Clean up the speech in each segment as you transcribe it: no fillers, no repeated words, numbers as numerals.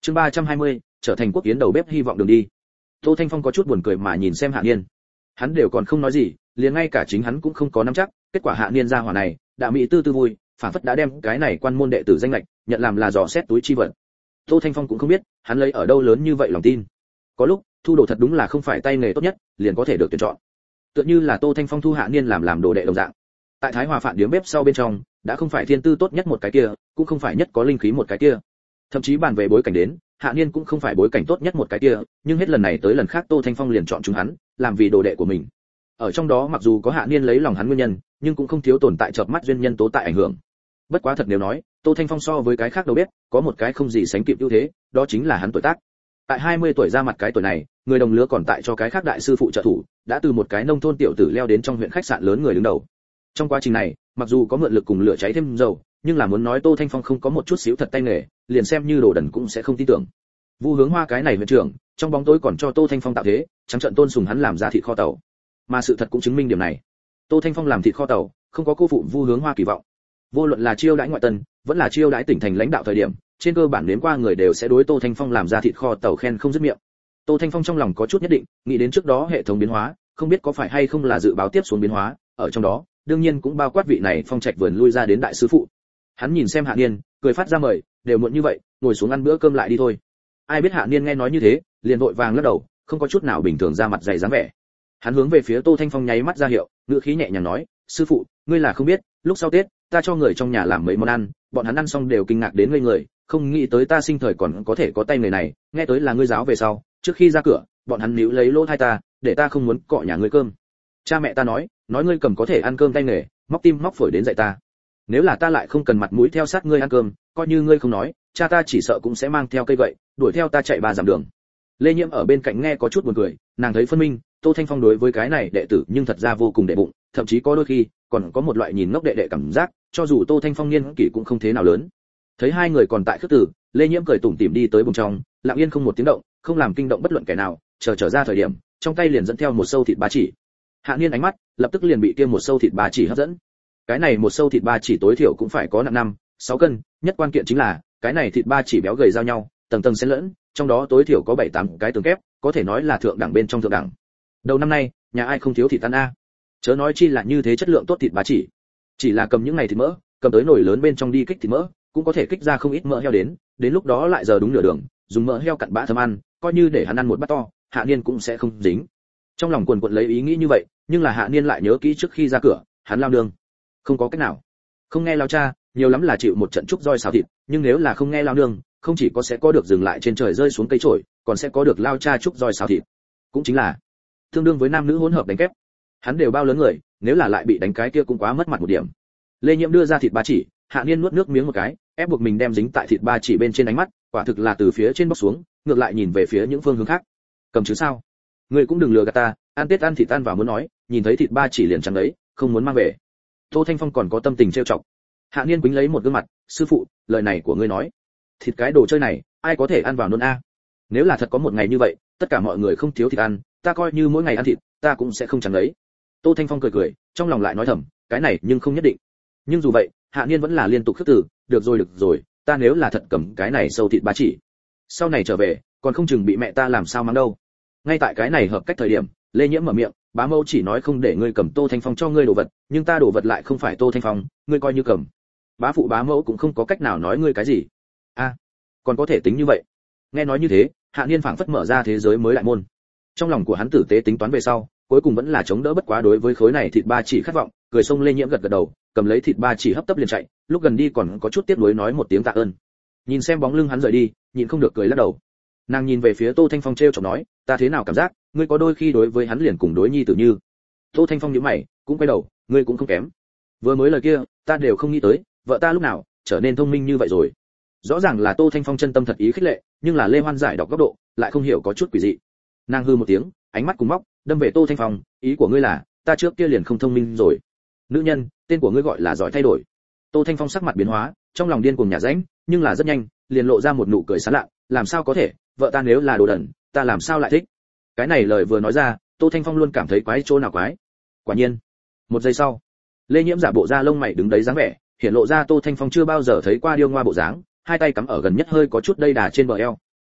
Chương 320, trở thành quốc kiến đầu bếp hy vọng đường đi. Tô Thanh Phong có chút buồn cười mà nhìn xem Hạ Niên. Hắn đều còn không nói gì, liền ngay cả chính hắn cũng không có nắm chắc, kết quả Hạ Niên ra hỏa này, đã mỹ tư tư vui, phản phất đã đem cái này quan môn đệ tử danh lệch, nhận làm là dò xét túi chi vật. Tô Thanh Phong cũng không biết, hắn lấy ở đâu lớn như vậy lòng tin. Có lúc, thu đồ thật đúng là không phải tay nghề tốt nhất, liền có thể được tuyển chọn. Tựa như là Tô Thanh Phong thu Hạ Niên làm đồ đệ đồng dạng. Tại Thái Hòa Phạn điếm bếp sau bên trong, đã không phải thiên tư tốt nhất một cái kia, cũng không phải nhất có linh khí một cái kia. Thậm chí bàn về bối cảnh đến, Hạ Niên cũng không phải bối cảnh tốt nhất một cái kia, nhưng hết lần này tới lần khác Tô Thanh Phong liền chọn chúng hắn, làm vì đồ đệ của mình. Ở trong đó mặc dù có Hạ Niên lấy lòng hắn nguyên nhân, nhưng cũng không thiếu tồn tại chợp mắt duyên nhân tố tại ảnh hưởng. Bất quá thật nếu nói, Tô Thanh Phong so với cái khác đầu bếp, có một cái không gì sánh kịp ưu thế, đó chính là hắn tuổi tác. Tại 20 tuổi ra mặt cái tuổi này, người đồng lứa còn tại cho cái khác đại sư phụ trợ thủ, đã từ một cái nông thôn tiểu tử leo đến trong huyện khách sạn lớn người đứng đầu. Trong quá trình này, mặc dù có mượn lực cùng lửa cháy thêm dầu, nhưng là muốn nói Tô Thanh Phong không có một chút xíu thật tay nghề, liền xem như đồ đần cũng sẽ không tin tưởng. Vu Hướng Hoa cái này huyện trưởng, trong bóng tối còn cho Tô Thanh Phong tạo thế, trắng trợn tôn sùng hắn làm ra thịt kho tàu. Mà sự thật cũng chứng minh điểm này. Tô Thanh Phong làm thịt kho tàu, không có cô phụ Vu Hướng Hoa kỳ vọng. Vô luận là chiêu đãi ngoại tân, vẫn là chiêu đãi tỉnh thành lãnh đạo thời điểm, trên cơ bản đến qua người đều sẽ đối Tô Thanh Phong làm ra thịt kho tàu khen không dứt miệng. Tô Thanh Phong trong lòng có chút nhất định, nghĩ đến trước đó hệ thống biến hóa, không biết có phải hay không là dự báo tiếp xuống biến hóa, ở trong đó, đương nhiên cũng bao quát vị này Phong Trạch vườn lui ra đến đại sư phụ. Hắn nhìn xem Hạ Niên, cười phát ra mời, đều muộn như vậy, ngồi xuống ăn bữa cơm lại đi thôi. Ai biết Hạ Niên nghe nói như thế, liền vội vàng lắc đầu, không có chút nào bình thường ra mặt dày dáng vẻ. Hắn hướng về phía Tô Thanh Phong nháy mắt ra hiệu, ngữ khí nhẹ nhàng nói, sư phụ, ngươi là không biết, lúc sau Tết, ta cho người trong nhà làm mấy món ăn, bọn hắn ăn xong đều kinh ngạc đến ngây người, không nghĩ tới ta sinh thời còn có thể có tay nghề này, nghe tới là ngươi giáo về sau, trước khi ra cửa, bọn hắn níu lấy lỗ tai ta, để ta không muốn cọ nhà ngươi cơm. Cha mẹ ta nói ngươi cầm có thể ăn cơm tay nghề, móc tim móc phổi đến dạy ta. Nếu là ta lại không cần mặt mũi theo sát ngươi ăn cơm, coi như ngươi không nói, cha ta chỉ sợ cũng sẽ mang theo cây gậy, đuổi theo ta chạy 3 dặm đường. Lê Nhiễm ở bên cạnh nghe có chút buồn cười, nàng thấy phân minh, Tô Thanh Phong đối với cái này đệ tử nhưng thật ra vô cùng đệ bụng, thậm chí có đôi khi còn có một loại nhìn ngốc đệ đệ cảm giác, cho dù Tô Thanh Phong niên kỷ cũng không thế nào lớn. Thấy hai người còn tại khước từ, Lê Nhiễm cười tủm tỉm đi tới bùng trong, lặng yên không một tiếng động, không làm kinh động bất luận kẻ nào, trở ra thời điểm, trong tay liền dẫn theo một sâu thịt ba chỉ. Hạ Niên ánh mắt lập tức liền bị kia một sâu thịt ba chỉ hấp dẫn. Cái này một sâu thịt ba chỉ tối thiểu cũng phải có nặng 5-6 cân, nhất quan kiện chính là, cái này thịt ba chỉ béo gầy giao nhau, tầng tầng xen lẫn, trong đó tối thiểu có 7-8 cái tường kép, có thể nói là thượng đẳng bên trong thượng đẳng. Đầu năm nay, nhà ai không thiếu thịt ăn a? Chớ nói chi là như thế chất lượng tốt thịt ba chỉ là cầm những này thịt mỡ, cầm tới nồi lớn bên trong đi kích thịt mỡ, cũng có thể kích ra không ít mỡ heo đến lúc đó lại giờ đúng nửa đường, dùng mỡ heo cặn bã thơm ăn, coi như để hắn ăn một bát to, Hạ Niên cũng sẽ không dính. Trong lòng quần quật lấy ý nghĩ như vậy, nhưng là Hạ Niên lại nhớ kỹ trước khi ra cửa, hắn lao nương, không có cách nào, không nghe lao cha, nhiều lắm là chịu một trận trúc roi xào thịt, nhưng nếu là không nghe lao nương, không chỉ có sẽ có được dừng lại trên trời rơi xuống cây trổi, còn sẽ có được lao cha trúc roi xào thịt, cũng chính là tương đương với nam nữ hỗn hợp đánh kép. Hắn đều bao lớn người, nếu là lại bị đánh cái kia cũng quá mất mặt một điểm. Lê Nhiễm đưa ra thịt ba chỉ, Hạ Niên nuốt nước miếng một cái, ép buộc mình đem dính tại thịt ba chỉ bên trên ánh mắt, quả thực là từ phía trên bóc xuống, ngược lại nhìn về phía những phương hướng khác. Cầm chứ sao? Ngươi cũng đừng lừa gạt ta, ăn Tết ăn thịt ăn vào muốn nói, nhìn thấy thịt ba chỉ liền chẳng đấy, không muốn mang về. Tô Thanh Phong còn có tâm tình trêu chọc. Hạ Niên quýnh lấy một gương mặt, sư phụ, lời này của ngươi nói, thịt cái đồ chơi này, ai có thể ăn vào nôn a? Nếu là thật có một ngày như vậy, tất cả mọi người không thiếu thịt ăn, ta coi như mỗi ngày ăn thịt, ta cũng sẽ không chẳng lấy. Tô Thanh Phong cười, trong lòng lại nói thầm, cái này nhưng không nhất định. Nhưng dù vậy, Hạ Niên vẫn là liên tục khước từ, được rồi, ta nếu là thật cầm cái này sâu thịt ba chỉ, sau này trở về, còn không chừng bị mẹ ta làm sao mắng đâu. Ngay tại cái này hợp cách thời điểm, Lê Nhiễm mở miệng, bá mẫu chỉ nói không để ngươi cầm Tô Thanh Phong cho ngươi đồ vật, nhưng ta đồ vật lại không phải Tô Thanh Phong, ngươi coi như cầm. Bá phụ bá mẫu cũng không có cách nào nói ngươi cái gì. A, còn có thể tính như vậy. Nghe nói như thế, Hạ Niên phảng phất mở ra thế giới mới đại môn. Trong lòng của hắn tử tế tính toán về sau, cuối cùng vẫn là chống đỡ bất quá đối với khối này thịt ba chỉ khát vọng, cười xông Lê Nhiễm gật đầu, cầm lấy thịt ba chỉ hấp tấp liền chạy, lúc gần đi còn có chút tiếc nuối nói một tiếng tạ ơn. Nhìn xem bóng lưng hắn rời đi, nhịn không được cười lắc đầu. Nàng nhìn về phía Tô Thanh Phong trêu chọc nói, ta thế nào cảm giác, ngươi có đôi khi đối với hắn liền cùng đối nhi tử như. Tô Thanh Phong nhíu mày, cũng quay đầu, ngươi cũng không kém. Vừa mới lời kia, ta đều không nghĩ tới, vợ ta lúc nào trở nên thông minh như vậy rồi. Rõ ràng là Tô Thanh Phong chân tâm thật ý khích lệ, nhưng là Lê Hoan giải đọc góc độ, lại không hiểu có chút quỷ dị. Nàng hư một tiếng, ánh mắt cùng móc, đâm về Tô Thanh Phong, ý của ngươi là, ta trước kia liền không thông minh rồi. Nữ nhân, tên của ngươi gọi là giỏi thay đổi. Tô Thanh Phong sắc mặt biến hóa, trong lòng điên cuồng nhả rãnh, nhưng là rất nhanh, liền lộ ra một nụ cười sán lạ, làm sao có thể, vợ ta nếu là đồ đần, ta làm sao lại thích. Cái này lời vừa nói ra, Tô Thanh Phong luôn cảm thấy quái chỗ nào quái. Quả nhiên, một giây sau, Lê Nhiễm giả bộ ra lông mày đứng đấy dáng vẻ, hiện lộ ra Tô Thanh Phong chưa bao giờ thấy qua điêu ngoa bộ dáng, hai tay cắm ở gần nhất hơi có chút đây đà trên bờ eo,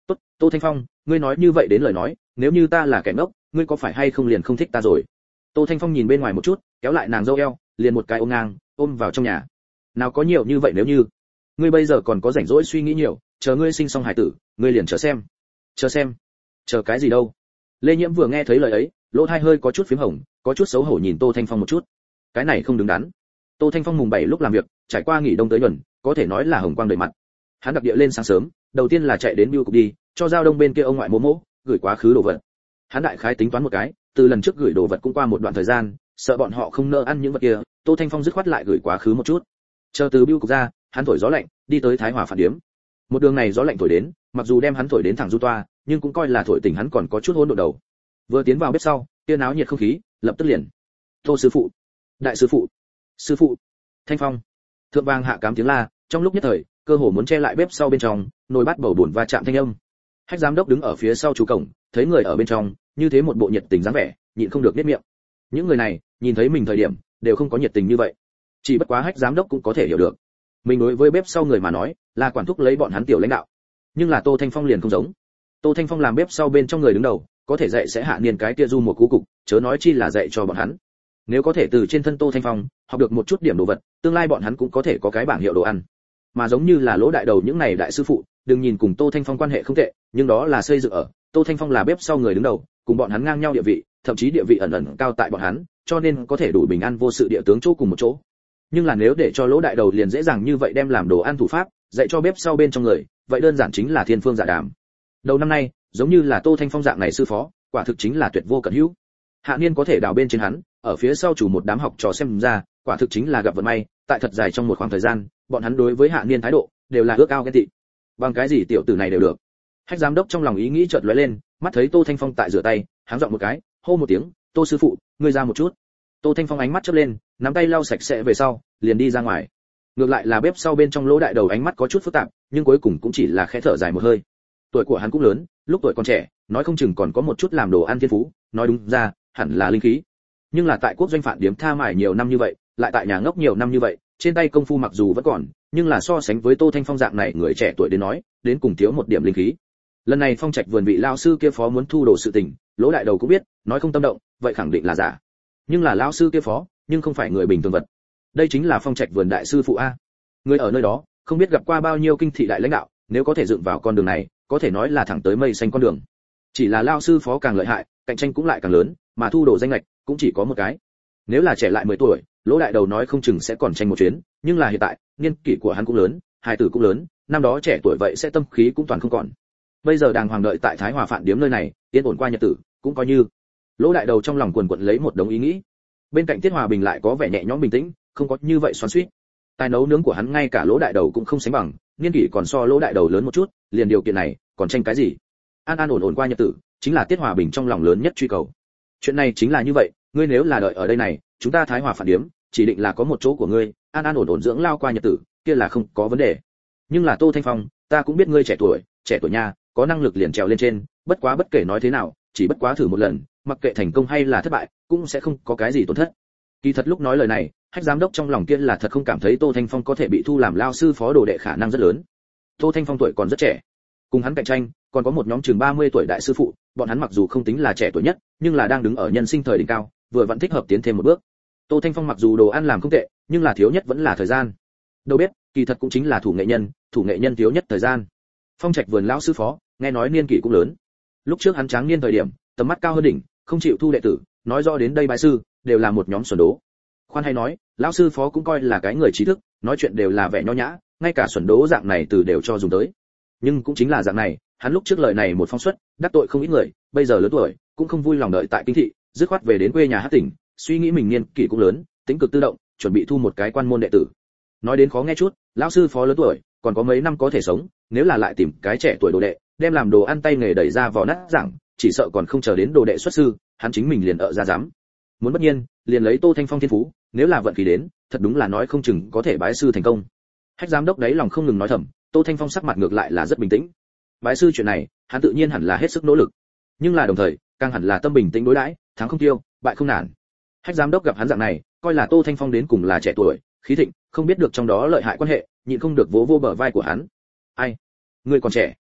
Tốt, Tô Thanh Phong, ngươi nói như vậy đến lời nói, nếu như ta là kẻ ngốc, ngươi có phải hay không liền không thích ta rồi? Tô Thanh Phong nhìn bên ngoài một chút, kéo lại nàng dâu eo, liền một cái ôm ngang, ôm vào trong nhà. Nào có nhiều như vậy, nếu như ngươi bây giờ còn có rảnh rỗi suy nghĩ nhiều, chờ ngươi sinh xong hài tử, ngươi liền chờ xem. Chờ xem? Chờ cái gì đâu? Lê Nhiễm vừa nghe thấy lời ấy, lỗ tai hơi có chút phím hồng, có chút xấu hổ nhìn Tô Thanh Phong một chút. Cái này không đứng đắn. Tô Thanh Phong mùng 7 lúc làm việc, trải qua nghỉ đông tới nhuần, có thể nói là hồng quang đầy mặt. Hắn đặc địa lên sáng sớm, đầu tiên là chạy đến bưu cục đi, cho giao đông bên kia ông ngoại mỗ mỗ gửi quá khứ đồ vật. Hắn đại khái tính toán một cái, từ lần trước gửi đồ vật cũng qua một đoạn thời gian, sợ bọn họ không nỡ ăn những vật kia, Tô Thanh Phong dứt khoát lại gửi quá khứ một chút. Chờ từ bưu cục ra, hắn thổi gió lạnh, đi tới Thái Hòa phản điếm. Một đường này gió lạnh thổi đến, mặc dù đem hắn thổi đến thẳng du toa, nhưng cũng coi là thổi tỉnh hắn còn có chút hỗn độn đầu. Vừa tiến vào bếp sau, kia náo nhiệt không khí, lập tức liền. Tô sư phụ, đại sư phụ, sư phụ, Thanh Phong. Thượng vang hạ cám tiếng la, trong lúc nhất thời, cơ hồ muốn che lại bếp sau bên trong, nồi bát bầu bùn va chạm thanh âm. Hách giám đốc đứng ở phía sau chủ cổng, thấy người ở bên trong, như thế một bộ nhiệt tình dáng vẻ, nhịn không được nhếch miệng. Những người này, nhìn thấy mình thời điểm, đều không có nhiệt tình như vậy. Chỉ bất quá Hách giám đốc cũng có thể hiểu được. Mình đối với bếp sau người mà nói, là quản thúc lấy bọn hắn tiểu lãnh đạo. Nhưng là Tô Thanh Phong liền không giống. Tô Thanh Phong làm bếp sau bên trong người đứng đầu, có thể dạy sẽ hạ niên cái kia du một cú cục, chớ nói chi là dạy cho bọn hắn. Nếu có thể từ trên thân Tô Thanh Phong học được một chút điểm đồ vật, tương lai bọn hắn cũng có thể có cái bảng hiệu đồ ăn. Mà giống như là Lỗ đại đầu những này đại sư phụ, đừng nhìn cùng Tô Thanh Phong quan hệ không tệ, nhưng đó là xây dựng ở Tô Thanh Phong là bếp sau người đứng đầu, cùng bọn hắn ngang nhau địa vị, thậm chí địa vị ẩn ẩn cao tại bọn hắn, cho nên có thể đủ bình an vô sự địa tướng chỗ cùng một chỗ. Nhưng là nếu để cho Lỗ đại đầu liền dễ dàng như vậy đem làm đồ ăn thủ pháp, dạy cho bếp sau bên trong người, vậy đơn giản chính là thiên phương dạ đàm. Đầu năm nay, giống như là Tô Thanh Phong dạng này sư phó, quả thực chính là tuyệt vô cận hữu. Hạ niên có thể đào bên trên hắn, ở phía sau chủ một đám học trò xem ra, quả thực chính là gặp vận may, tại thật dài trong một khoảng thời gian, bọn hắn đối với Hạ niên thái độ đều là ước ao ghen tị. Bằng cái gì tiểu tử này đều được. Hách giám đốc trong lòng ý nghĩ chợt lóe lên, mắt thấy Tô Thanh Phong tại rửa tay, háng giọng một cái, hô một tiếng, "Tô sư phụ, ngươi ra một chút." Tô Thanh Phong ánh mắt chớp lên, nắm tay lau sạch sẽ về sau, liền đi ra ngoài. Ngược lại là bếp sau bên trong Lỗ đại đầu ánh mắt có chút phức tạp, nhưng cuối cùng cũng chỉ là khẽ thở dài một hơi. Tuổi của hắn cũng lớn, lúc tuổi còn trẻ, nói không chừng còn có một chút làm đồ ăn thiên phú, nói đúng ra, hẳn là linh khí. Nhưng là tại quốc doanh phản điếm tha mải nhiều năm như vậy, lại tại nhà ngốc nhiều năm như vậy, trên tay công phu mặc dù vẫn còn, nhưng là so sánh với Tô Thanh Phong dạng này người trẻ tuổi đến nói, đến cùng thiếu một điểm linh khí. Lần này Phong Trạch vườn vị lão sư kia phó muốn thu đồ sự tình, Lỗ đại đầu cũng biết, nói không tâm động, vậy khẳng định là giả. Nhưng là lão sư kia phó, nhưng không phải người bình thường vật. Đây chính là Phong Trạch vườn đại sư phụ a. Người ở nơi đó, không biết gặp qua bao nhiêu kinh thị đại lãnh đạo, nếu có thể dựng vào con đường này, có thể nói là thẳng tới mây xanh con đường. Chỉ là lão sư phó càng lợi hại, cạnh tranh cũng lại càng lớn, mà thu đồ danh lệch cũng chỉ có một cái. Nếu là trẻ lại 10 tuổi, Lỗ đại đầu nói không chừng sẽ còn tranh một chuyến, nhưng là hiện tại, niên kỷ của hắn cũng lớn, hài tử cũng lớn, năm đó trẻ tuổi vậy sẽ tâm khí cũng toàn không còn. Bây giờ đàng hoàng đợi tại Thái Hòa phạn điếm nơi này, yên ổn qua nhật tử, cũng coi như. Lỗ đại đầu trong lòng quần quật lấy một đống ý nghĩ. Bên cạnh Tiết Hòa Bình lại có vẻ nhẹ nhõm bình tĩnh, không có như vậy xoắn xuýt. Tài nấu nướng của hắn ngay cả Lỗ đại đầu cũng không sánh bằng, niên kỷ còn so Lỗ đại đầu lớn một chút, liền điều kiện này, còn tranh cái gì? An an ổn ổn qua nhật tử, chính là Tiết Hòa Bình trong lòng lớn nhất truy cầu. Chuyện này chính là như vậy, ngươi nếu là đợi ở đây này, chúng ta Thái Hòa phản điếm, chỉ định là có một chỗ của ngươi, an an ổn ổn dưỡng lao qua nhật tử, kia là không có vấn đề. Nhưng là Tô Thanh Phong, ta cũng biết ngươi trẻ tuổi nha, có năng lực liền trèo lên trên, bất quá bất kể nói thế nào, chỉ bất quá thử một lần, mặc kệ thành công hay là thất bại, cũng sẽ không có cái gì tổn thất. Kỳ thật lúc nói lời này, Hách giám đốc trong lòng kia là thật không cảm thấy Tô Thanh Phong có thể bị thu làm lao sư phó đồ đệ khả năng rất lớn. Tô Thanh Phong tuổi còn rất trẻ, cùng hắn cạnh tranh, còn có một nhóm chừng 30 tuổi đại sư phụ, bọn hắn mặc dù không tính là trẻ tuổi nhất, nhưng là đang đứng ở nhân sinh thời đỉnh cao, vừa vẫn thích hợp tiến thêm một bước. Tô Thanh Phong mặc dù đồ ăn làm không tệ, nhưng là thiếu nhất vẫn là thời gian. Đầu bếp, kỳ thật cũng chính là thủ nghệ nhân thiếu nhất thời gian. Phong Trạch vườn lão sư phó, nghe nói niên kỷ cũng lớn. Lúc trước hắn tráng niên thời điểm, tầm mắt cao hơn đỉnh, không chịu thu đệ tử, nói rõ đến đây bái sư, đều là một nhóm xuẩn đố. Khoan hay nói, lão sư phó cũng coi là cái người trí thức, nói chuyện đều là vẻ nho nhã, ngay cả xuẩn đố dạng này từ đều cho dùng tới. Nhưng cũng chính là dạng này, hắn lúc trước lời này một phong suất, đắc tội không ít người, bây giờ lớn tuổi, cũng không vui lòng đợi tại kinh thị, dứt khoát về đến quê nhà hát tỉnh, suy nghĩ mình niên kỷ cũng lớn, tính cực tự động, chuẩn bị thu một cái quan môn đệ tử. Nói đến khó nghe chút, lão sư phó lớn tuổi, còn có mấy năm có thể sống, nếu là lại tìm cái trẻ tuổi đồ đệ, đem làm đồ ăn tay nghề đẩy ra vò nát giảng, chỉ sợ còn không chờ đến đồ đệ xuất sư, hắn chính mình liền ở ra dám. Muốn bất nhiên, liền lấy Tô Thanh Phong thiên phú, nếu là vận khí đến, thật đúng là nói không chừng có thể bái sư thành công. Hách giám đốc đấy lòng không ngừng nói thầm, Tô Thanh Phong sắc mặt ngược lại là rất bình tĩnh. Bái sư chuyện này, hắn tự nhiên hẳn là hết sức nỗ lực, nhưng là đồng thời, càng hẳn là tâm bình tĩnh đối đãi, thắng không tiêu, bại không nản. Hách giám đốc gặp hắn dạng này, coi là Tô Thanh Phong đến cùng là trẻ tuổi, khí thịnh, không biết được trong đó lợi hại quan hệ, nhịn không được vỗ vô bờ vai của hắn. Ai, ngươi còn trẻ.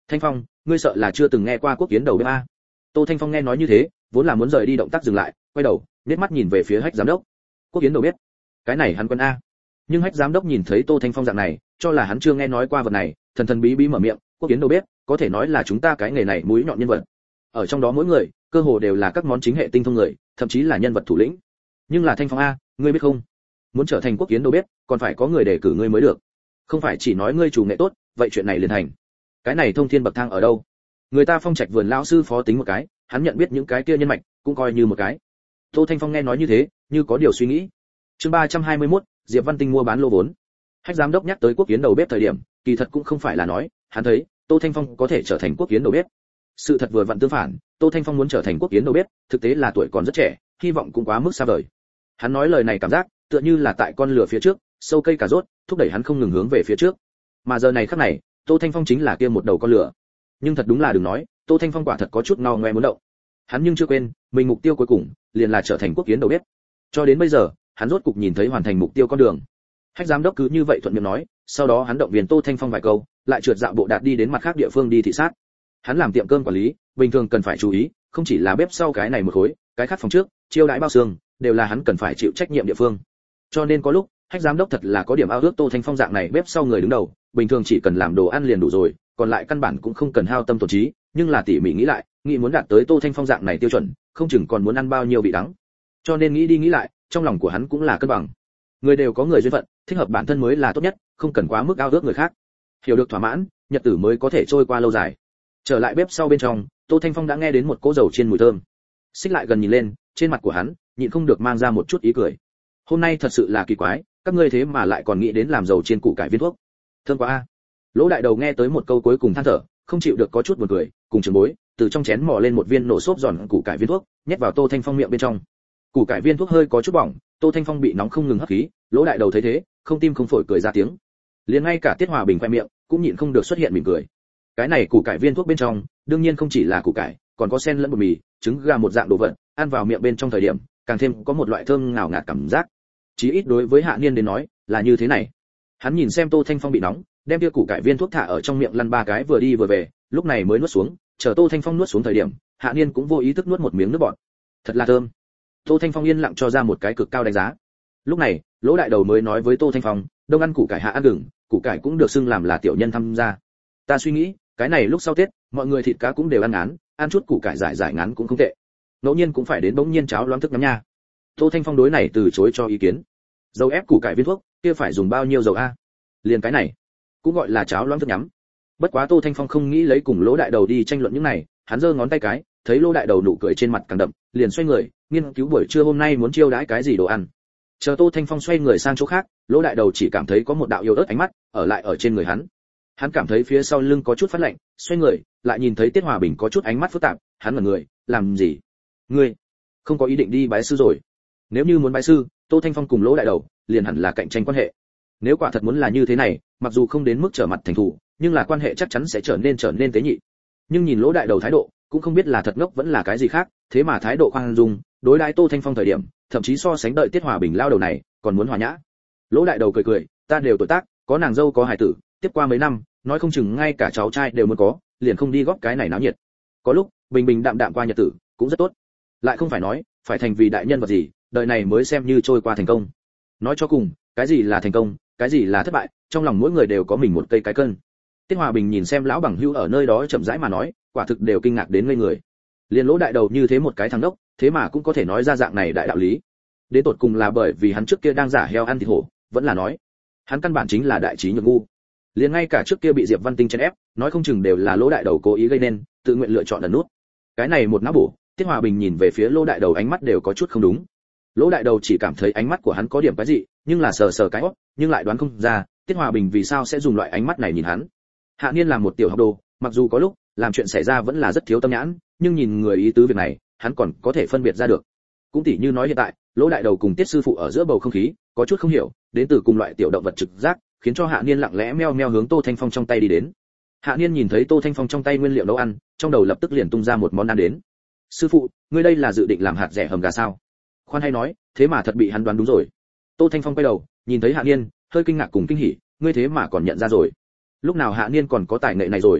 Thanh Phong, ngươi sợ là chưa từng nghe qua quốc kiến đầu bếp a? Tô Thanh Phong nghe nói như thế, vốn là muốn rời đi, động tác dừng lại, quay đầu, nét mắt nhìn về phía Hách giám đốc. Quốc kiến đầu bếp? Cái này hắn quen a. Nhưng Hách giám đốc nhìn thấy Tô Thanh Phong dạng này, cho là hắn chưa nghe nói qua vật này, thần thần bí bí mở miệng, quốc kiến đầu bếp, có thể nói là chúng ta cái nghề này mũi nhọn nhân vật. Ở trong đó mỗi người, cơ hồ đều là các món chính hệ tinh thông người, thậm chí là nhân vật thủ lĩnh. Nhưng là Thanh Phong a, ngươi biết không? Muốn trở thành quốc kiến đầu bếp, còn phải có người đề cử ngươi mới được. Không phải chỉ nói ngươi chủ nghệ tốt, vậy chuyện này liền thành. Cái này thông thiên bậc thang ở đâu? Người ta Phong Trạch vườn lão sư phó tính một cái, hắn nhận biết những cái kia nhân mạch, cũng coi như một cái. Tô Thanh Phong nghe nói như thế, như có điều suy nghĩ. Chương 321, Diệp Văn Tinh mua bán lô vốn. Hách giám đốc nhắc tới quốc kiến đầu bếp thời điểm, kỳ thật cũng không phải là nói, hắn thấy Tô Thanh Phong có thể trở thành quốc kiến đầu bếp. Sự thật vừa vặn tương phản, Tô Thanh Phong muốn trở thành quốc kiến đầu bếp, thực tế là tuổi còn rất trẻ, hy vọng cũng quá mức xa vời. Hắn nói lời này cảm giác, tựa như là tại con lửa phía trước, sâu cây cà rốt, thúc đẩy hắn không ngừng hướng về phía trước. Mà giờ này khắc này, Tô Thanh Phong chính là kia một đầu con lửa. Nhưng thật đúng là đừng nói, Tô Thanh Phong quả thật có chút ngao ngoe muốn động. Hắn nhưng chưa quên, mình mục tiêu cuối cùng liền là trở thành quốc kiến đầu bếp. Cho đến bây giờ, hắn rốt cục nhìn thấy hoàn thành mục tiêu con đường. Hách giám đốc cứ như vậy thuận miệng nói, sau đó hắn động viên Tô Thanh Phong vài câu, lại trượt dạo bộ đạt đi đến mặt khác địa phương đi thị sát. Hắn làm tiệm cơm quản lý, bình thường cần phải chú ý, không chỉ là bếp sau cái này một khối, cái khác phòng trước, chiêu đãi bao xương, đều là hắn cần phải chịu trách nhiệm địa phương. Cho nên có lúc, Hách giám đốc thật là có điểm ao ước Tô Thanh Phong dạng này bếp sau người đứng đầu, bình thường chỉ cần làm đồ ăn liền đủ rồi, còn lại căn bản cũng không cần hao tâm tổn trí, nhưng là tỉ mỉ nghĩ lại, nghĩ muốn đạt tới Tô Thanh Phong dạng này tiêu chuẩn, không chừng còn muốn ăn bao nhiêu vị đắng. Cho nên nghĩ đi nghĩ lại, trong lòng của hắn cũng là cân bằng. Người đều có người duyên phận, thích hợp bản thân mới là tốt nhất, không cần quá mức ao ước người khác. Hiểu được thỏa mãn, nhật tử mới có thể trôi qua lâu dài. Trở lại bếp sau bên trong, Tô Thanh Phong đã nghe đến một cỗ dầu chiên mùi thơm. Xích lại gần nhìn lên, trên mặt của hắn nhịn không được mang ra một chút ý cười. Hôm nay thật sự là kỳ quái, các ngươi thế mà lại còn nghĩ đến làm dầu chiên củ cải viên thuốc. Thơm quá a. Lỗ Đại Đầu nghe tới một câu cuối cùng than thở, không chịu được có chút buồn cười, cùng trường bối, từ trong chén mò lên một viên nổ xốp giòn củ cải viên thuốc, nhét vào Tô Thanh Phong miệng bên trong. Củ cải viên thuốc hơi có chút bỏng, Tô Thanh Phong bị nóng không ngừng hấp khí, Lỗ Đại Đầu thấy thế, không tim không phổi cười ra tiếng. Liền ngay cả Tiết Hòa Bình khoe miệng cũng nhịn không được xuất hiện mỉm cười. Cái này củ cải viên thuốc bên trong, đương nhiên không chỉ là củ cải, còn có sen lẫn bột mì, trứng gà một dạng đồ vật, ăn vào miệng bên trong thời điểm, càng thêm có một loại thơm ngào ngạt cảm giác. Chí ít đối với Hạ Niên đến nói, là như thế này. Hắn nhìn xem Tô Thanh Phong bị nóng, đem kia củ cải viên thuốc thả ở trong miệng lăn ba cái vừa đi vừa về, lúc này mới nuốt xuống, chờ Tô Thanh Phong nuốt xuống thời điểm, Hạ Niên cũng vô ý thức nuốt một miếng nước bọt. Thật là thơm. Tô Thanh Phong yên lặng cho ra một cái cực cao đánh giá. Lúc này, Lỗ Đại Đầu mới nói với Tô Thanh Phong, đông ăn củ cải hạ ăn gừng, củ cải cũng được xưng làm là tiểu nhân tham gia. Ta suy nghĩ, cái này lúc sau Tết, mọi người thịt cá cũng đều ăn ngán, ăn chút củ cải giải giải ngán cũng không tệ. Ngẫu nhiên cũng phải đến bỗng nhiên cháo loãng thức nhắm nha. Tô Thanh Phong đối này từ chối cho ý kiến. Dầu ép củ cải viên thuốc, kia phải dùng bao nhiêu dầu a? Liền cái này, cũng gọi là cháo loãng thức nhắm. Bất quá Tô Thanh Phong không nghĩ lấy cùng Lỗ Đại Đầu đi tranh luận những này, hắn giơ ngón tay cái, thấy Lỗ Đại Đầu nụ cười trên mặt càng đậm, liền xoay người, nghiên cứu buổi trưa hôm nay muốn chiêu đãi cái gì đồ ăn. Chờ Tô Thanh Phong xoay người sang chỗ khác, Lỗ Đại Đầu chỉ cảm thấy có một đạo yêu ớt ánh mắt ở lại ở trên người hắn. Hắn cảm thấy phía sau lưng có chút phát lạnh, xoay người, lại nhìn thấy Tiết Hòa Bình có chút ánh mắt phức tạp, hắn ngẩn người, làm gì? Ngươi không có ý định đi bái sư rồi? Nếu như muốn bái sư, Tô Thanh Phong cùng Lỗ Đại Đầu liền hẳn là cạnh tranh quan hệ. Nếu quả thật muốn là như thế này, mặc dù không đến mức trở mặt thành thù, nhưng là quan hệ chắc chắn sẽ trở nên tế nhị. Nhưng nhìn Lỗ Đại Đầu thái độ, cũng không biết là thật ngốc vẫn là cái gì khác, thế mà thái độ khoan dung, đối đãi Tô Thanh Phong thời điểm, thậm chí so sánh đợi Tiết Hòa Bình lao đầu này, còn muốn hòa nhã. Lỗ Đại Đầu cười cười, ta đều tuổi tác, có nàng dâu có hài tử, tiếp qua mấy năm, nói không chừng ngay cả cháu trai đều muốn có, liền không đi góp cái này náo nhiệt. Có lúc, bình bình đạm đạm qua nhật tử, cũng rất tốt. Lại không phải nói, phải thành vì đại nhân vật gì, đời này mới xem như trôi qua thành công. Nói cho cùng, cái gì là thành công, cái gì là thất bại, trong lòng mỗi người đều có mình một cây cái cân. Tiết Hòa Bình nhìn xem lão bằng hữu ở nơi đó chậm rãi mà nói, quả thực đều kinh ngạc đến ngây người. Liên Lỗ Đại Đầu như thế một cái thằng đốc, thế mà cũng có thể nói ra dạng này đại đạo lý. Đến tột cùng là bởi vì hắn trước kia đang giả heo ăn thịt hổ, vẫn là nói, hắn căn bản chính là đại trí nhược ngu. Liền ngay cả trước kia bị Diệp Văn Tinh chèn ép, nói không chừng đều là Lỗ Đại Đầu cố ý gây nên, tự nguyện lựa chọn ẩn nút. Cái này một não bổ, Tiết Hòa Bình nhìn về phía Lỗ Đại Đầu ánh mắt đều có chút không đúng. Lỗ Đại Đầu chỉ cảm thấy ánh mắt của hắn có điểm cái gì, nhưng là sờ sờ cái óc, nhưng lại đoán không ra, Tiết Hòa Bình vì sao sẽ dùng loại ánh mắt này nhìn hắn. Hạ Niên là một tiểu học đồ, mặc dù có lúc làm chuyện xảy ra vẫn là rất thiếu tâm nhãn, nhưng nhìn người ý tứ việc này, hắn còn có thể phân biệt ra được. Cũng tỉ như nói hiện tại, Lỗ Đại Đầu cùng Tiết sư phụ ở giữa bầu không khí, có chút không hiểu, đến từ cùng loại tiểu động vật trực giác, khiến cho Hạ Niên lặng lẽ meo meo hướng Tô Thanh Phong trong tay đi đến. Hạ Niên nhìn thấy Tô Thanh Phong trong tay nguyên liệu nấu ăn, trong đầu lập tức liền tung ra một món ăn đến. Sư phụ, ngươi đây là dự định làm hạt rẻ hầm gà sao? Khoan hay nói, thế mà thật bị hắn đoán đúng rồi. Tô Thanh Phong quay đầu, nhìn thấy Hạ Niên, hơi kinh ngạc cùng kinh hỉ, ngươi thế mà còn nhận ra rồi. Lúc nào Hạ Niên còn có tài nghệ này rồi?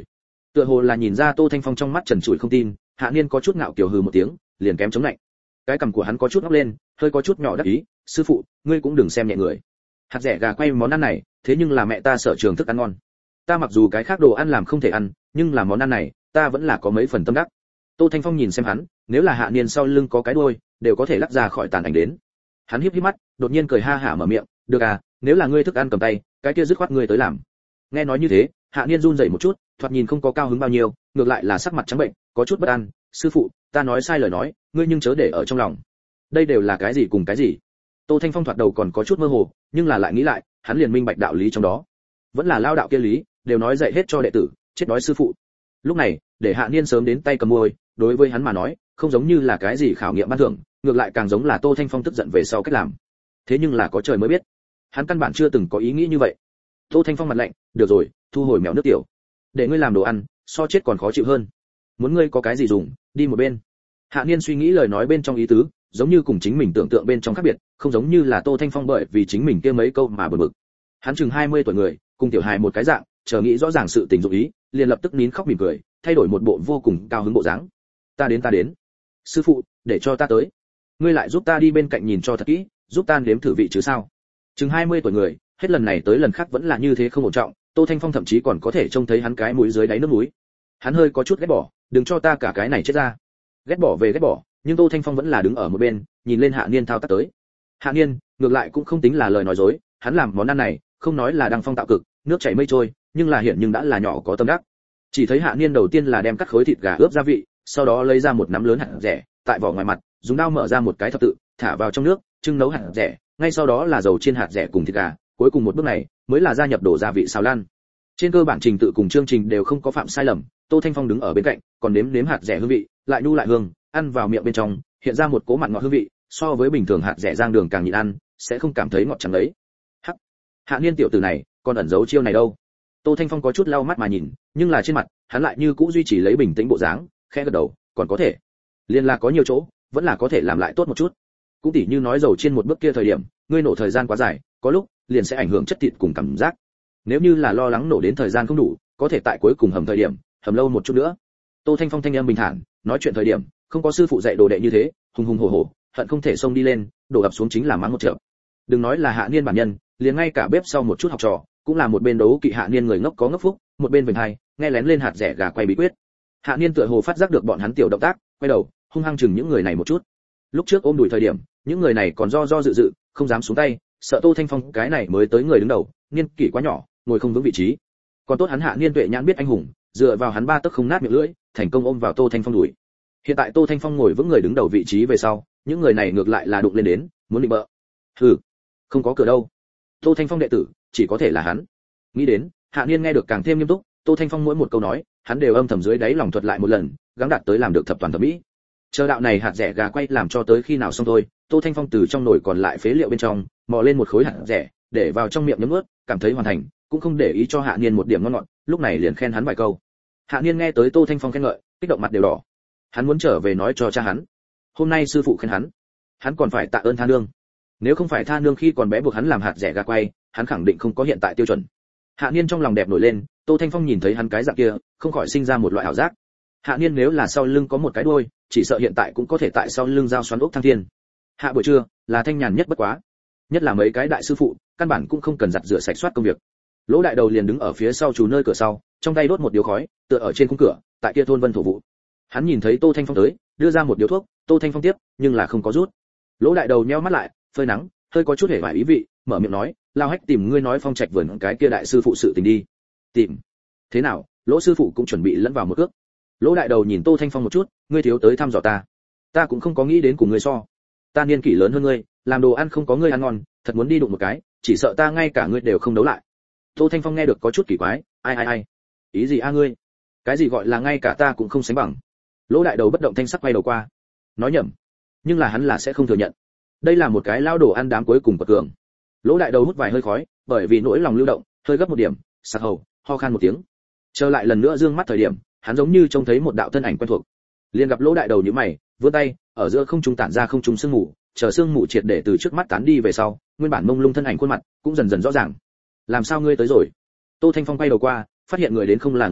Tựa hồ là nhìn ra Tô Thanh Phong trong mắt trần trụi không tin, Hạ Niên có chút ngạo kiều hừ một tiếng, liền kém chống lạnh. Cái cằm của hắn có chút ngóc lên, hơi có chút nhỏ đắc ý, sư phụ, ngươi cũng đừng xem nhẹ người. Hạt rẻ gà quay món ăn này, thế nhưng là mẹ ta sở trường thức ăn ngon. Ta mặc dù cái khác đồ ăn làm không thể ăn, nhưng là món ăn này, ta vẫn là có mấy phần tâm đắc. Tô Thanh Phong nhìn xem hắn, nếu là Hạ Niên sau lưng có cái đuôi, đều có thể lắc ra khỏi tàn ảnh đến. Hắn híp híp mắt, đột nhiên cười ha hả mở miệng, "Được à, nếu là ngươi thức ăn cầm tay, cái kia dứt khoát ngươi tới làm." Nghe nói như thế, Hạ Niên run rẩy một chút, thoạt nhìn không có cao hứng bao nhiêu, ngược lại là sắc mặt trắng bệnh, có chút bất an, "Sư phụ, ta nói sai lời nói, ngươi nhưng chớ để ở trong lòng." Đây đều là cái gì cùng cái gì? Tô Thanh Phong thoạt đầu còn có chút mơ hồ, nhưng là lại nghĩ lại, hắn liền minh bạch đạo lý trong đó. Vẫn là lao đạo kia lý, đều nói dạy hết cho đệ tử, chết đói sư phụ. Lúc này, để Hạ Niên sớm đến tay cầm môi, đối với hắn mà nói, không giống như là cái gì khảo nghiệm ban thưởng, ngược lại càng giống là Tô Thanh Phong tức giận về sau cách làm. Thế nhưng là có trời mới biết, hắn căn bản chưa từng có ý nghĩ như vậy. Tô Thanh Phong mặt lạnh, "Được rồi, thu hồi mèo nước tiểu. Để ngươi làm đồ ăn, so chết còn khó chịu hơn. Muốn ngươi có cái gì dùng, đi một bên." Hạ Niên suy nghĩ lời nói bên trong ý tứ, giống như cùng chính mình tưởng tượng bên trong khác biệt, không giống như là Tô Thanh Phong bởi vì chính mình kia mấy câu mà bực bực. Hắn chừng 20 tuổi người, cùng tiểu hài một cái dạng, chờ nghĩ rõ ràng sự tình dụng ý, liền lập tức nín khóc mỉm cười, thay đổi một bộ vô cùng cao hứng bộ dáng. Ta đến. Sư phụ, để cho ta tới. Ngươi lại giúp ta đi bên cạnh nhìn cho thật kỹ, giúp ta nếm thử vị chứ sao? Chừng 20 tuổi người, hết lần này tới lần khác vẫn là như thế không ổn trọng, Tô Thanh Phong thậm chí còn có thể trông thấy hắn cái mũi dưới đáy nước mũi. Hắn hơi có chút ghét bỏ, đừng cho ta cả cái này chết ra. Ghét bỏ về ghét bỏ, nhưng Tô Thanh Phong vẫn là đứng ở một bên, nhìn lên Hạ Niên thao tác tới. Hạ Niên, ngược lại cũng không tính là lời nói dối, hắn làm món ăn này, không nói là đăng phong tạo cực, nước chảy mây trôi, nhưng là hiện nhưng đã là nhỏ có tâm đắc. Chỉ thấy Hạ Niên đầu tiên là đem cắt khối thịt gà ướp gia vị, sau đó lấy ra một nắm lớn hạt rẻ, tại vỏ ngoài mặt, dùng dao mở ra một cái thập tự, thả vào trong nước, trưng nấu hạt rẻ, ngay sau đó là dầu chiên hạt rẻ cùng thịt gà, cuối cùng một bước này mới là gia nhập đổ gia vị xào lan. Trên cơ bản trình tự cùng chương trình đều không có phạm sai lầm, Tô Thanh Phong đứng ở bên cạnh, còn nếm hạt rẻ hương vị, lại nhu lại hương, ăn vào miệng bên trong, hiện ra một cỗ mặn ngọt hương vị, so với bình thường hạt rẻ rang đường càng nhịn ăn, sẽ không cảm thấy ngọt chẳng đấy. Hắc, Hạ Niên tiểu tử này, còn ẩn giấu chiêu này đâu? Tô Thanh Phong có chút lau mắt mà nhìn, nhưng là trên mặt, hắn lại như cũ duy trì lấy bình tĩnh bộ dáng, khẽ gật đầu, còn có thể. Liên là có nhiều chỗ, vẫn là có thể làm lại tốt một chút. Cũng tỉ như nói dầu chiên một bước kia thời điểm, ngươi nổ thời gian quá dài, có lúc liền sẽ ảnh hưởng chất thịt cùng cảm giác. Nếu như là lo lắng nổ đến thời gian không đủ, có thể tại cuối cùng hầm thời điểm, hầm lâu một chút nữa. Tô Thanh Phong thanh âm bình thản, nói chuyện thời điểm, không có sư phụ dạy đồ đệ như thế, hùng hùng hổ hổ, hận không thể xông đi lên, đổ ập xuống chính là mắng một trận. Đừng nói là Hạ Niên bản nhân, liền ngay cả bếp sau một chút học trò, cũng là một bên đấu kỵ Hạ Niên người ngốc có ngốc phúc, một bên vểnh hai, nghe lén lên hạt rẻ gà quay bí quyết. Hạ Niên tựa hồ phát giác được bọn hắn tiểu động tác, quay đầu, hung hăng chừng những người này một chút. Lúc trước ôm đùi thời điểm, những người này còn do dự, không dám xuống tay, sợ Tô Thanh Phong cái này mới tới người đứng đầu, niên kỷ quá nhỏ, ngồi không vững vị trí. Còn tốt hắn Hạ Niên tuệ nhãn biết anh hùng, dựa vào hắn ba tấc không nát miệng lưỡi, thành công ôm vào Tô Thanh Phong đùi. Hiện tại Tô Thanh Phong ngồi vững người đứng đầu vị trí về sau, những người này ngược lại là đụng lên đến, muốn định bợ. Hừ, không có cửa đâu. Tô Thanh Phong đệ tử, chỉ có thể là hắn. Nghĩ đến, Hạ Niên nghe được càng thêm nghiêm túc, Tô Thanh Phong mỗi một câu nói, hắn đều âm thầm dưới đáy lòng thuật lại một lần, gắng đạt tới làm được thập toàn thập mỹ. Chờ đạo này hạt rẻ gà quay làm cho tới khi nào xong thôi, Tô Thanh Phong từ trong nồi còn lại phế liệu bên trong, mò lên một khối hạt rẻ, để vào trong miệng nhấm nuốt, cảm thấy hoàn thành, cũng không để ý cho Hạ Niên một điểm ngon ngọt, lúc này liền khen hắn vài câu. Hạ Niên nghe tới Tô Thanh Phong khen ngợi, kích động mặt đều đỏ. Hắn muốn trở về nói cho cha hắn, hôm nay sư phụ khen hắn còn phải tạ ơn Tha Nương. Nếu không phải Tha Nương khi còn bé buộc hắn làm hạt rẻ gà quay, hắn khẳng định không có hiện tại tiêu chuẩn. Hạ Niên trong lòng đẹp nổi lên, Tô Thanh Phong nhìn thấy hắn cái dạng kia, không khỏi sinh ra một loại ảo giác. Hạ Niên nếu là sau lưng có một cái đuôi, chỉ sợ hiện tại cũng có thể tại sau lưng giao xoắn ốc thăng thiên. Hạ buổi trưa là thanh nhàn nhất bất quá, nhất là mấy cái đại sư phụ, căn bản cũng không cần giặt rửa sạch soát công việc. Lỗ đại đầu liền đứng ở phía sau chủ nơi cửa sau, trong tay đốt một điếu khói, tựa ở trên khung cửa, tại kia thôn vân thổ vụ. Hắn nhìn thấy Tô Thanh Phong tới, đưa ra một điếu thuốc, Tô Thanh Phong tiếp, nhưng là không có rút. Lỗ đại đầu nheo mắt lại, phơi nắng, hơi có chút hề vải ý vị, mở miệng nói, lao hách tìm ngươi nói Phong Trạch vườn cái kia đại sư phụ sự tình đi. Tìm? Thế nào? Lỗ sư phụ cũng chuẩn bị lẫn vào một cước. Lỗ đại đầu nhìn Tô Thanh Phong một chút, ngươi thiếu tới thăm dò ta cũng không có nghĩ đến cùng ngươi so. Ta niên kỷ lớn hơn ngươi, làm đồ ăn không có ngươi ăn ngon, thật muốn đi đụng một cái, chỉ sợ ta ngay cả ngươi đều không đấu lại. Tô Thanh Phong nghe được có chút kỳ quái, ai, ý gì a ngươi? Cái gì gọi là ngay cả ta cũng không sánh bằng? Lỗ đại đầu bất động thanh sắc quay đầu qua, nói nhầm, nhưng là hắn là sẽ không thừa nhận. Đây là một cái lao đồ ăn đám cuối cùng của cường. Lỗ đại đầu hút vài hơi khói, bởi vì nỗi lòng lưu động, hơi gấp một điểm, sặc hầu, ho khan một tiếng. Trở lại lần nữa dương mắt thời điểm, hắn giống như trông thấy một đạo thân ảnh quen thuộc. Liền gặp Lỗ đại đầu nhíu mày, vươn tay, ở giữa không trung tản ra không trung sương mù, chờ sương mù triệt để từ trước mắt tán đi về sau, nguyên bản mông lung thân ảnh khuôn mặt cũng dần dần rõ ràng. Làm sao ngươi tới rồi? Tô Thanh Phong quay đầu qua, phát hiện người đến không là người khác,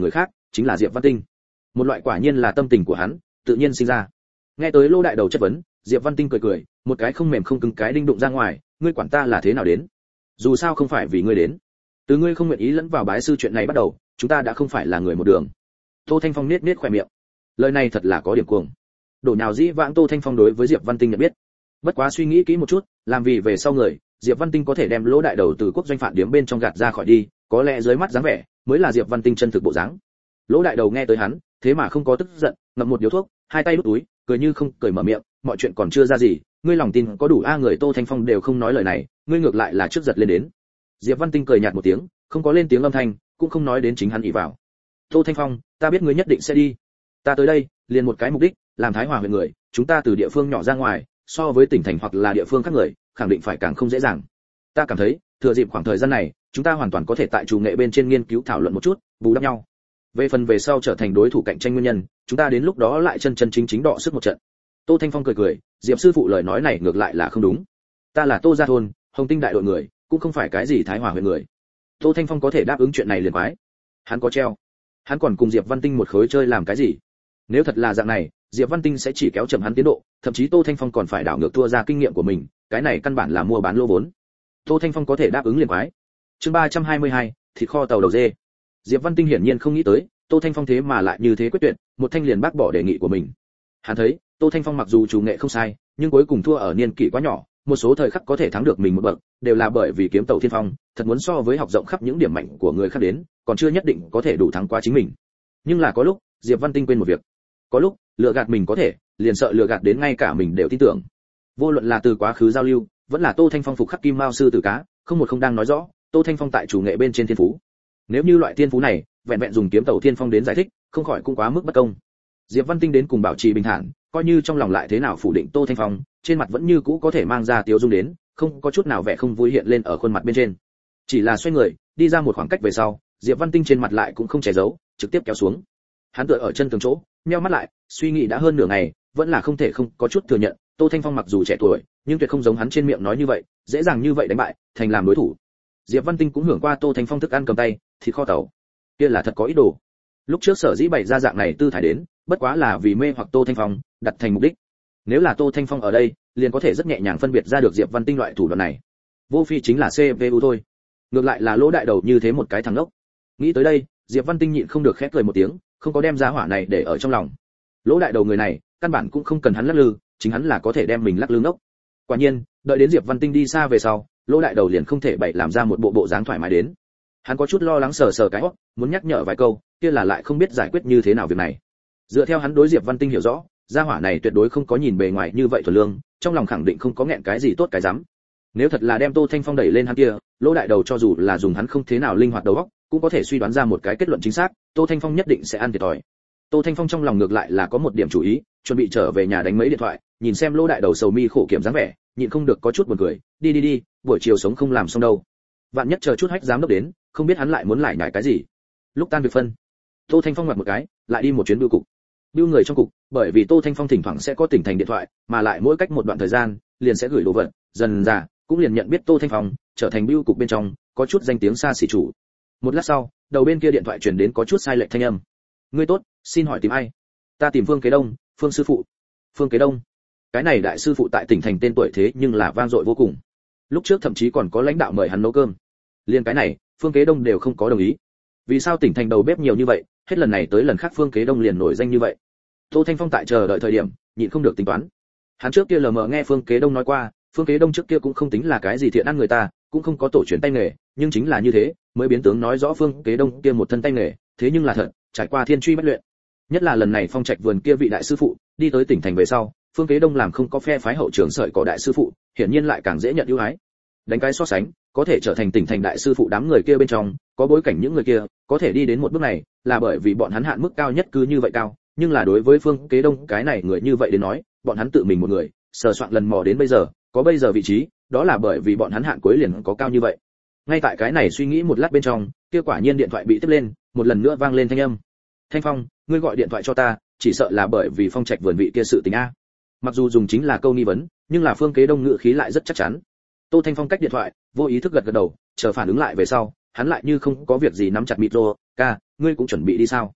chính là Diệp Văn Tinh. Một loại quả nhiên là tâm tình của hắn tự nhiên sinh ra. Nghe tới Lô đại đầu chất vấn, Diệp Văn Tinh cười cười, một cái không mềm không cứng cái đinh đụng ra ngoài, ngươi quản ta là thế nào đến? Dù sao không phải vì ngươi đến. Từ ngươi không nguyện ý lẫn vào bái sư chuyện này bắt đầu, chúng ta đã không phải là người một đường. Tô Thanh Phong niết khóe miệng. Lời này thật là có điểm cuồng. Đổ nhào dĩ vãng Tô Thanh Phong đối với Diệp Văn Tinh nhận biết. Bất quá suy nghĩ kỹ một chút, làm vì về sau người, Diệp Văn Tinh có thể đem Lỗ đại đầu từ quốc doanh phản điếm bên trong gạt ra khỏi đi, có lẽ dưới mắt dáng vẻ mới là Diệp Văn Tinh chân thực bộ dáng. Lỗ đại đầu nghe tới hắn, thế mà không có tức giận, ngậm một điếu thuốc, hai tay đút túi, cười như không cười mở miệng, mọi chuyện còn chưa ra gì, ngươi lòng tin có đủ a? Người Tô Thanh Phong đều không nói lời này, ngươi ngược lại là trước giật lên đến. Diệp Văn Tinh cười nhạt một tiếng, không có lên tiếng âm thanh, cũng không nói đến chính hắn ỷ vào. Tô Thanh Phong, ta biết ngươi nhất định sẽ đi. Ta tới đây, liền một cái mục đích, làm Thái Hòa huyện người, chúng ta từ địa phương nhỏ ra ngoài, so với tỉnh thành hoặc là địa phương khác người, khẳng định phải càng không dễ dàng. Ta cảm thấy, thừa dịp khoảng thời gian này, chúng ta hoàn toàn có thể tại chủ nghệ bên trên nghiên cứu thảo luận một chút, bù đắp nhau. Về phần về sau trở thành đối thủ cạnh tranh nguyên nhân, chúng ta đến lúc đó lại chân chân chính chính đọ sức một trận. Tô Thanh Phong cười cười, Diệp sư phụ lời nói này ngược lại là không đúng. Ta là Tô gia thôn, Hồng Tinh đại đội người, cũng không phải cái gì Thái Hòa huyện người. Tô Thanh Phong có thể đáp ứng chuyện này liền quái. Hắn có treo. Hắn còn cùng Diệp Văn Tinh một khối chơi làm cái gì? Nếu thật là dạng này, Diệp Văn Tinh sẽ chỉ kéo chậm hắn tiến độ, thậm chí Tô Thanh Phong còn phải đảo ngược thua ra kinh nghiệm của mình, cái này căn bản là mua bán lô vốn. Tô Thanh Phong có thể đáp ứng liền quái. Chương 322, thịt kho tàu đầu dê. Diệp Văn Tinh hiển nhiên không nghĩ tới, Tô Thanh Phong thế mà lại như thế quyết tuyệt, một thanh liền bác bỏ đề nghị của mình. Hắn thấy, Tô Thanh Phong mặc dù chủ nghệ không sai, nhưng cuối cùng thua ở niên kỷ quá nhỏ, một số thời khắc có thể thắng được mình một bậc, đều là bởi vì kiếm tàu thiên phong, thật muốn so với học rộng khắp những điểm mạnh của người khác đến, còn chưa nhất định có thể đủ thắng qua chính mình. Nhưng là có lúc, Diệp Văn Tinh quên một việc. Có lúc, lừa gạt mình có thể, liền sợ lừa gạt đến ngay cả mình đều tin tưởng. Vô luận là từ quá khứ giao lưu, vẫn là Tô Thanh Phong phục khắc kim mao sư tử cá, không một không đang nói rõ, Tô Thanh Phong tại chủ nghệ bên trên thiên phú. Nếu như loại thiên phú này, vẹn vẹn dùng kiếm tàu thiên phong đến giải thích, không khỏi cũng quá mức bất công. Diệp Văn Tinh đến cùng bảo trì bình thản, coi như trong lòng lại thế nào phủ định Tô Thanh Phong, trên mặt vẫn như cũ có thể mang ra tiếu dung đến, không có chút nào vẻ không vui hiện lên ở khuôn mặt bên trên. Chỉ là xoay người, đi ra một khoảng cách về sau, Diệp Văn Tinh trên mặt lại cũng không che giấu, trực tiếp kéo xuống. Hắn tựa ở chân tường chỗ, nheo mắt lại, suy nghĩ đã hơn nửa ngày, vẫn là không thể không có chút thừa nhận, Tô Thanh Phong mặc dù trẻ tuổi, nhưng tuyệt không giống hắn trên miệng nói như vậy, dễ dàng như vậy đánh bại, thành làm đối thủ. Diệp Văn Tinh cũng hưởng qua Tô Thanh Phong thức ăn cầm tay, thịt kho tàu, kia là thật có ý đồ. Lúc trước sở dĩ bày ra dạng này tư thái đến, bất quá là vì mê hoặc Tô Thanh Phong, đặt thành mục đích. Nếu là Tô Thanh Phong ở đây, liền có thể rất nhẹ nhàng phân biệt ra được Diệp Văn Tinh loại thủ đoạn này. Vô phi chính là CPU thôi. Ngược lại là Lỗ đại đầu như thế một cái thằng đốc. Nghĩ tới đây, Diệp Văn Tinh nhịn không được khẽ cười một tiếng, không có đem giá hỏa này để ở trong lòng. Lỗ đại đầu người này, căn bản cũng không cần hắn lắc lư, chính hắn là có thể đem mình lắc lư ngốc. Quả nhiên, đợi đến Diệp Văn Tinh đi xa về sau, Lỗ đại đầu liền không thể bày làm ra một bộ dáng thoải mái đến. Hắn có chút lo lắng sờ sờ cái hốc, muốn nhắc nhở vài câu, kia là lại không biết giải quyết như thế nào việc này. Dựa theo hắn đối Diệp Văn Tinh hiểu rõ, gia hỏa này tuyệt đối không có nhìn bề ngoài như vậy thuần lương, trong lòng khẳng định không có nghẹn cái gì tốt cái dám. Nếu thật là đem Tô Thanh Phong đẩy lên hắn kia, Lỗ đại đầu cho dù là dùng hắn không thế nào linh hoạt đầu óc, cũng có thể suy đoán ra một cái kết luận chính xác, Tô Thanh Phong nhất định sẽ ăn thiệt thòi. Tô Thanh Phong trong lòng ngược lại là có một điểm chủ ý, chuẩn bị trở về nhà đánh mấy điện thoại, nhìn xem Lỗ đại đầu sầu mi khổ kiểm dáng vẻ, nhịn không được có chút buồn cười, đi, buổi chiều sống không làm xong đâu. Vạn nhất chờ chút hách giám đốc đến, không biết hắn lại muốn lại nhảy cái gì. Lúc tan việc phân, Tô Thanh Phong ngoặt một cái, lại đi một chuyến bưu cục. Bưu người trong cục, bởi vì Tô Thanh Phong thỉnh thoảng sẽ có tỉnh thành điện thoại, mà lại mỗi cách một đoạn thời gian, liền sẽ gửi đồ vật, dần dà cũng liền nhận biết Tô Thanh Phong, trở thành bưu cục bên trong có chút danh tiếng xa xỉ chủ. Một lát sau, đầu bên kia điện thoại truyền đến có chút sai lệch thanh âm. Ngươi tốt, xin hỏi tìm ai? Ta tìm Phương Kế Đông, Phương sư phụ. Phương Kế Đông? Cái này đại sư phụ tại tỉnh thành tên tuổi thế nhưng là vang dội vô cùng. Lúc trước thậm chí còn có lãnh đạo mời hắn nấu cơm. Liên cái này, Phương Kế Đông đều không có đồng ý. Vì sao tỉnh thành đầu bếp nhiều như vậy, hết lần này tới lần khác Phương Kế Đông liền nổi danh như vậy? Tô Thanh Phong tại chờ đợi thời điểm, nhịn không được tính toán. Hắn trước kia lờ mờ nghe Phương Kế Đông nói qua, Phương Kế Đông trước kia cũng không tính là cái gì thiện ăn người ta, cũng không có tổ truyền tay nghề, nhưng chính là như thế, mới biến tướng nói rõ Phương Kế Đông kia một thân tay nghề, thế nhưng là thật, trải qua thiên truy bất luyện. Nhất là lần này Phong Trạch vườn kia vị đại sư phụ, đi tới tỉnh thành về sau, Phương Kế Đông làm không có phe phái hậu trường sợi cỏ đại sư phụ, hiển nhiên lại càng dễ nhận ưu ái. Đánh cái so sánh, có thể trở thành tỉnh thành đại sư phụ đám người kia bên trong, có bối cảnh những người kia, có thể đi đến một bước này, là bởi vì bọn hắn hạn mức cao nhất cứ như vậy cao, nhưng là đối với Phương Kế Đông cái này người như vậy đến nói, bọn hắn tự mình một người, sờ soạn lần mò đến bây giờ, có bây giờ vị trí, đó là bởi vì bọn hắn hạn cuối liền có cao như vậy. Ngay tại cái này suy nghĩ một lát bên trong, kia quả nhiên điện thoại bị tiếp lên, một lần nữa vang lên thanh âm. Thanh Phong, ngươi gọi điện thoại cho ta, chỉ sợ là bởi vì Phong Trạch vườn vị kia sự tình a. Mặc dù dùng chính là câu nghi vấn, nhưng là Phương Kế Đông ngữ khí lại rất chắc chắn. Tô Thanh Phong cách điện thoại, vô ý thức gật gật đầu, chờ phản ứng lại về sau, hắn lại như không có việc gì nắm chặt micro, ca, ngươi cũng chuẩn bị đi sao?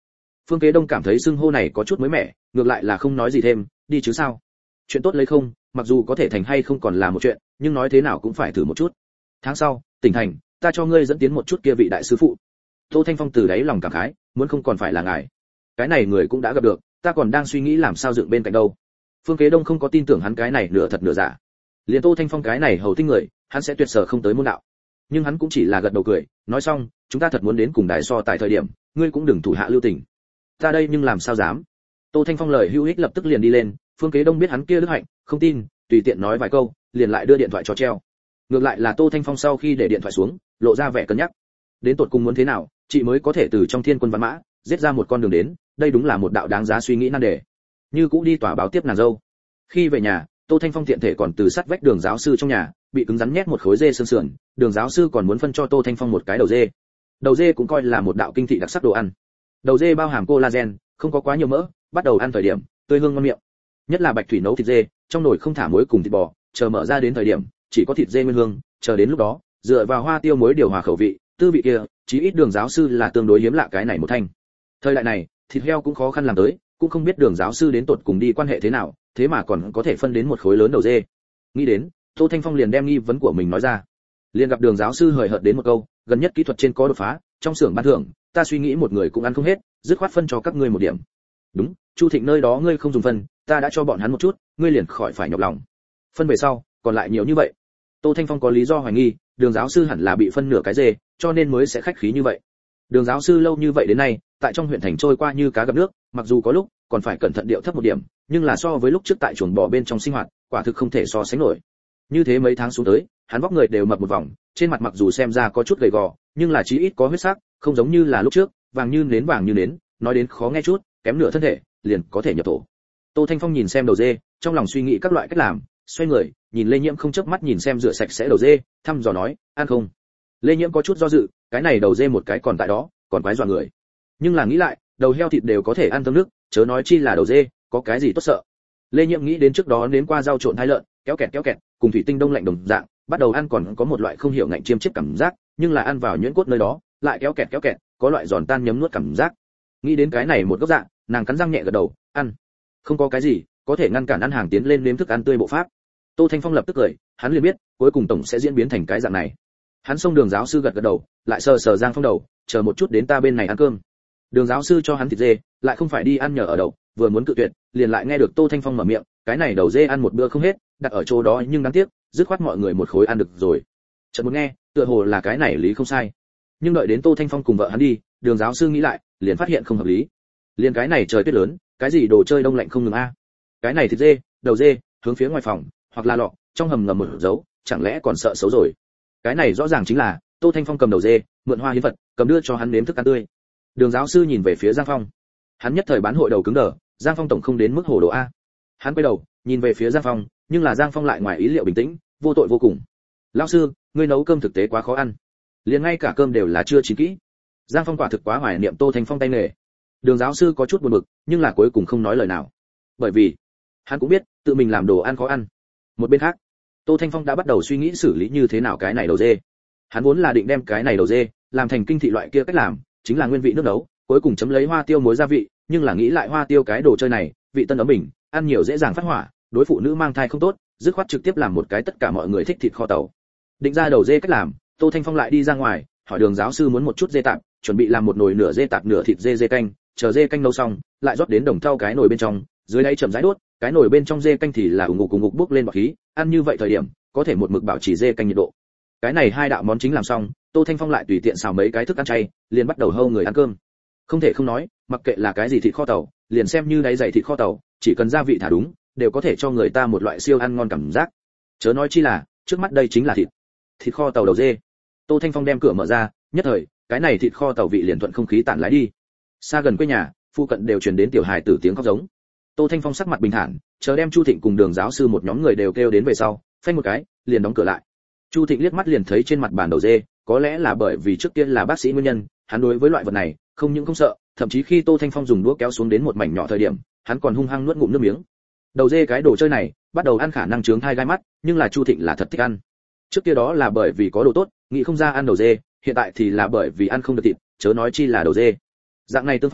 Phương Kế Đông cảm thấy xưng hô này có chút mới mẻ, ngược lại là không nói gì thêm, đi chứ sao? Chuyện tốt lấy không, mặc dù có thể thành hay không còn là một chuyện, nhưng nói thế nào cũng phải thử một chút. Tháng sau, tỉnh thành, ta cho ngươi dẫn tiến một chút kia vị đại sư phụ. Tô Thanh Phong từ đáy lòng cảm khái, muốn không còn phải là ngài. Cái này người cũng đã gặp được, ta còn đang suy nghĩ làm sao dựng bên cạnh đâu. Phương Kế Đông không có tin tưởng hắn cái này nửa thật nửa giả. Liền Tô Thanh Phong cái này hầu tinh người, hắn sẽ tuyệt sở không tới môn đạo. Nhưng hắn cũng chỉ là gật đầu cười, nói xong, chúng ta thật muốn đến cùng đại so tại thời điểm, ngươi cũng đừng thủ hạ lưu tình. Ta đây nhưng làm sao dám. Tô Thanh Phong lời hữu ích lập tức liền đi lên, Phương Kế Đông biết hắn kia đức hạnh, không tin, tùy tiện nói vài câu, liền lại đưa điện thoại cho treo. Ngược lại là Tô Thanh Phong sau khi để điện thoại xuống, lộ ra vẻ cân nhắc. Đến tột cùng muốn thế nào, chị mới có thể từ trong thiên quân văn mã, giết ra một con đường đến, đây đúng là một đạo đáng giá suy nghĩ nan đề. Như cũ đi tòa báo tiếp nàng dâu. Khi về nhà, Tô Thanh Phong tiện thể còn từ sát vách Đường giáo sư trong nhà, bị cứng rắn nhét một khối dê xương sườn, Đường giáo sư còn muốn phân cho Tô Thanh Phong một cái đầu dê. Đầu dê cũng coi là một đạo kinh thị đặc sắc đồ ăn. Đầu dê bao hàm collagen, không có quá nhiều mỡ, bắt đầu ăn thời điểm, tươi hương ngon miệng. Nhất là bạch thủy nấu thịt dê, trong nồi không thả muối cùng thịt bò, chờ mở ra đến thời điểm, chỉ có thịt dê nguyên hương, chờ đến lúc đó, dựa vào hoa tiêu muối điều hòa khẩu vị, tư vị kia, chí ít Đường giáo sư là tương đối hiếm lạ cái này một thanh. Thời đại này, thịt heo cũng khó khăn làm tới, cũng không biết Đường giáo sư đến tột cùng đi quan hệ thế nào, thế mà còn có thể phân đến một khối lớn đầu dê. Nghĩ đến, Tô Thanh Phong liền đem nghi vấn của mình nói ra. Liền gặp Đường giáo sư hời hợt đến một câu, gần nhất kỹ thuật trên có đột phá, trong xưởng ban thưởng, ta suy nghĩ một người cũng ăn không hết, dứt khoát phân cho các ngươi một điểm. Đúng, Chu Thịnh nơi đó ngươi không dùng phân, ta đã cho bọn hắn một chút, ngươi liền khỏi phải nhọc lòng. Phân về sau, còn lại nhiều như vậy. Tô Thanh Phong có lý do hoài nghi, Đường giáo sư hẳn là bị phân nửa cái dê, cho nên mới sẽ khách khí như vậy. Đường giáo sư lâu như vậy đến nay, tại trong huyện thành trôi qua như cá gặp nước, mặc dù có lúc còn phải cẩn thận điệu thấp một điểm, nhưng là so với lúc trước tại chuồng bò bên trong sinh hoạt, quả thực không thể so sánh nổi. Như thế mấy tháng xuống tới, hắn vóc người đều mập một vòng, trên mặt mặc dù xem ra có chút gầy gò, nhưng là chí ít có huyết sắc, không giống như là lúc trước, vàng như nến, nói đến khó nghe chút, kém nửa thân thể, liền có thể nhập tổ. Tô Thanh Phong nhìn xem đầu dê, trong lòng suy nghĩ các loại cách làm, xoay người, nhìn Lê Nhiễm không chớp mắt nhìn xem rửa sạch sẽ đầu dê, thăm dò nói, ăn không? Lê Nhiễm có chút do dự, cái này đầu dê một cái còn tại đó, còn quái dọa người. Nhưng là nghĩ lại, đầu heo thịt đều có thể ăn thơm nước, chớ nói chi là đầu dê, có cái gì tốt sợ. Lê Nhiễm nghĩ đến trước đó nếm qua rau trộn thái lợn, kéo kẹt, cùng thủy tinh đông lạnh đồng dạng, bắt đầu ăn còn có một loại không hiểu ngạnh chiêm chiếp cảm giác, nhưng là ăn vào nhuyễn cốt nơi đó, lại kéo kẹt, có loại giòn tan nhấm nuốt cảm giác. Nghĩ đến cái này một góc dạng, nàng cắn răng nhẹ gật đầu, ăn. Không có cái gì có thể ngăn cản ăn hàng tiến lên nếm thức ăn tươi bộ pháp. Tô Thanh Phong lập tức cười, hắn liền biết, cuối cùng tổng sẽ diễn biến thành cái dạng này. Hắn xông Đường giáo sư gật gật đầu, lại sờ sờ Giang Phong đầu, chờ một chút đến ta bên này ăn cơm. Đường giáo sư cho hắn thịt dê, lại không phải đi ăn nhờ ở đậu, vừa muốn cự tuyệt, liền lại nghe được Tô Thanh Phong mở miệng, cái này đầu dê ăn một bữa không hết, đặt ở chỗ đó nhưng đáng tiếc, dứt khoát mọi người một khối ăn được rồi. Chợt muốn nghe, tựa hồ là cái này lý không sai. Nhưng đợi đến Tô Thanh Phong cùng vợ hắn đi, Đường giáo sư nghĩ lại, liền phát hiện không hợp lý. Liền cái này trời tuyết lớn, cái gì đồ chơi đông lạnh không ngừng a? Cái này thịt dê, đầu dê, hướng phía ngoài phòng, hoặc là lọ, trong hầm ngầm một dấu, chẳng lẽ còn sợ xấu rồi. Cái này rõ ràng chính là Tô Thanh Phong cầm đầu dê, mượn hoa hiến vật, cầm đưa cho hắn nếm thức ăn tươi. Đường giáo sư nhìn về phía Giang Phong, hắn nhất thời bán hội đầu cứng đờ, Giang Phong tổng không đến mức hồ đồ a. Hắn quay đầu nhìn về phía Giang Phong, nhưng là Giang Phong lại ngoài ý liệu bình tĩnh, vô tội vô cùng. Lão sư, ngươi nấu cơm thực tế quá khó ăn, liền ngay cả cơm đều là chưa chín kỹ. Giang Phong quả thực quá hoài niệm Tô Thanh Phong tay nghề. Đường giáo sư có chút buồn bực, nhưng là cuối cùng không nói lời nào, bởi vì hắn cũng biết tự mình làm đồ ăn khó ăn. Một bên khác, Tô Thanh Phong đã bắt đầu suy nghĩ xử lý như thế nào cái này đầu dê. Hắn vốn là định đem cái này đầu dê làm thành kinh thị loại kia cách làm, chính là nguyên vị nước nấu, cuối cùng chấm lấy hoa tiêu muối gia vị, nhưng là nghĩ lại hoa tiêu cái đồ chơi này, vị tân ấm bình, ăn nhiều dễ dàng phát hỏa, đối phụ nữ mang thai không tốt, dứt khoát trực tiếp làm một cái tất cả mọi người thích thịt kho tàu. Định ra đầu dê cách làm, Tô Thanh Phong lại đi ra ngoài, hỏi Đường giáo sư muốn một chút dê tạp, chuẩn bị làm một nồi nửa dê tạp nửa thịt dê canh, chờ dê canh nấu xong, lại rót đến đồng thau cái nồi bên trong, dưới đáy chậm rãi đốt, cái nồi bên trong dê canh thì là ủng ngục bốc lên bọt khí, ăn như vậy thời điểm, có thể một mực bảo trì dê canh nhiệt độ. Cái này hai đạo món chính làm xong, Tô Thanh Phong lại tùy tiện xào mấy cái thức ăn chay, liền bắt đầu hâu người ăn cơm. Không thể không nói, mặc kệ là cái gì thịt kho tàu, liền xem như đáy dày thịt kho tàu, chỉ cần gia vị thả đúng, đều có thể cho người ta một loại siêu ăn ngon cảm giác. Chớ nói chi là, trước mắt đây chính là thịt kho tàu đầu dê. Tô Thanh Phong đem cửa mở ra, nhất thời, cái này thịt kho tàu vị liền thuận không khí tản lái đi. Xa gần quê nhà, phụ cận đều truyền đến tiểu hài tử tiếng khóc giống. Tô Thanh Phong sắc mặt bình thản, chờ đem Chu Thịnh cùng Đường giáo sư một nhóm người đều kêu đến về sau, phanh một cái, liền đóng cửa lại. Chu Thịnh liếc mắt liền thấy trên mặt bàn đầu dê, có lẽ là bởi vì trước tiên là bác sĩ nguyên nhân, hắn đối với loại vật này không những không sợ, thậm chí khi Tô Thanh Phong dùng đũa kéo xuống đến một mảnh nhỏ thời điểm, hắn còn hung hăng nuốt ngụm nước miếng. Đầu dê cái đồ chơi này, bắt đầu ăn khả năng chướng thai gai mắt, nhưng là Chu Thịnh là thật thích ăn. Trước kia đó là bởi vì có đồ tốt, nghĩ không ra ăn đầu dê, hiện tại thì là bởi vì ăn không được thịt, chớ nói chi là đầu dê. Dạng này tương phản,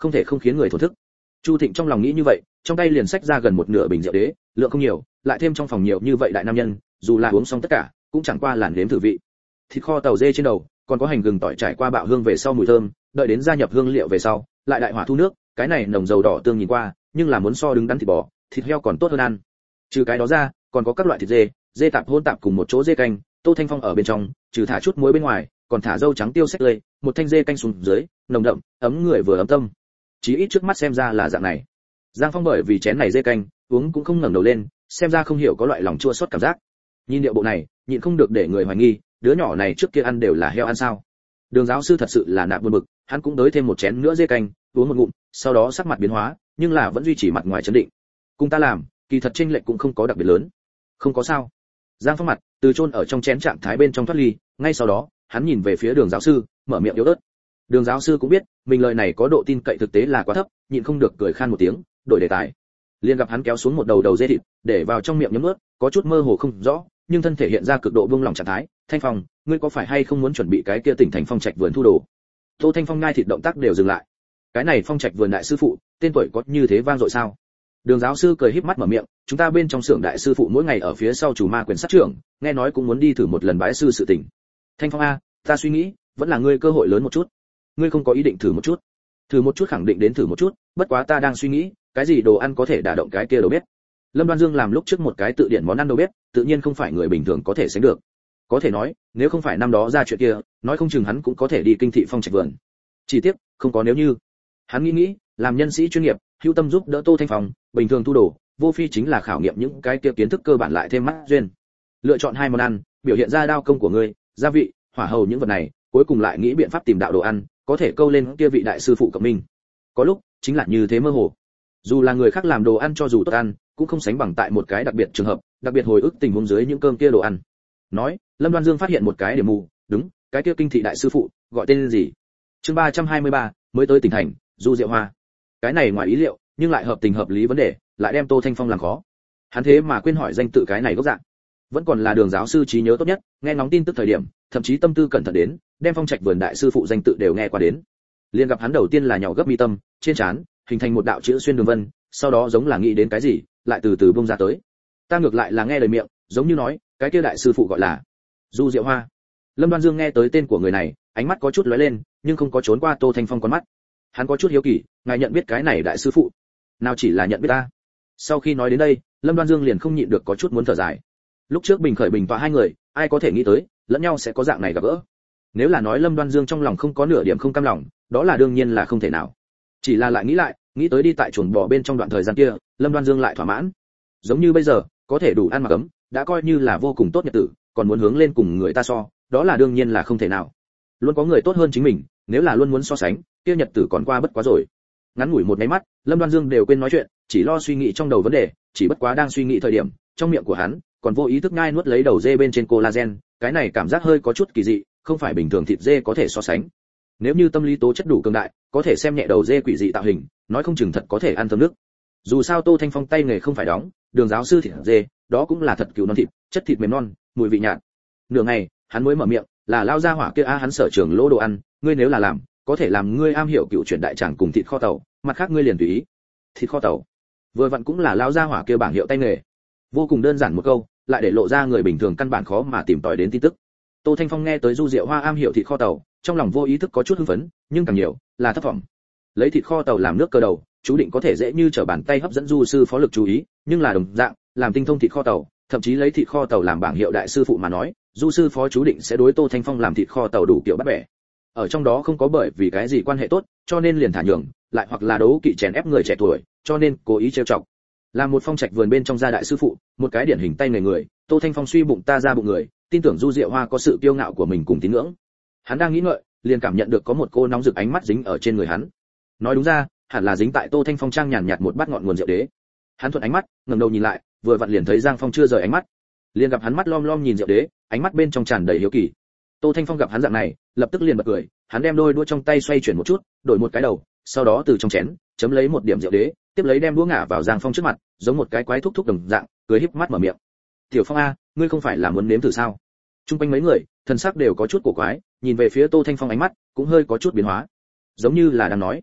không thể không khiến người thổ thức. Chu Thịnh trong lòng nghĩ như vậy, trong tay liền xách ra gần một nửa bình rượu đế, lượng không nhiều, lại thêm trong phòng nhiều như vậy đại nam nhân, dù là uống xong tất cả, cũng chẳng qua làn nếm thử vị. Thịt kho tàu dê trên đầu, còn có hành gừng tỏi trải qua bạo hương về sau mùi thơm, đợi đến gia nhập hương liệu về sau, lại đại hỏa thu nước, cái này nồng dầu đỏ tương nhìn qua, nhưng là muốn so đứng đắn thịt bò, thịt heo còn tốt hơn ăn. Trừ cái đó ra, còn có các loại thịt dê, dê tạp hỗn tạp cùng một chỗ dê canh, Tô Thanh Phong ở bên trong, trừ thả chút muối bên ngoài, còn thả dâu trắng tiêu xách lây, một thanh dê canh xuống dưới, nồng đậm, ấm người vừa ấm tâm. Chí ít trước mắt xem ra là dạng này. Giang Phong bởi vì chén này dê canh, uống cũng không ngẩng đầu lên, xem ra không hiểu có loại lòng chua xót cảm giác. Nhìn điệu bộ này, nhịn không được để người hoài nghi, đứa nhỏ này trước kia ăn đều là heo ăn sao? Đường giáo sư thật sự là nạp buồn bực, hắn cũng đới thêm một chén nữa dê canh, uống một ngụm, sau đó sắc mặt biến hóa, nhưng là vẫn duy trì mặt ngoài trấn định. Cùng ta làm, kỳ thật chênh lệch cũng không có đặc biệt lớn. Không có sao. Giang Phong mặt từ chôn ở trong chén trạng thái bên trong thoát ly, ngay sau đó, hắn nhìn về phía Đường giáo sư, mở miệng yếu ớt. Đường giáo sư cũng biết, mình lời này có độ tin cậy thực tế là quá thấp, nhịn không được cười khan một tiếng, đổi đề tài. Liền gặp hắn kéo xuống một đầu dê thịt, để vào trong miệng nhấm nuốt, có chút mơ hồ không rõ, nhưng thân thể hiện ra cực độ buông lỏng trạng thái. Thanh Phong, ngươi có phải hay không muốn chuẩn bị cái kia tỉnh thành phong trạch vườn thu đồ? Tô Thanh Phong ngai thịt động tác đều dừng lại. Cái này phong trạch vườn đại sư phụ, tên tuổi có như thế vang dội sao? Đường giáo sư cười híp mắt mở miệng, chúng ta bên trong xưởng đại sư phụ mỗi ngày ở phía sau chủ ma quyền sát trưởng, nghe nói cũng muốn đi thử một lần bái sư sự tình. Thanh Phong a, ta suy nghĩ, vẫn là ngươi cơ hội lớn một chút. Ngươi không có ý định thử một chút? Thử một chút khẳng định đến thử một chút, bất quá ta đang suy nghĩ, cái gì đồ ăn có thể đả động cái kia đầu bếp. Lâm Đoan Dương làm lúc trước một cái tự điển món ăn đầu bếp, tự nhiên không phải người bình thường có thể sánh được. Có thể nói, nếu không phải năm đó ra chuyện kia, nói không chừng hắn cũng có thể đi kinh thị phong trạch vườn. Chỉ tiếc, không có nếu như. Hắn nghĩ, làm nhân sĩ chuyên nghiệp, hữu tâm giúp đỡ Tô Thanh Phong, bình thường thu đồ, vô phi chính là khảo nghiệm những cái kia kiến thức cơ bản lại thêm mắt duyên. Lựa chọn hai món ăn, biểu hiện ra đao công của ngươi, gia vị, hỏa hầu những vật này, cuối cùng lại nghĩ biện pháp tìm đạo đồ ăn, có thể câu lên kia vị đại sư phụ cộng minh. Có lúc, chính là như thế mơ hồ. Dù là người khác làm đồ ăn cho dù tốt ăn, cũng không sánh bằng tại một cái đặc biệt trường hợp, đặc biệt hồi ức tình huống dưới những cơm kia đồ ăn. Nói, Lâm Đoan Dương phát hiện một cái điểm mù, đúng, cái kia kinh thị đại sư phụ, gọi tên gì? Chương 323, mới tới tỉnh thành, Du Diệu Hoa. Cái này ngoài ý liệu, nhưng lại hợp tình hợp lý vấn đề, lại đem Tô Thanh Phong làm khó. Hắn thế mà quên hỏi danh tự cái này gốc dạng. Vẫn còn là Đường giáo sư trí nhớ tốt nhất, nghe ngóng tin tức thời điểm, thậm chí tâm tư cẩn thận đến, đem phong trạch vườn đại sư phụ danh tự đều nghe qua đến. Liên gặp hắn đầu tiên là nhỏ gấp mi tâm, trên trán hình thành một đạo chữ xuyên đường vân, sau đó giống là nghĩ đến cái gì, lại từ từ bung ra tới. Ta ngược lại là nghe lời miệng, giống như nói, cái kia đại sư phụ gọi là Du Diệu Hoa. Lâm Đoan Dương nghe tới tên của người này, ánh mắt có chút lóe lên, nhưng không có trốn qua Tô Thanh Phong con mắt. Hắn có chút hiếu kỳ, ngài nhận biết cái này đại sư phụ? Nào chỉ là nhận biết ta. Sau khi nói đến đây, Lâm Đoan Dương liền không nhịn được có chút muốn thở dài. Lúc trước bình khởi bình tọa hai người, ai có thể nghĩ tới, lẫn nhau sẽ có dạng này gặp gỡ. Nếu là nói Lâm Đoan Dương trong lòng không có nửa điểm không cam lòng, đó là đương nhiên là không thể nào. Chỉ là lại, nghĩ tới đi tại chuồng bò bên trong đoạn thời gian kia, Lâm Đoan Dương lại thỏa mãn. Giống như bây giờ, có thể đủ ăn mặc ấm, đã coi như là vô cùng tốt nhật tử, còn muốn hướng lên cùng người ta so, đó là đương nhiên là không thể nào. Luôn có người tốt hơn chính mình, nếu là luôn muốn so sánh, kia nhật tử còn qua bất quá rồi. Ngắn ngủi một cái mắt, Lâm Đoan Dương đều quên nói chuyện, chỉ lo suy nghĩ trong đầu vấn đề, chỉ bất quá đang suy nghĩ thời điểm, trong miệng của hắn còn vô ý thức nhai nuốt lấy đầu dê bên trên collagen, cái này cảm giác hơi có chút kỳ dị, không phải bình thường thịt dê có thể so sánh. Nếu như tâm lý tố chất đủ cường đại, có thể xem nhẹ đầu dê quỷ dị tạo hình, nói không chừng thật có thể ăn thơm nước. Dù sao Tô Thanh Phong tay nghề không phải đóng, Đường giáo sư thịt dê, đó cũng là thật cừu non thịt, chất thịt mềm non, mùi vị nhạt. Nửa ngày, hắn mới mở miệng, là lao ra hỏa kia a, hắn sở trường lỗ đồ ăn, ngươi nếu là làm, có thể làm ngươi am hiểu cựu chuyển đại tràng cùng thịt kho tàu, mặt khác ngươi liền tùy ý. Thịt kho tàu, vừa vặn cũng là lao ra hỏa kia bảng hiệu tay nghề. Vô cùng đơn giản một câu, lại để lộ ra người bình thường căn bản khó mà tìm tòi đến tin tức. Tô Thanh Phong nghe tới Du Diệu Hoa am hiểu thịt kho tàu, trong lòng vô ý thức có chút hưng phấn, nhưng càng nhiều là thất vọng. Lấy thịt kho tàu làm nước cơ đầu, chú định có thể dễ như trở bàn tay hấp dẫn du sư phó lực chú ý, nhưng là đồng dạng, làm tinh thông thịt kho tàu, thậm chí lấy thịt kho tàu làm bảng hiệu đại sư phụ mà nói, du sư phó chú định sẽ đối Tô Thanh Phong làm thịt kho tàu đủ kiểu bắt bẻ. Ở trong đó không có bởi vì cái gì quan hệ tốt, cho nên liền thả nhường, lại hoặc là đấu kỵ chèn ép người trẻ tuổi, cho nên cố ý trêu chọc. Làm một phong trạch vườn bên trong gia đại sư phụ, một cái điển hình tay nghề người, Tô Thanh Phong suy bụng ta ra bụng người, tin tưởng Du Diệu Hoa có sự kiêu ngạo của mình cùng tín ngưỡng. Hắn đang nghĩ ngợi, liền cảm nhận được có một cô nóng rực ánh mắt dính ở trên người hắn. Nói đúng ra, hẳn là dính tại Tô Thanh Phong trang nhàn nhạt một bát ngọn nguồn rượu đế. Hắn thuận ánh mắt, ngẩng đầu nhìn lại, vừa vặn liền thấy Giang Phong chưa rời ánh mắt. Liền gặp hắn mắt lom lom nhìn rượu đế, ánh mắt bên trong tràn đầy hiếu kỳ. Tô Thanh Phong gặp hắn dạng này, lập tức liền bật cười, hắn đem đôi đũa trong tay xoay chuyển một chút, đổi một cái đầu, sau đó từ trong chén chấm lấy một điểm rượu đế, tiếp lấy đem đũa ngả vào Giang Phong trước mặt, giống một cái quái thúc thúc đồng dạng, cười híp mắt mở miệng. "Tiểu Phong a, ngươi không phải là muốn nếm thử sao?" Trung quanh mấy người, thần sắc đều có chút cổ quái, nhìn về phía Tô Thanh Phong ánh mắt cũng hơi có chút biến hóa, giống như là đang nói,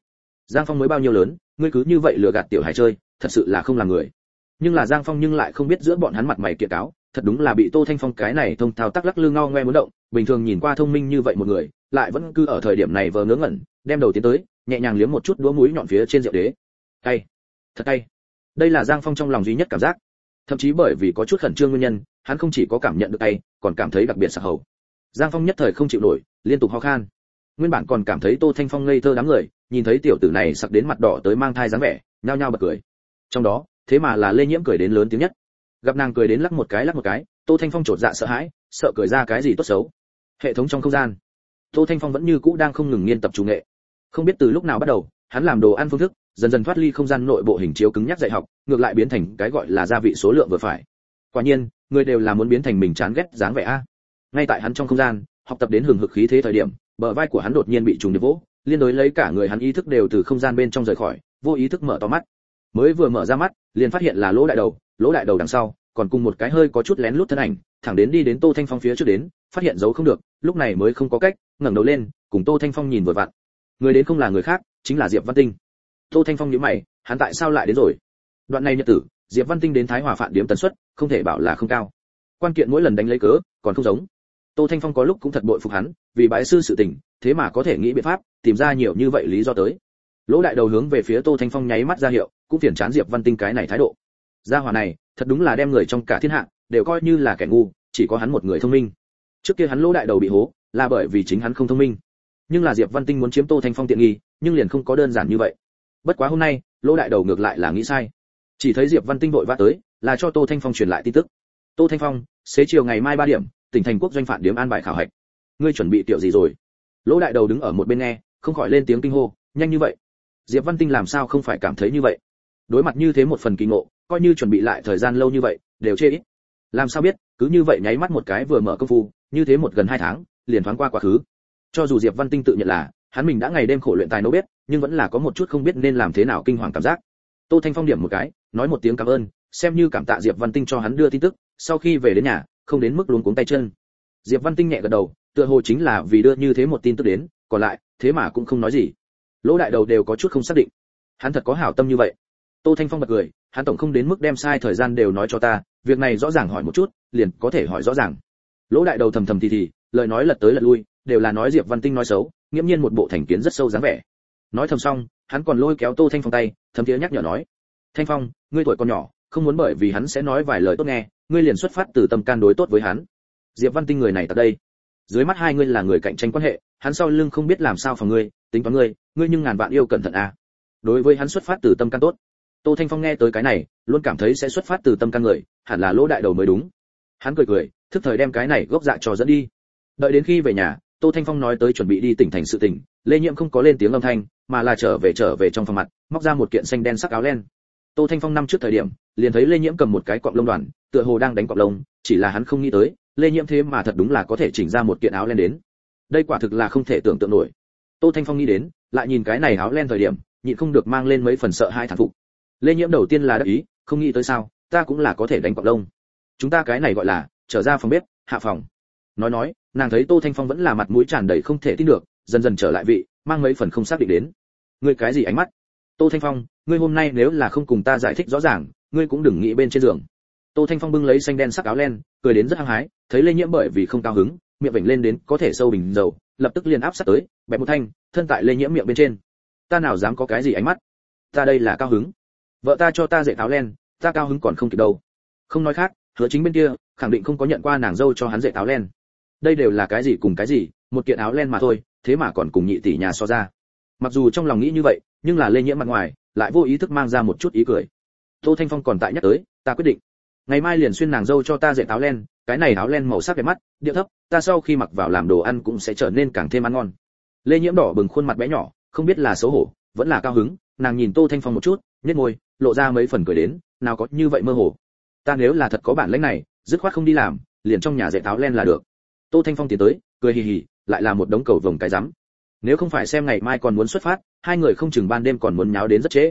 Giang Phong mới bao nhiêu lớn, ngươi cứ như vậy lừa gạt tiểu hải chơi, thật sự là không làm người. Nhưng là Giang Phong nhưng lại không biết giữa bọn hắn mặt mày kiện cáo, thật đúng là bị Tô Thanh Phong cái này thông thao tác lắc lư ngao ngoe muốn động, bình thường nhìn qua thông minh như vậy một người, lại vẫn cứ ở thời điểm này vờ ngớ ngẩn, đem đầu tiến tới, nhẹ nhàng liếm một chút đũa muối nhọn phía trên rượu đế. Cay, thật cay. Đây là Giang Phong trong lòng duy nhất cảm giác. Thậm chí bởi vì có chút khẩn trương nguyên nhân, hắn không chỉ có cảm nhận được cay, còn cảm thấy đặc biệt sặc hầu. Giang Phong nhất thời không chịu nổi, liên tục ho khan. Nguyên bản còn cảm thấy Tô Thanh Phong ngây thơ đám người, nhìn thấy tiểu tử này sặc đến mặt đỏ tới mang thai dáng vẻ, nhao nhao bật cười. Trong đó, thế mà là Lê Nhiễm cười đến lớn tiếng nhất. Gặp nàng cười đến lắc một cái, Tô Thanh Phong chột dạ sợ hãi, sợ cười ra cái gì tốt xấu. Hệ thống trong không gian, Tô Thanh Phong vẫn như cũ đang không ngừng nghiên tập chủ nghệ. Không biết từ lúc nào bắt đầu, hắn làm đồ ăn phương thức dần dần thoát ly không gian nội bộ hình chiếu cứng nhắc dạy học, ngược lại biến thành cái gọi là gia vị số lượng vừa phải. Quả nhiên, người đều là muốn biến thành mình chán ghét dáng vẻ a. Ngay tại hắn trong không gian, học tập đến hừng hực khí thế thời điểm, bờ vai của hắn đột nhiên bị trùng điệp vỗ, liên đối lấy cả người hắn ý thức đều từ không gian bên trong rời khỏi, vô ý thức mở to mắt. Mới vừa mở ra mắt, liền phát hiện là lỗ đại đầu đằng sau, còn cùng một cái hơi có chút lén lút thân ảnh, thẳng đến đi đến Tô Thanh Phong phía trước đến, phát hiện giấu không được, lúc này mới không có cách, ngẩng đầu lên, cùng Tô Thanh Phong nhìn vừa vặn. Người đến không là người khác, chính là Diệp Văn Tinh. Tô Thanh Phong nhíu mày, hắn tại sao lại đến rồi? Đoạn này nhật tử, Diệp Văn Tinh đến Thái Hòa Phạn Điếm tần suất, không thể bảo là không cao. Quan kiện mỗi lần đánh lấy cớ, còn không giống. Tô Thanh Phong có lúc cũng thật bội phục hắn, vì bái sư sự tình, thế mà có thể nghĩ biện pháp, tìm ra nhiều như vậy lý do tới. Lỗ đại đầu hướng về phía Tô Thanh Phong nháy mắt ra hiệu, cũng phiền chán Diệp Văn Tinh cái này thái độ. Gia hỏa này, thật đúng là đem người trong cả thiên hạ đều coi như là kẻ ngu, chỉ có hắn một người thông minh. Trước kia hắn lỗ đại đầu bị hố, là bởi vì chính hắn không thông minh. Nhưng là Diệp Văn Tinh muốn chiếm Tô Thanh Phong tiện nghi, nhưng liền không có đơn giản như vậy. Bất quá hôm nay, lỗ đại đầu ngược lại là nghĩ sai. Chỉ thấy Diệp Văn Tinh vội vã tới, là cho Tô Thanh Phong truyền lại tin tức. Tô Thanh Phong, xế chiều ngày mai 3 điểm, tỉnh thành quốc doanh Phạn Điếm an bài khảo hạch. Ngươi chuẩn bị tiểu gì rồi? Lỗ đại đầu đứng ở một bên nghe, không khỏi lên tiếng kinh hô, nhanh như vậy? Diệp Văn Tinh làm sao không phải cảm thấy như vậy? Đối mặt như thế một phần kỳ ngộ, coi như chuẩn bị lại thời gian lâu như vậy, đều chê ít. Làm sao biết, cứ như vậy nháy mắt một cái vừa mở công phu, như thế một gần 2 tháng, liền thoáng qua quá khứ. Cho dù Diệp Văn Tinh tự nhận là, hắn mình đã ngày đêm khổ luyện tài nấu bếp, nhưng vẫn là có một chút không biết nên làm thế nào kinh hoàng cảm giác. Tô Thanh Phong điểm một cái, nói một tiếng cảm ơn, xem như cảm tạ Diệp Văn Tinh cho hắn đưa tin tức, sau khi về đến nhà, không đến mức luống cuống tay chân. Diệp Văn Tinh nhẹ gật đầu, tựa hồ chính là vì đưa như thế một tin tức đến, còn lại, thế mà cũng không nói gì. Lỗ đại đầu đều có chút không xác định. Hắn thật có hảo tâm như vậy. Tô Thanh Phong bật cười, hắn tổng không đến mức đem sai thời gian đều nói cho ta, việc này rõ ràng hỏi một chút, liền có thể hỏi rõ ràng. Lỗ đại đầu thầm thầm thì, lời nói lật tới lật lui, đều là nói Diệp Văn Tinh nói xấu, nghiễm nhiên một bộ thành kiến rất sâu dáng vẻ. Nói thầm xong, hắn còn lôi kéo Tô Thanh Phong tay, thầm tía nhắc nhở nói: "Thanh Phong, ngươi tuổi còn nhỏ, không muốn bởi vì hắn sẽ nói vài lời tốt nghe, ngươi liền xuất phát từ tâm can đối tốt với hắn. Diệp Văn Tinh người này tại đây, dưới mắt hai ngươi là người cạnh tranh quan hệ, hắn sau lưng không biết làm sao phòng ngươi, tính toán ngươi nhưng ngàn vạn yêu cẩn thận a." Đối với hắn xuất phát từ tâm can tốt. Tô Thanh Phong nghe tới cái này, luôn cảm thấy sẽ xuất phát từ tâm can người, hẳn là lỗ đại đầu mới đúng. Hắn cười, thức thời đem cái này gốc dạ cho dẫn đi. Đợi đến khi về nhà, Tô Thanh Phong nói tới chuẩn bị đi tỉnh thành sự tình, Lê Nhiễm không có lên tiếng âm thanh, mà là trở về trong phòng mặt, móc ra một kiện xanh đen sắc áo len. Tô Thanh Phong năm trước thời điểm, liền thấy Lê Nhiễm cầm một cái cọng lông đoàn, tựa hồ đang đánh cọng lông, chỉ là hắn không nghĩ tới, Lê Nhiễm thế mà thật đúng là có thể chỉnh ra một kiện áo len đến. Đây quả thực là không thể tưởng tượng nổi. Tô Thanh Phong nghĩ đến, lại nhìn cái này áo len thời điểm, nhịn không được mang lên mấy phần sợ hai thán phục. Lê Nhiễm đầu tiên là đắc ý, không nghĩ tới sao, ta cũng là có thể đánh cọng lông. Chúng ta cái này gọi là trở ra phòng bếp, hạ phòng. Nói, nàng thấy Tô Thanh Phong vẫn là mặt mũi tràn đầy không thể tin được, dần dần trở lại vị, mang mấy phần không xác định đến. Ngươi cái gì ánh mắt? Tô Thanh Phong, ngươi hôm nay nếu là không cùng ta giải thích rõ ràng, ngươi cũng đừng nghĩ bên trên giường. Tô Thanh Phong bưng lấy xanh đen sắc áo len, cười đến rất hăng hái, thấy Lê Nhiễm bởi vì không cao hứng, miệng vểnh lên đến có thể sâu bình dầu, lập tức liền áp sát tới, bẹp một thanh, thân tại Lê Nhiễm miệng bên trên. Ta nào dám có cái gì ánh mắt? Ta đây là cao hứng. Vợ ta cho ta dạy áo len, ta cao hứng còn không kịp đâu. Không nói khác, Hứa Chính bên kia khẳng định không có nhận qua nàng dâu cho hắn dạy áo len. Đây đều là cái gì cùng cái gì, một kiện áo len mà thôi, thế mà còn cùng nhị tỷ nhà so ra. Mặc dù trong lòng nghĩ như vậy, nhưng là Lê Nhiễm mặt ngoài lại vô ý thức mang ra một chút ý cười. Tô Thanh Phong còn tại nhắc tới, ta quyết định, ngày mai liền xuyên nàng dâu cho ta dạy áo len, cái này áo len màu sắc đẹp mắt, điệu thấp, ta sau khi mặc vào làm đồ ăn cũng sẽ trở nên càng thêm ăn ngon. Lê Nhiễm đỏ bừng khuôn mặt bé nhỏ, không biết là xấu hổ, vẫn là cao hứng, nàng nhìn Tô Thanh Phong một chút, nhếch môi, lộ ra mấy phần cười đến, nào có như vậy mơ hồ. Ta nếu là thật có bản lĩnh này, dứt khoát không đi làm, liền trong nhà dạy áo len là được. Tô Thanh Phong tiến tới, cười hì hì, lại là một đống cầu vồng cái rắm. Nếu không phải xem ngày mai còn muốn xuất phát, hai người không chừng ban đêm còn muốn nháo đến rất trễ.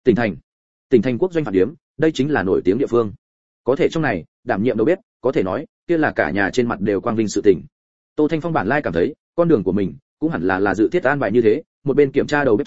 Tỉnh thành quốc doanh Phạn Điếm, đây chính là nổi tiếng địa phương. Có thể trong này, đảm nhiệm đầu bếp, có thể nói, kia là cả nhà trên mặt đều quang vinh sự tình. Tô Thanh Phong bản lai cảm thấy, con đường của mình cũng hẳn là dự thiết an bài như thế, một bên kiểm tra đầu bếp chứng,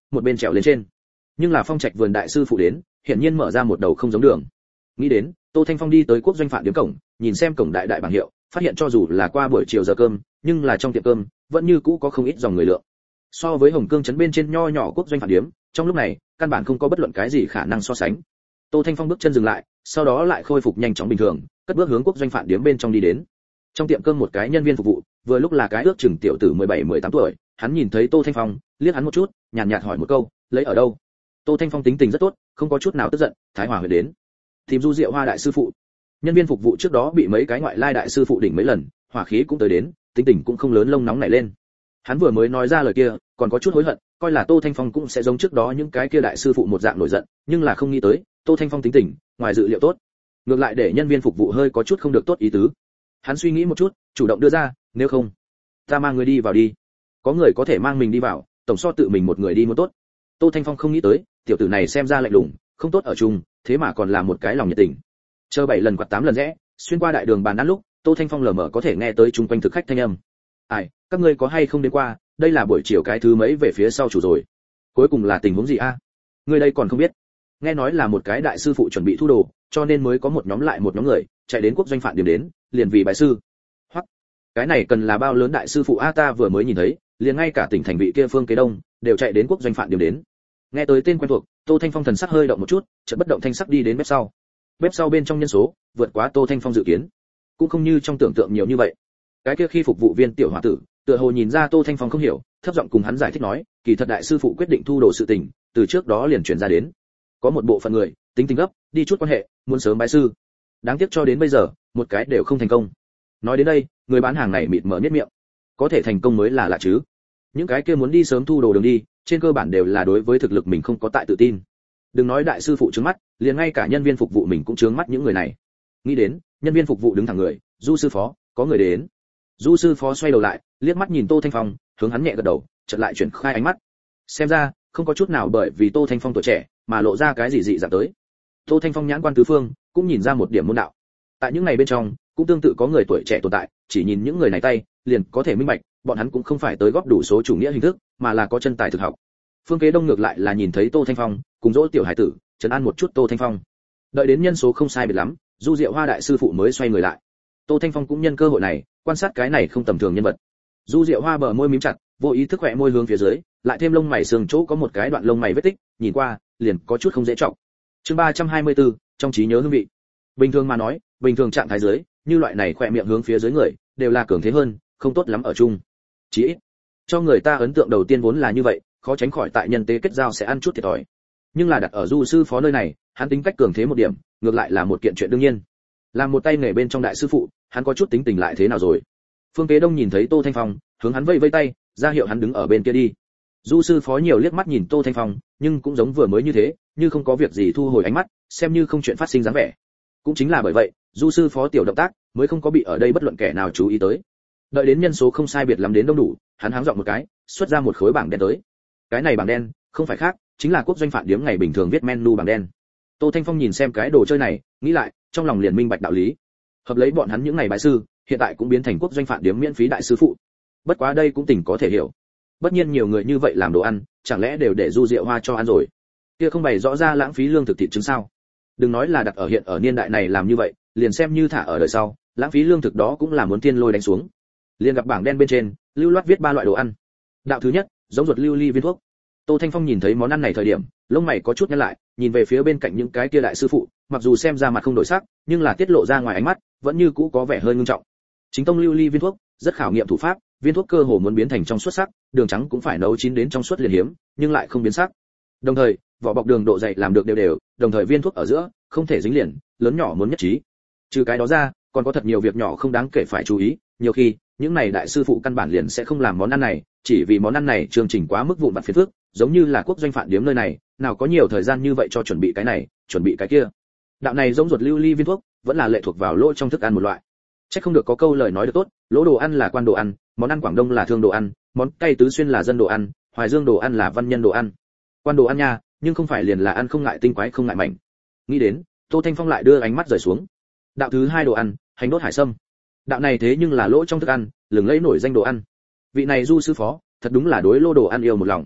một bên trèo lên trên. Nhưng là Phong Trạch vườn đại sư phụ đến, hiển nhiên mở ra một đầu không giống đường. Nghĩ đến, Tô Thanh Phong đi tới quốc doanh Phạn Điếm cổng, nhìn xem cổng đại đại bảng hiệu, phát hiện cho dù là qua buổi chiều giờ cơm, nhưng là trong tiệm cơm vẫn như cũ có không ít dòng người lượng. So với Hồng Cương trấn bên trên nho nhỏ quốc doanh Phạn Điếm, trong lúc này, căn bản không có bất luận cái gì khả năng so sánh. Tô Thanh Phong bước chân dừng lại, sau đó lại khôi phục nhanh chóng bình thường, cất bước hướng quốc doanh Phạn Điếm bên trong đi đến. Trong tiệm cơm một cái nhân viên phục vụ, vừa lúc là cái ước chừng tiểu tử 17-18 tuổi, hắn nhìn thấy Tô Thanh Phong, liếc hắn một chút, nhàn nhạt hỏi một câu, lấy ở đâu? Tô Thanh Phong tính tình rất tốt, không có chút nào tức giận, Thái Hòa huyện đến. Tìm Du Diệu Hoa đại sư phụ. Nhân viên phục vụ trước đó bị mấy cái ngoại lai đại sư phụ đỉnh mấy lần, hỏa khí cũng tới đến, tính tình cũng không lớn, lông nóng nảy lên. Hắn vừa mới nói ra lời kia, còn có chút hối hận, coi là Tô Thanh Phong cũng sẽ giống trước đó những cái kia đại sư phụ một dạng nổi giận, nhưng là không nghĩ tới, Tô Thanh Phong tính tình, ngoài dự liệu tốt. Ngược lại để nhân viên phục vụ hơi có chút không được tốt ý tứ. Hắn suy nghĩ một chút, chủ động đưa ra, nếu không, ta mang người đi vào đi. Có người có thể mang mình đi vào, tổng so tự mình một người đi muốn tốt. Tô Thanh Phong không nghĩ tới, tiểu tử này xem ra lạnh lùng, không tốt ở chung, thế mà còn là một cái lòng nhiệt tình. Chờ 7 lần quạt 8 lần rẽ, xuyên qua đại đường bàn ăn lúc, Tô Thanh Phong lờ mờ có thể nghe tới chung quanh thực khách thanh âm. Ai, các ngươi có hay không đến qua, đây là buổi chiều cái thứ mấy về phía sau chủ rồi. Cuối cùng là tình huống gì a? Ngươi đây còn không biết. Nghe nói là một cái đại sư phụ chuẩn bị thu đồ, cho nên mới có một nhóm lại một nhóm người chạy đến quốc doanh Phạn Điếm đến, liền vì bài sư. Hoặc, cái này cần là bao lớn đại sư phụ a, ta vừa mới nhìn thấy, liền ngay cả tỉnh thành vị kia Phương Kế Đông đều chạy đến quốc doanh Phạn Điếm đến. Nghe tới tên quen thuộc, Tô Thanh Phong thần sắc hơi động một chút, chợt bất động thanh sắc đi đến bếp sau. Bếp sau bên trong nhân số vượt quá Tô Thanh Phong dự kiến, cũng không như trong tưởng tượng nhiều như vậy. Cái kia khi phục vụ viên tiểu hòa tử, tựa hồ nhìn ra Tô Thanh Phong không hiểu, thấp giọng cùng hắn giải thích nói, kỳ thật đại sư phụ quyết định thu đồ sự tình, từ trước đó liền chuyển ra đến. Có một bộ phận người tính tình gấp, đi chút quan hệ, muốn sớm bái sư. Đáng tiếc cho đến bây giờ, một cái đều không thành công. Nói đến đây, người bán hàng này mịt mờ nhếch miệng. Có thể thành công mới là lạ chứ. Những cái kia muốn đi sớm thu đồ đường đi, trên cơ bản đều là đối với thực lực mình không có tại tự tin. Đừng nói đại sư phụ trướng mắt, liền ngay cả nhân viên phục vụ mình cũng trướng mắt những người này. Nghĩ đến, nhân viên phục vụ đứng thẳng người, Du sư phó, có người đến. Du sư phó xoay đầu lại, liếc mắt nhìn Tô Thanh Phong, hướng hắn nhẹ gật đầu, chợt lại chuyển khai ánh mắt. Xem ra, không có chút nào bởi vì Tô Thanh Phong tuổi trẻ mà lộ ra cái gì dị dạng tới. Tô Thanh Phong nhãn quan tứ phương, cũng nhìn ra một điểm môn đạo. Tại những ngày bên trong, cũng tương tự có người tuổi trẻ tồn tại, chỉ nhìn những người này tay, liền có thể minh bạch, bọn hắn cũng không phải tới góp đủ số chủ nghĩa hình thức, mà là có chân tài thực học. Phương Kế Đông ngược lại là nhìn thấy Tô Thanh Phong, cùng dỗ tiểu hải tử, trấn an một chút Tô Thanh Phong. Đợi đến nhân số không sai biệt lắm, Du Diệu Hoa đại sư phụ mới xoay người lại. Tô Thanh Phong cũng nhân cơ hội này, quan sát cái này không tầm thường nhân vật. Du Diệu Hoa bờ môi mím chặt, vô ý thức khẽ môi hướng phía dưới, lại thêm lông mày sườn chỗ có một cái đoạn lông mày vết tích, nhìn qua, liền có chút không dễ trọng. Chương 324, trong trí nhớ hương vị. Bình thường mà nói, bình thường trạng thái dưới, như loại này khỏe miệng hướng phía dưới người, đều là cường thế hơn, không tốt lắm ở chung. Chỉ ít, cho người ta ấn tượng đầu tiên vốn là như vậy, khó tránh khỏi tại nhân tế kết giao sẽ ăn chút thiệt thòi. Nhưng là đặt ở Du sư phó nơi này, hắn tính cách cường thế một điểm, ngược lại là một kiện chuyện đương nhiên. Làm một tay nghề bên trong đại sư phụ, hắn có chút tính tình lại thế nào rồi. Phương Kế Đông nhìn thấy Tô Thanh Phong, hướng hắn vẫy vẫy tay, ra hiệu hắn đứng ở bên kia đi. Du sư phó nhiều liếc mắt nhìn Tô Thanh Phong, nhưng cũng giống vừa mới như thế, như không có việc gì thu hồi ánh mắt, xem như không chuyện phát sinh dáng vẻ. Cũng chính là bởi vậy, Du sư phó tiểu động tác mới không có bị ở đây bất luận kẻ nào chú ý tới. Đợi đến nhân số không sai biệt lắm đến đông đủ, hắn háng giọng một cái, xuất ra một khối bảng đen tới. Cái này bảng đen, không phải khác, chính là quốc doanh Phạn Điếm ngày bình thường viết menu bảng đen. Tô Thanh Phong nhìn xem cái đồ chơi này, nghĩ lại, trong lòng liền minh bạch đạo lý. Hợp lấy bọn hắn những ngày bái sư, hiện tại cũng biến thành quốc doanh Phạn Điếm miễn phí đại sư phụ. Bất quá đây cũng tình có thể hiểu. Bất nhiên nhiều người như vậy làm đồ ăn, chẳng lẽ đều để Du Diệu Hoa cho ăn rồi? Kia không bày rõ ra lãng phí lương thực thịt trứng sao? Đừng nói là đặt ở hiện ở niên đại này làm như vậy, liền xem như thả ở đời sau, lãng phí lương thực đó cũng là muốn tiên lôi đánh xuống. Liền gặp bảng đen bên trên, lưu loát viết 3 loại đồ ăn. Đạo thứ nhất, giống ruột lưu ly viên thuốc. Tô Thanh Phong nhìn thấy món ăn này thời điểm, lông mày có chút nhăn lại, nhìn về phía bên cạnh những cái kia đại sư phụ, mặc dù xem ra mặt không đổi sắc, nhưng là tiết lộ ra ngoài ánh mắt, vẫn như cũ có vẻ hơi ngưng trọng. Chính tông lưu ly viên thuốc, rất khảo nghiệm thủ pháp, viên thuốc cơ hồ muốn biến thành trong suốt sắc, đường trắng cũng phải nấu chín đến trong suốt liền hiếm, nhưng lại không biến sắc. Đồng thời, vỏ bọc đường độ dày làm được đều đều, đồng thời viên thuốc ở giữa không thể dính liền, lớn nhỏ muốn nhất trí. Trừ cái đó ra, còn có thật nhiều việc nhỏ không đáng kể phải chú ý, nhiều khi, những này đại sư phụ căn bản liền sẽ không làm món ăn này, chỉ vì món ăn này chương trình quá mức vụn vặt phiền phức, giống như là quốc doanh Phạn Điếm nơi này, nào có nhiều thời gian như vậy cho chuẩn bị cái này, chuẩn bị cái kia. Đạo này giống ruột lưu ly viên thuốc, vẫn là lệ thuộc vào lỗ trong thức ăn một loại. Chắc không được có câu lời nói được tốt, lỗ đồ ăn là quan đồ ăn, món ăn Quảng Đông là thương đồ ăn, món cay tứ xuyên là dân đồ ăn, Hoài Dương đồ ăn là văn nhân đồ ăn. Quan đồ ăn nha, nhưng không phải liền là ăn không ngại tinh quái không ngại mảnh. Nghĩ đến, Tô Thanh Phong lại đưa ánh mắt rời xuống. Đạo thứ hai đồ ăn, hành đốt hải sâm. Đạo này thế nhưng là lỗ trong thức ăn, lừng lẫy nổi danh đồ ăn. Vị này Du sư phó, thật đúng là đối lô đồ ăn yêu một lòng.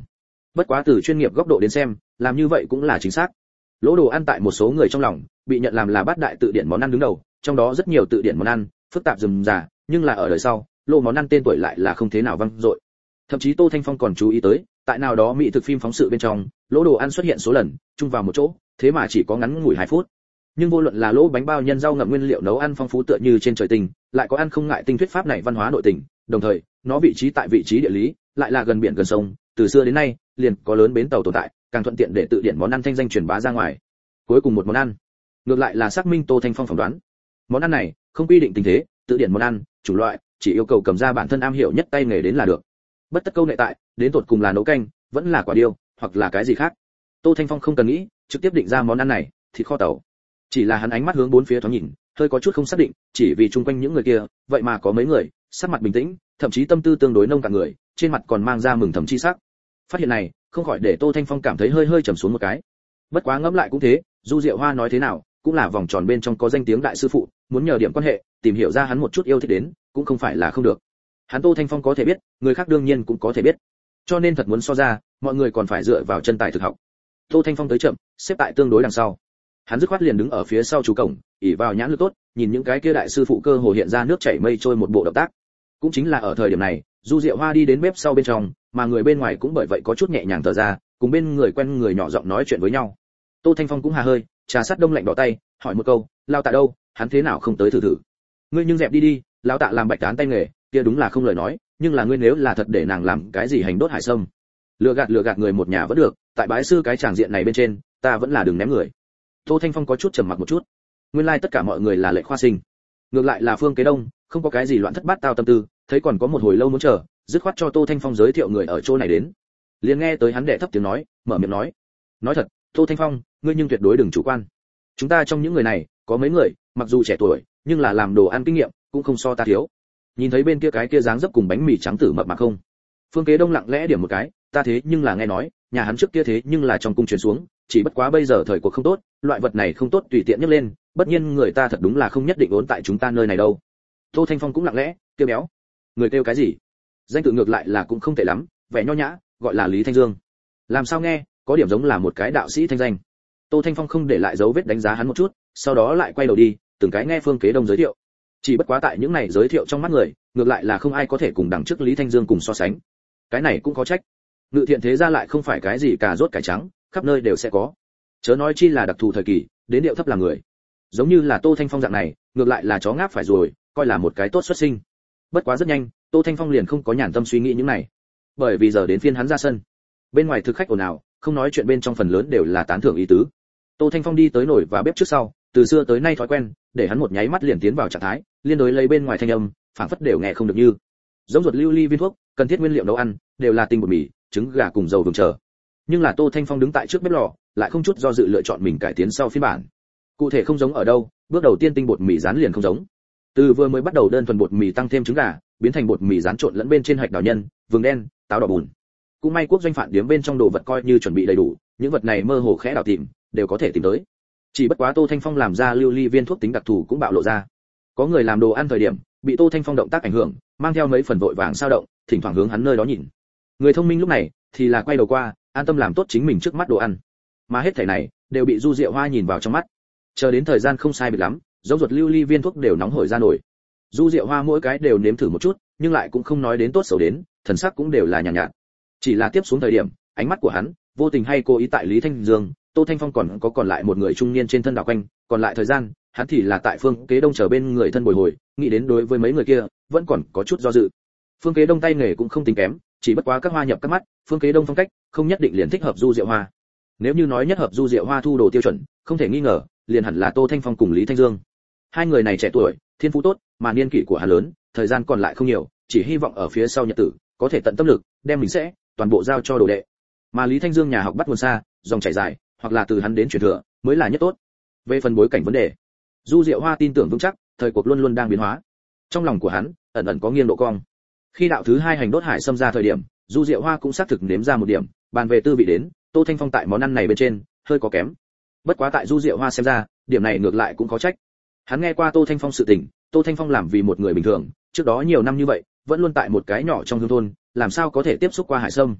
Bất quá từ chuyên nghiệp góc độ đến xem, làm như vậy cũng là chính xác. Lỗ đồ ăn tại một số người trong lòng bị nhận làm là bát đại tự điển món ăn đứng đầu, trong đó rất nhiều tự điển món ăn phức tạp rườm rà, nhưng là ở đời sau, lô món ăn tên tuổi lại là không thế nào vang dội. Thậm chí Tô Thanh Phong còn chú ý tới, tại nào đó mỹ thực phim phóng sự bên trong, lỗ đồ ăn xuất hiện số lần chung vào một chỗ, thế mà chỉ có ngắn ngủi 2 phút. Nhưng vô luận là lỗ bánh bao nhân rau ngậm nguyên liệu nấu ăn phong phú tựa như trên trời tình, lại có ăn không ngại tinh thuyết pháp này văn hóa nội tình, đồng thời, nó vị trí tại vị trí địa lý, lại là gần biển gần sông, từ xưa đến nay, liền có lớn bến tàu tồn tại, càng thuận tiện để tự điển món ăn thanh danh truyền bá ra ngoài. Cuối cùng một món ăn, ngược lại là xác minh Tô Thanh Phong phỏng đoán. Món ăn này không quy định tình thế, tự điển món ăn, chủng loại, chỉ yêu cầu cầm ra bản thân am hiểu nhất tay nghề đến là được. Bất tất câu nệ tại, đến tột cùng là nấu canh, vẫn là quả điêu, hoặc là cái gì khác. Tô Thanh Phong không cần nghĩ, trực tiếp định ra món ăn này, thịt kho tàu. Chỉ là hắn ánh mắt hướng bốn phía thoáng nhìn, hơi có chút không xác định, chỉ vì chung quanh những người kia, vậy mà có mấy người, sắc mặt bình tĩnh, thậm chí tâm tư tương đối nông cạn người, trên mặt còn mang ra mừng thầm chi sắc. Phát hiện này, không khỏi để Tô Thanh Phong cảm thấy hơi hơi trầm xuống một cái. Bất quá ngẫm lại cũng thế, Du Diệu Hoa nói thế nào, cũng là vòng tròn bên trong có danh tiếng đại sư phụ, muốn nhờ điểm quan hệ, tìm hiểu ra hắn một chút yêu thích đến, cũng không phải là không được. Hắn Tô Thanh Phong có thể biết, người khác đương nhiên cũng có thể biết. Cho nên thật muốn so ra, mọi người còn phải dựa vào chân tài thực học. Tô Thanh Phong tới chậm, xếp tại tương đối đằng sau. Hắn dứt khoát liền đứng ở phía sau chủ cổng, ỷ vào nhãn lực tốt, nhìn những cái kia đại sư phụ cơ hồ hiện ra nước chảy mây trôi một bộ động tác. Cũng chính là ở thời điểm này, Du Diệu Hoa đi đến bếp sau bên trong, mà người bên ngoài cũng bởi vậy có chút nhẹ nhàng thở ra, cùng bên người quen người nhỏ giọng nói chuyện với nhau. Tô Thanh Phong cũng hà hơi, trà sát đông lạnh đỏ tay, hỏi một câu, lao tạ đâu, hắn thế nào không tới thử thử. Ngươi nhưng dẹp đi đi, lão tạ làm bạch tán tay nghề, kia đúng là không lời nói, nhưng là ngươi nếu là thật để nàng làm cái gì hành đốt hải sâm, lừa gạt người một nhà vẫn được, tại bái sư cái tràng diện này bên trên, ta vẫn là đừng ném người. Tô Thanh Phong có chút trầm mặc một chút. Nguyên lai tất cả mọi người là lệ khoa sinh. Ngược lại là Phương Kế Đông, không có cái gì loạn thất bát tao tâm tư, thấy còn có một hồi lâu muốn chờ, dứt khoát cho Tô Thanh Phong giới thiệu người ở chỗ này đến. Liền nghe tới hắn đệ thấp tiếng nói, mở miệng nói thật, Tô Thanh Phong, ngươi nhưng tuyệt đối đừng chủ quan. Chúng ta trong những người này, có mấy người, mặc dù trẻ tuổi, nhưng là làm đồ ăn kinh nghiệm, cũng không so ta thiếu. Nhìn thấy bên kia cái kia dáng dấp cùng bánh mì trắng tử mập mà không? Phương Kế Đông lặng lẽ điểm một cái, ta thế nhưng là nghe nói, nhà hắn trước kia thế nhưng là trong cung truyền xuống, chỉ bất quá bây giờ thời cuộc không tốt, loại vật này không tốt tùy tiện nhấc lên, bất nhiên người ta thật đúng là không nhất định ổn tại chúng ta nơi này đâu. Tô Thanh Phong cũng lặng lẽ, kêu béo. Người kêu cái gì? Danh tự ngược lại là cũng không tệ lắm, vẻ nho nhã, gọi là Lý Thanh Dương. Làm sao nghe, có điểm giống là một cái đạo sĩ thanh danh. Tô Thanh Phong không để lại dấu vết đánh giá hắn một chút, sau đó lại quay đầu đi, từng cái nghe Phương Kế Đông giới thiệu. Chỉ bất quá tại những này giới thiệu trong mắt người, ngược lại là không ai có thể cùng đằng trước Lý Thanh Dương cùng so sánh. Cái này cũng có trách. Ngự thiện thế gia lại không phải cái gì cà rốt cải trắng, khắp nơi đều sẽ có. Chớ nói chi là đặc thù thời kỳ, đến điệu thấp là người. Giống như là Tô Thanh Phong dạng này, ngược lại là chó ngáp phải rồi, coi là một cái tốt xuất sinh. Bất quá rất nhanh, Tô Thanh Phong liền không có nhàn tâm suy nghĩ những này. Bởi vì giờ đến phiên hắn ra sân. Bên ngoài thực khách ồn ào, không nói chuyện bên trong phần lớn đều là tán thưởng ý tứ. Tô Thanh Phong đi tới nồi và bếp trước sau, từ xưa tới nay thói quen, để hắn một nháy mắt liền tiến vào trạng thái, liên đối lấy bên ngoài thanh âm, phảng phất đều nghe không được như. Giống ruột lưu ly viên thuốc, cần thiết nguyên liệu nấu ăn, đều là tinh bột mì, trứng gà cùng dầu vừng chờ. Nhưng là Tô Thanh Phong đứng tại trước bếp lò, lại không chút do dự lựa chọn mình cải tiến sau phiên bản. Cụ thể không giống ở đâu, bước đầu tiên tinh bột mì rán liền không giống. Từ vừa mới bắt đầu đơn thuần bột mì tăng thêm trứng gà, biến thành bột mì rán trộn lẫn bên trên hạch đào nhân, vừng đen, táo đỏ bùn. Cũng may quốc doanh phản điếm bên trong đồ vật coi như chuẩn bị đầy đủ, những vật này mơ hồ khẽ đào tìm, đều có thể tìm tới. Chỉ bất quá Tô Thanh Phong làm ra lưu ly viên thuốc tính đặc thù cũng bạo lộ ra. Có người làm đồ ăn thời điểm, bị Tô Thanh Phong động tác ảnh hưởng, mang theo mấy phần vội vàng sao động, thỉnh thoảng hướng hắn nơi đó nhìn. Người thông minh lúc này thì là quay đầu qua, an tâm làm tốt chính mình trước mắt đồ ăn. Mà hết thảy này đều bị Du Diệu Hoa nhìn vào trong mắt. Chờ đến thời gian không sai biệt lắm, giống ruột lưu ly viên thuốc đều nóng hổi ra nổi. Du Diệu Hoa mỗi cái đều nếm thử một chút, nhưng lại cũng không nói đến tốt xấu đến, thần sắc cũng đều là nhàn nhạt. Chỉ là tiếp xuống thời điểm, ánh mắt của hắn vô tình hay cố ý tại Lý Thanh Dương, Tô Thanh Phong còn lại một người trung niên trên thân đảo quanh, còn lại thời gian, hắn thì là tại Phương Kế Đông chờ bên người thân bồi hồi, nghĩ đến đối với mấy người kia, vẫn còn có chút do dự. Phương Kế Đông tay nghề cũng không tính kém, chỉ bất quá các hoa nhập các mắt, Phương Kế Đông phong cách không nhất định liền thích hợp Du Diệu Hoa. Nếu như nói nhất hợp Du Diệu Hoa thu đồ tiêu chuẩn, không thể nghi ngờ, liền hẳn là Tô Thanh Phong cùng Lý Thanh Dương. Hai người này trẻ tuổi, thiên phú tốt, mà niên kỷ của hắn lớn, thời gian còn lại không nhiều, chỉ hy vọng ở phía sau nhật tử, có thể tận tâm lực, đem mình sẽ toàn bộ giao cho đồ đệ. Mà Lý Thanh Dương nhà học bắt nguồn xa, dòng chảy dài, hoặc là từ hắn đến truyền thừa, mới là nhất tốt. Về phần bối cảnh vấn đề, Du Diệu Hoa tin tưởng vững chắc, thời cuộc luôn luôn đang biến hóa. Trong lòng của hắn, ẩn ẩn có nghiêng độ cong. Khi đạo thứ hai hành đốt hải xâm ra thời điểm, Du Diệu Hoa cũng xác thực nếm ra một điểm, bàn về tư vị đến, Tô Thanh Phong tại món ăn này bên trên, hơi có kém. Bất quá tại Du Diệu Hoa xem ra, điểm này ngược lại cũng có trách. Hắn nghe qua Tô Thanh Phong sự tình, Tô Thanh Phong làm vì một người bình thường, trước đó nhiều năm như vậy, vẫn luôn tại một cái nhỏ trong hương thôn, làm sao có thể tiếp xúc qua hải sâm.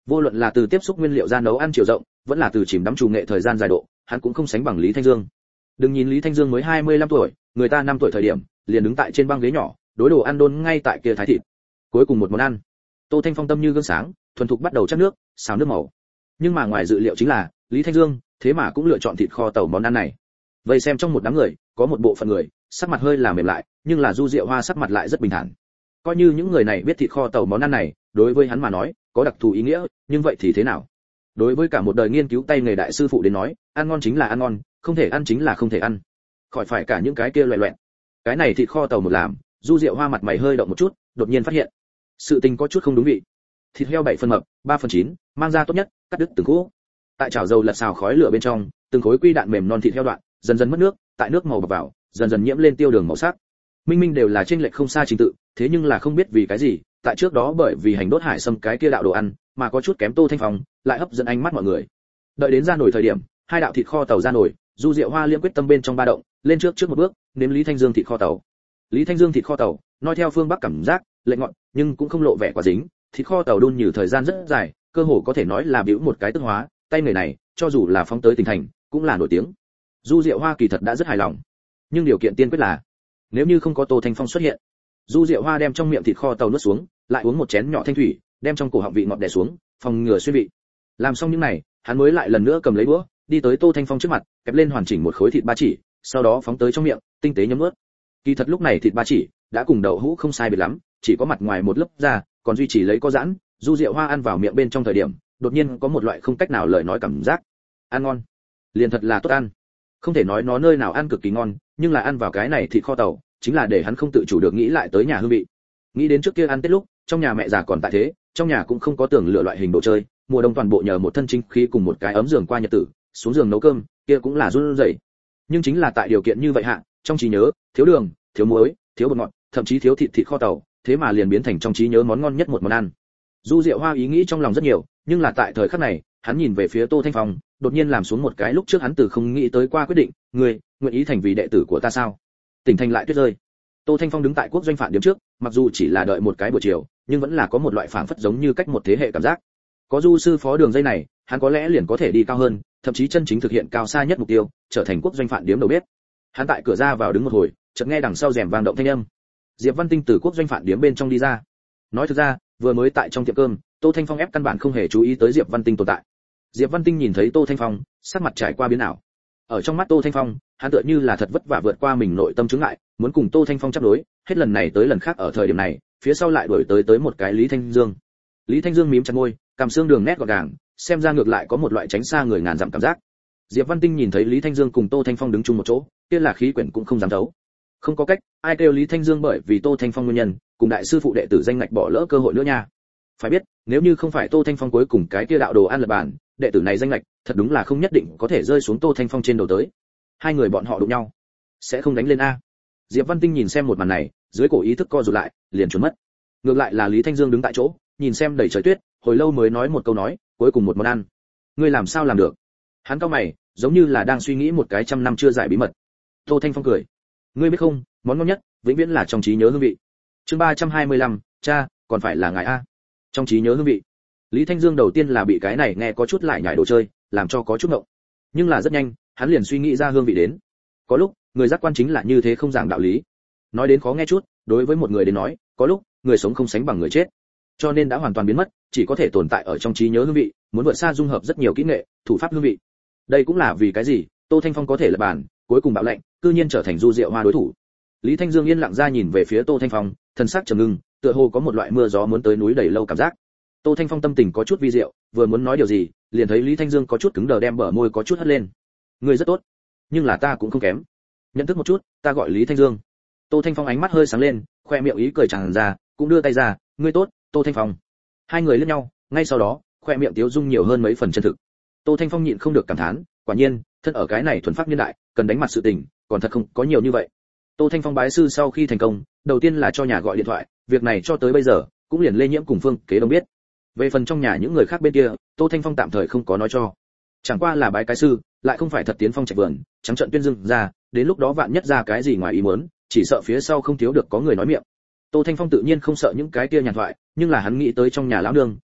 Vô luận là từ tiếp xúc nguyên liệu ra nấu ăn chiều rộng, vẫn là từ chìm đắm chủ nghệ thời gian dài độ, hắn cũng không sánh bằng Lý Thanh Dương. Đừng nhìn Lý Thanh Dương mới 25 tuổi, người ta 5 tuổi thời điểm, liền đứng tại trên băng ghế nhỏ, đối đồ ăn đôn ngay tại kia thái thịt. Cuối cùng một món ăn, Tô Thanh Phong tâm như gương sáng, thuần thục bắt đầu chắc nước, xào nước màu. Nhưng mà ngoài dự liệu chính là, Lý Thanh Dương, thế mà cũng lựa chọn thịt kho tàu món ăn này. Vậy xem trong một đám người, có một bộ phận người, sắc mặt hơi là mềm lại, nhưng là Du Diệu Hoa sắc mặt lại rất bình thản. Coi như những người này biết thịt kho tàu món ăn này, đối với hắn mà nói, có đặc thù ý nghĩa, nhưng vậy thì thế nào? Đối với cả một đời nghiên cứu tay nghề đại sư phụ đến nói, ăn ngon chính là ăn ngon, không thể ăn chính là không thể ăn. Khỏi phải cả những cái kia loẹt loẹt. Cái này thịt kho tàu một làm, Du Diệu Hoa mặt mày hơi động một chút, đột nhiên phát hiện, sự tình có chút không đúng vị. Thịt heo 7 phần mập, 3 phần chín, mang ra tốt nhất, cắt đứt từng khúc. Tại chảo dầu lật xào khói lửa bên trong, từng khối quy đạn mềm non thịt heo đoạn, dần dần mất nước, tại nước màu bập vào, dần dần nhiễm lên tiêu đường màu sắc. Minh minh đều là trên lệch không xa trình tự, thế nhưng là không biết vì cái gì, tại trước đó bởi vì hành đốt hải sâm cái kia đạo đồ ăn, mà có chút kém Tô Thanh Phong, lại hấp dẫn ánh mắt mọi người. Đợi đến ra nồi thời điểm, hai đạo thịt kho tàu ra nồi, Du Diệu Hoa liêm quyết tâm bên trong ba động, lên trước một bước, nếm Lý Thanh Dương thịt kho tàu. Lý Thanh Dương thịt kho tàu, nói theo phương Bắc cảm giác, lệnh ngọt, nhưng cũng không lộ vẻ quá dính, thịt kho tàu đun nhiều thời gian rất dài, cơ hồ có thể nói là bĩu một cái tức hóa, tay nghề này, cho dù là phóng tới tỉnh thành, cũng là nổi tiếng. Du Diệu Hoa kỳ thật đã rất hài lòng, nhưng điều kiện tiên quyết là, nếu như không có Tô Thanh Phong xuất hiện. Du Diệu Hoa đem trong miệng thịt kho tàu nuốt xuống, lại uống một chén nhỏ thanh thủy, đem trong cổ họng vị ngọt đè xuống, phòng ngừa xuyên vị. Làm xong những này, hắn mới lại lần nữa cầm lấy đũa, đi tới Tô Thanh Phong trước mặt, kẹp lên hoàn chỉnh một khối thịt ba chỉ, sau đó phóng tới trong miệng, tinh tế nhấm nuốt. Kỳ thật lúc này thịt ba chỉ đã cùng đậu hũ không sai biệt lắm, chỉ có mặt ngoài một lớp da, còn duy trì lấy có giãn. Du Diệu Hoa ăn vào miệng bên trong thời điểm, đột nhiên có một loại không cách nào lời nói cảm giác. Ăn ngon, liền thật là tốt ăn. Không thể nói nó nơi nào ăn cực kỳ ngon, nhưng là ăn vào cái này thịt kho tàu, chính là để hắn không tự chủ được nghĩ lại tới nhà hương vị. Nghĩ đến trước kia ăn Tết lúc, trong nhà mẹ già còn tại thế, trong nhà cũng không có tường lửa loại hình đồ chơi, mùa đông toàn bộ nhờ một thân chính khí cùng một cái ấm giường qua nhật tử, xuống giường nấu cơm, kia cũng là run rẩy. Nhưng chính là tại điều kiện như vậy hạ, trong trí nhớ, thiếu đường, thiếu muối, thiếu bột ngọt, thậm chí thiếu thịt kho tàu, thế mà liền biến thành trong trí nhớ món ngon nhất một món ăn. Du Diệu Hoa ý nghĩ trong lòng rất nhiều, nhưng là tại thời khắc này, hắn nhìn về phía Tô Thanh Phong, đột nhiên làm xuống một cái lúc trước hắn từ không nghĩ tới qua quyết định, ngươi nguyện ý thành vì đệ tử của ta sao? Tỉnh thành lại tuyết rơi. Tô Thanh Phong đứng tại quốc doanh phản điểm trước, mặc dù chỉ là đợi một cái buổi chiều, nhưng vẫn là có một loại phảng phất giống như cách một thế hệ cảm giác. Có Du sư phó đường dây này, hắn có lẽ liền có thể đi cao hơn, thậm chí chân chính thực hiện cao xa nhất mục tiêu, trở thành quốc doanh phản điểm đầu bếp. Hắn tại cửa ra vào đứng một hồi, chợt nghe đằng sau rèm vang động thanh âm. Diệp Văn Tinh từ quốc doanh phản điểm bên trong đi ra. Nói thực ra, vừa mới tại trong tiệm cơm, Tô Thanh Phong ép căn bản không hề chú ý tới Diệp Văn Tinh tồn tại. Diệp Văn Tinh nhìn thấy Tô Thanh Phong, sắc mặt trải qua biến ảo. Ở trong mắt Tô Thanh Phong, hắn tựa như là thật vất vả vượt qua mình nội tâm chướng ngại, muốn cùng Tô Thanh Phong chấp đối, hết lần này tới lần khác ở thời điểm này, phía sau lại đuổi tới một cái Lý Thanh Dương. Lý Thanh Dương mím chặt môi, cằm xương đường nét gọn gàng, xem ra ngược lại có một loại tránh xa người ngàn dặm cảm giác. Diệp Văn Tinh nhìn thấy Lý Thanh Dương cùng Tô Thanh Phong đứng chung một chỗ, kia là khí quyển cũng không dám giấu. Không có cách, ai kêu Lý Thanh Dương bởi vì Tô Thanh Phong nguyên nhân, cùng đại sư phụ đệ tử danh ngạch bỏ lỡ cơ hội nữa nha. Phải biết, nếu như không phải Tô Thanh Phong cuối cùng cái kia đạo đồ ăn lật bàn, đệ tử này danh ngạch, thật đúng là không nhất định có thể rơi xuống Tô Thanh Phong trên đầu tới. Hai người bọn họ đụng nhau, sẽ không đánh lên a. Diệp Văn Tinh nhìn xem một màn này, dưới cổ ý thức co rụt lại, liền trốn mất. Ngược lại là Lý Thanh Dương đứng tại chỗ, nhìn xem đầy trời tuyết, hồi lâu mới nói một câu nói, cuối cùng một món ăn. Ngươi làm sao làm được? Hắn cau mày, giống như là đang suy nghĩ một cái trăm năm chưa giải bí mật. Tô Thanh Phong cười. Ngươi biết không, món ngon nhất, vĩnh viễn là trong trí nhớ hương vị. Chương 325, cha, còn phải là ngài a. Trong trí nhớ hương vị. Lý Thanh Dương đầu tiên là bị cái này nghe có chút lại nhảy đồ chơi, làm cho có chút ngộng. Nhưng là rất nhanh, hắn liền suy nghĩ ra hương vị đến. Có lúc, người giác quan chính là như thế không giảng đạo lý. Nói đến khó nghe chút, đối với một người đến nói, có lúc, người sống không sánh bằng người chết. Cho nên đã hoàn toàn biến mất, chỉ có thể tồn tại ở trong trí nhớ hương vị, muốn vượt xa dung hợp rất nhiều kỹ nghệ, thủ pháp hương vị. Đây cũng là vì cái gì, Tô Thanh Phong có thể là bàn, cuối cùng bạo lệnh, cư nhiên trở thành Du Diệu Hoa đối thủ. Lý Thanh Dương yên lặng ra nhìn về phía Tô Thanh Phong, thần sắc trầm ngưng, tựa hồ có một loại mưa gió muốn tới núi đầy lâu cảm giác. Tô Thanh Phong tâm tình có chút vi diệu, vừa muốn nói điều gì, liền thấy Lý Thanh Dương có chút cứng đờ đem bờ môi có chút hất lên. Người rất tốt, nhưng là ta cũng không kém. Nhận thức một chút, ta gọi Lý Thanh Dương. Tô Thanh Phong ánh mắt hơi sáng lên, khoe miệng ý cười tràn ra, cũng đưa tay ra, ngươi tốt, Tô Thanh Phong. Hai người liếc nhau, ngay sau đó, khoe miệng tiếu dung nhiều hơn mấy phần chân thực. Tô Thanh Phong nhịn không được cảm thán, quả nhiên, thân ở cái này thuần pháp niên đại, cần đánh mặt sự tình, còn thật không có nhiều như vậy. Tô Thanh Phong bái sư sau khi thành công, đầu tiên là cho nhà gọi điện thoại, việc này cho tới bây giờ, cũng liền Lê Nhiễm cùng Phương Kế Đông biết. Về phần trong nhà những người khác bên kia, Tô Thanh Phong tạm thời không có nói cho. Chẳng qua là bái cái sư, lại không phải thật tiến phong trạch vườn, trắng trợn tuyên dương ra, đến lúc đó vạn nhất ra cái gì ngoài ý muốn, chỉ sợ phía sau không thiếu được có người nói miệng. Tô Thanh Phong tự nhiên không sợ những cái kia nhàn thoại, nhưng là hắn nghĩ tới trong nhà lão nương,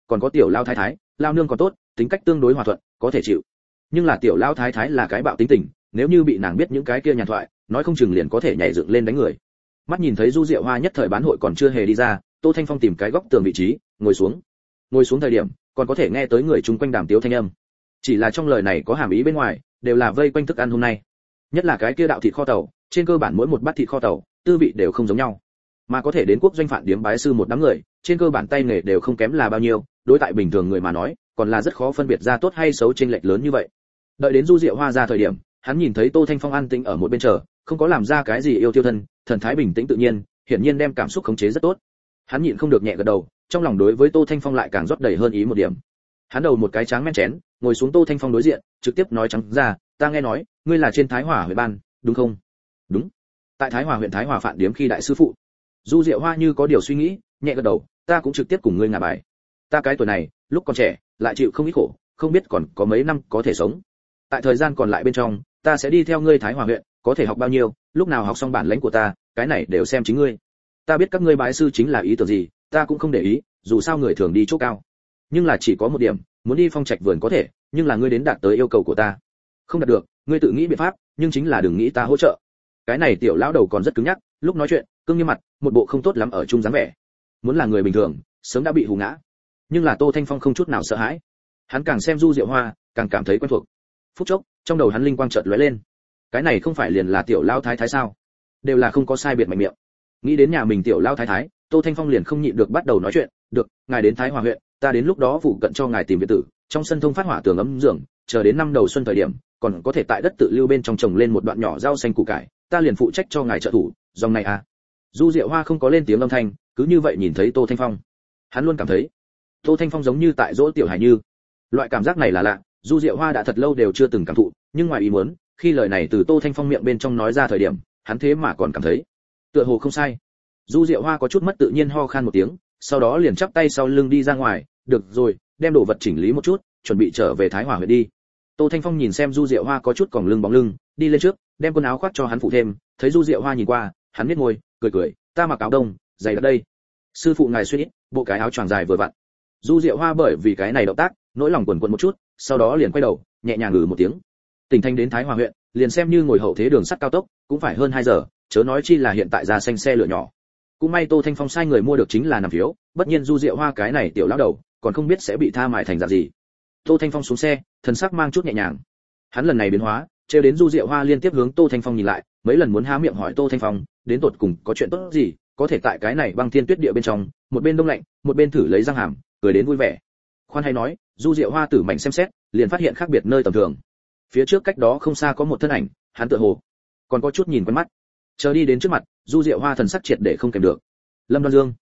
còn có tiểu lao thái thái, lao nương còn tốt, tính cách tương đối hòa thuận, có thể chịu. Nhưng là tiểu lao thái thái là cái bạo tính tình, nếu như bị nàng biết những cái kia nhàn thoại, nói không chừng liền có thể nhảy dựng lên đánh người. Mắt nhìn thấy Du Diệu Hoa nhất thời bán hội còn chưa hề đi ra, Tô Thanh Phong tìm cái góc tường vị trí, ngồi xuống. Ngồi xuống thời điểm, còn có thể nghe tới người chung quanh đàm tiếu thanh âm. Chỉ là trong lời này có hàm ý bên ngoài, đều là vây quanh thức ăn hôm nay. Nhất là cái kia đạo thịt kho tàu, trên cơ bản mỗi một bát thịt kho tàu, tư vị đều không giống nhau. Mà có thể đến quốc doanh phản điếm bái sư một đám người, trên cơ bản tay nghề đều không kém là bao nhiêu, đối tại bình thường người mà nói, còn là rất khó phân biệt ra tốt hay xấu chênh lệch lớn như vậy. Đợi đến Du Diệu Hoa ra thời điểm, hắn nhìn thấy Tô Thanh Phong an tĩnh ở một bên chờ, không có làm ra cái gì yêu tiêu thân, thần thái bình tĩnh tự nhiên, hiển nhiên đem cảm xúc khống chế rất tốt. Hắn nhịn không được nhẹ gật đầu, trong lòng đối với Tô Thanh Phong lại càng rót đầy hơn ý một điểm. Hắn đầu một cái tráng men chén, ngồi xuống Tô Thanh Phong đối diện, trực tiếp nói trắng ra, ta nghe nói, ngươi là trên Thái Hòa huyện ban, đúng không? Đúng. Tại Thái Hòa huyện Thái Hòa phản điếm khi đại sư phụ. Du Diệu Hoa như có điều suy nghĩ, nhẹ gật đầu, ta cũng trực tiếp cùng ngươi ngả bài. Ta cái tuổi này, lúc còn trẻ, lại chịu không ít khổ, không biết còn có mấy năm có thể sống. Tại thời gian còn lại bên trong, ta sẽ đi theo ngươi Thái Hòa huyện, có thể học bao nhiêu, lúc nào học xong bản lĩnh của ta, cái này đều xem chính ngươi. Ta biết các ngươi bái sư chính là ý tưởng gì, ta cũng không để ý, dù sao người thường đi chỗ cao. Nhưng là chỉ có một điểm, muốn đi Phong Trạch vườn có thể, nhưng là ngươi đến đạt tới yêu cầu của ta. Không đạt được, ngươi tự nghĩ biện pháp, nhưng chính là đừng nghĩ ta hỗ trợ. Cái này tiểu lão đầu còn rất cứng nhắc, lúc nói chuyện, cứng như mặt, một bộ không tốt lắm ở chung dáng vẻ. Muốn là người bình thường, sớm đã bị hù ngã. Nhưng là Tô Thanh Phong không chút nào sợ hãi. Hắn càng xem Du Diệu Hoa, càng cảm thấy quen thuộc. Phút chốc, trong đầu hắn linh quang chợt lóe lên. Cái này không phải liền là tiểu lão thái thái sao? Đều là không có sai biệt mạnh miệng. Nghĩ đến nhà mình tiểu lão thái thái, Tô Thanh Phong liền không nhịn được bắt đầu nói chuyện, "Được, ngài đến Thái Hòa huyện, ta đến lúc đó phụ cận cho ngài tìm viện tử, trong sân thông phát hỏa tường ấm giường, chờ đến năm đầu xuân thời điểm, còn có thể tại đất tự lưu bên trong trồng lên một đoạn nhỏ rau xanh củ cải, ta liền phụ trách cho ngài trợ thủ, dòng này à." Du Diệu Hoa không có lên tiếng âm thanh, cứ như vậy nhìn thấy Tô Thanh Phong. Hắn luôn cảm thấy, Tô Thanh Phong giống như tại dỗ tiểu hải như. Loại cảm giác này là lạ, Du Diệu Hoa đã thật lâu đều chưa từng cảm thụ, nhưng ngoài ý muốn, khi lời này từ Tô Thanh Phong miệng bên trong nói ra thời điểm, hắn thế mà còn cảm thấy, tựa hồ không sai. Du Diệu Hoa có chút mất tự nhiên ho khan một tiếng, sau đó liền chắp tay sau lưng đi ra ngoài, "Được rồi, đem đồ vật chỉnh lý một chút, chuẩn bị trở về Thái Hòa huyện đi." Tô Thanh Phong nhìn xem Du Diệu Hoa có chút còng lưng bóng lưng, đi lên trước, đem quần áo khoác cho hắn phụ thêm, thấy Du Diệu Hoa nhìn qua, hắn nhếch môi, cười cười, "Ta mặc áo đông, giày ở đây. Sư phụ ngài xuyên ít, bộ cái áo choàng dài vừa vặn." Du Diệu Hoa bởi vì cái này động tác, nỗi lòng quần quật một chút, sau đó liền quay đầu, nhẹ nhàng ngừ một tiếng. Tỉnh thành đến Thái Hòa huyện, liền xem như ngồi hậu thế đường sắt cao tốc, cũng phải hơn 2 giờ, chớ nói chi là hiện tại ra xanh xe lửa nhỏ. Cũng may Tô Thanh Phong sai người mua được chính là nằm phiếu, bất nhiên Du Diệu Hoa cái này tiểu lão đầu, còn không biết sẽ bị tha mại thành dạng gì. Tô Thanh Phong xuống xe, thần sắc mang chút nhẹ nhàng. Hắn lần này biến hóa, trêu đến Du Diệu Hoa liên tiếp hướng Tô Thanh Phong nhìn lại, mấy lần muốn há miệng hỏi Tô Thanh Phong, đến tột cùng có chuyện tốt gì, có thể tại cái này băng thiên tuyết địa bên trong, một bên đông lạnh, một bên thử lấy răng hàm, cười đến vui vẻ. Khoan hay nói, Du Diệu Hoa tử mạnh xem xét, liền phát hiện khác biệt nơi tầm thường. Phía trước cách đó không xa có một thân ảnh, hắn tựa hồ còn có chút nhìn quen mắt. Chờ đi đến trước mặt, Du Diệu Hoa thần sắc triệt để không kèm được. "Lâm Đoan Dương,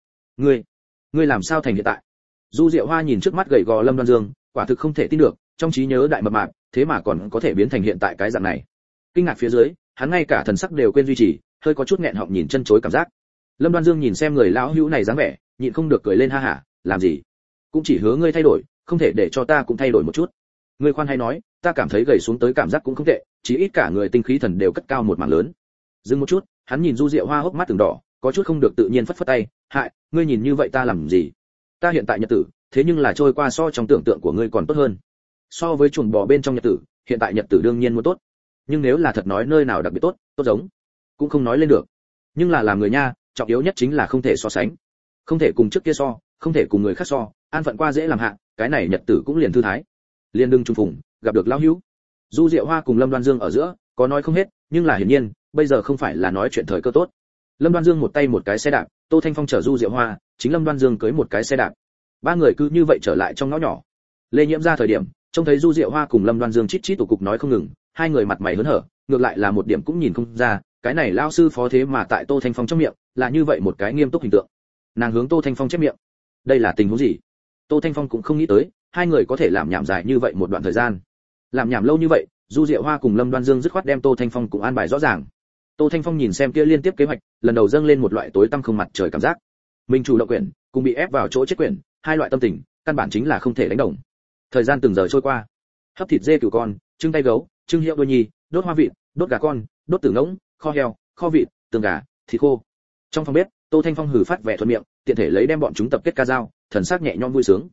ngươi làm sao thành hiện tại?" Du Diệu Hoa nhìn trước mắt gầy gò Lâm Đoan Dương, quả thực không thể tin được, trong trí nhớ đại mập mạp, thế mà còn có thể biến thành hiện tại cái dạng này. Kinh ngạc phía dưới, hắn ngay cả thần sắc đều quên duy trì, hơi có chút nghẹn họng nhìn chân chối cảm giác. Lâm Đoan Dương nhìn xem người lão hữu này dáng vẻ, nhịn không được cười lên ha hả, "Làm gì? Cũng chỉ hứa ngươi thay đổi, không thể để cho ta cũng thay đổi một chút. Ngươi khoan hay nói, ta cảm thấy gầy xuống tới cảm giác cũng không tệ, chí ít cả người tinh khí thần đều cất cao một mảng lớn." Dừng một chút, hắn nhìn Du Diệu Hoa hốc mắt từng đỏ, có chút không được tự nhiên phất phất tay, "Hại, ngươi nhìn như vậy ta làm gì? Ta hiện tại nhật tử, thế nhưng là trôi qua so trong tưởng tượng của ngươi còn tốt hơn. So với chuồng bò bên trong nhật tử, hiện tại nhật tử đương nhiên muốn tốt. Nhưng nếu là thật nói nơi nào đặc biệt tốt, tốt giống, cũng không nói lên được. Nhưng là làm người nha, trọng yếu nhất chính là không thể so sánh. Không thể cùng trước kia so, không thể cùng người khác so, an phận qua dễ làm hạ, cái này nhật tử cũng liền thư thái. Liên đừng trùng phùng, gặp được lão hữu." Du Diệu Hoa cùng Lâm Đoan Dương ở giữa, có nói không hết, nhưng là hiển nhiên, bây giờ không phải là nói chuyện thời cơ tốt. Lâm Đoan Dương một tay một cái xe đạp, Tô Thanh Phong chở Du Diệu Hoa, chính Lâm Đoan Dương cưới một cái xe đạp. Ba người cứ như vậy trở lại trong ngõ nhỏ. Lê Nhiễm ra thời điểm, trông thấy Du Diệu Hoa cùng Lâm Đoan Dương chít chít tụ cục nói không ngừng, hai người mặt mày hớn hở, ngược lại là một điểm cũng nhìn không ra, cái này lao sư phó thế mà tại Tô Thanh Phong trong miệng, là như vậy một cái nghiêm túc hình tượng. Nàng hướng Tô Thanh Phong chép miệng. Đây là tình huống gì? Tô Thanh Phong cũng không nghĩ tới, hai người có thể làm nhảm dài như vậy một đoạn thời gian. Làm nhảm lâu như vậy, Du Diệu Hoa cùng Lâm Đoan Dương dứt khoát đem Tô Thanh Phong cũng an bài rõ ràng. Tô Thanh Phong nhìn xem kia liên tiếp kế hoạch, lần đầu dâng lên một loại tối tăm không mặt trời cảm giác. Mình chủ động quyền, cùng bị ép vào chỗ chết quyền, hai loại tâm tình, căn bản chính là không thể đánh đồng. Thời gian từng giờ trôi qua, hấp thịt dê cừu con, trưng tay gấu, trưng hiệu đôi nhi, đốt hoa vịt, đốt gà con, đốt tử ngỗng, kho heo, kho vịt, tương gà, thịt khô. Trong phòng bếp, Tô Thanh Phong hừ phát vẻ thuận miệng, tiện thể lấy đem bọn chúng tập kết ca dao, thần sắc nhẹ nhõm vui sướng.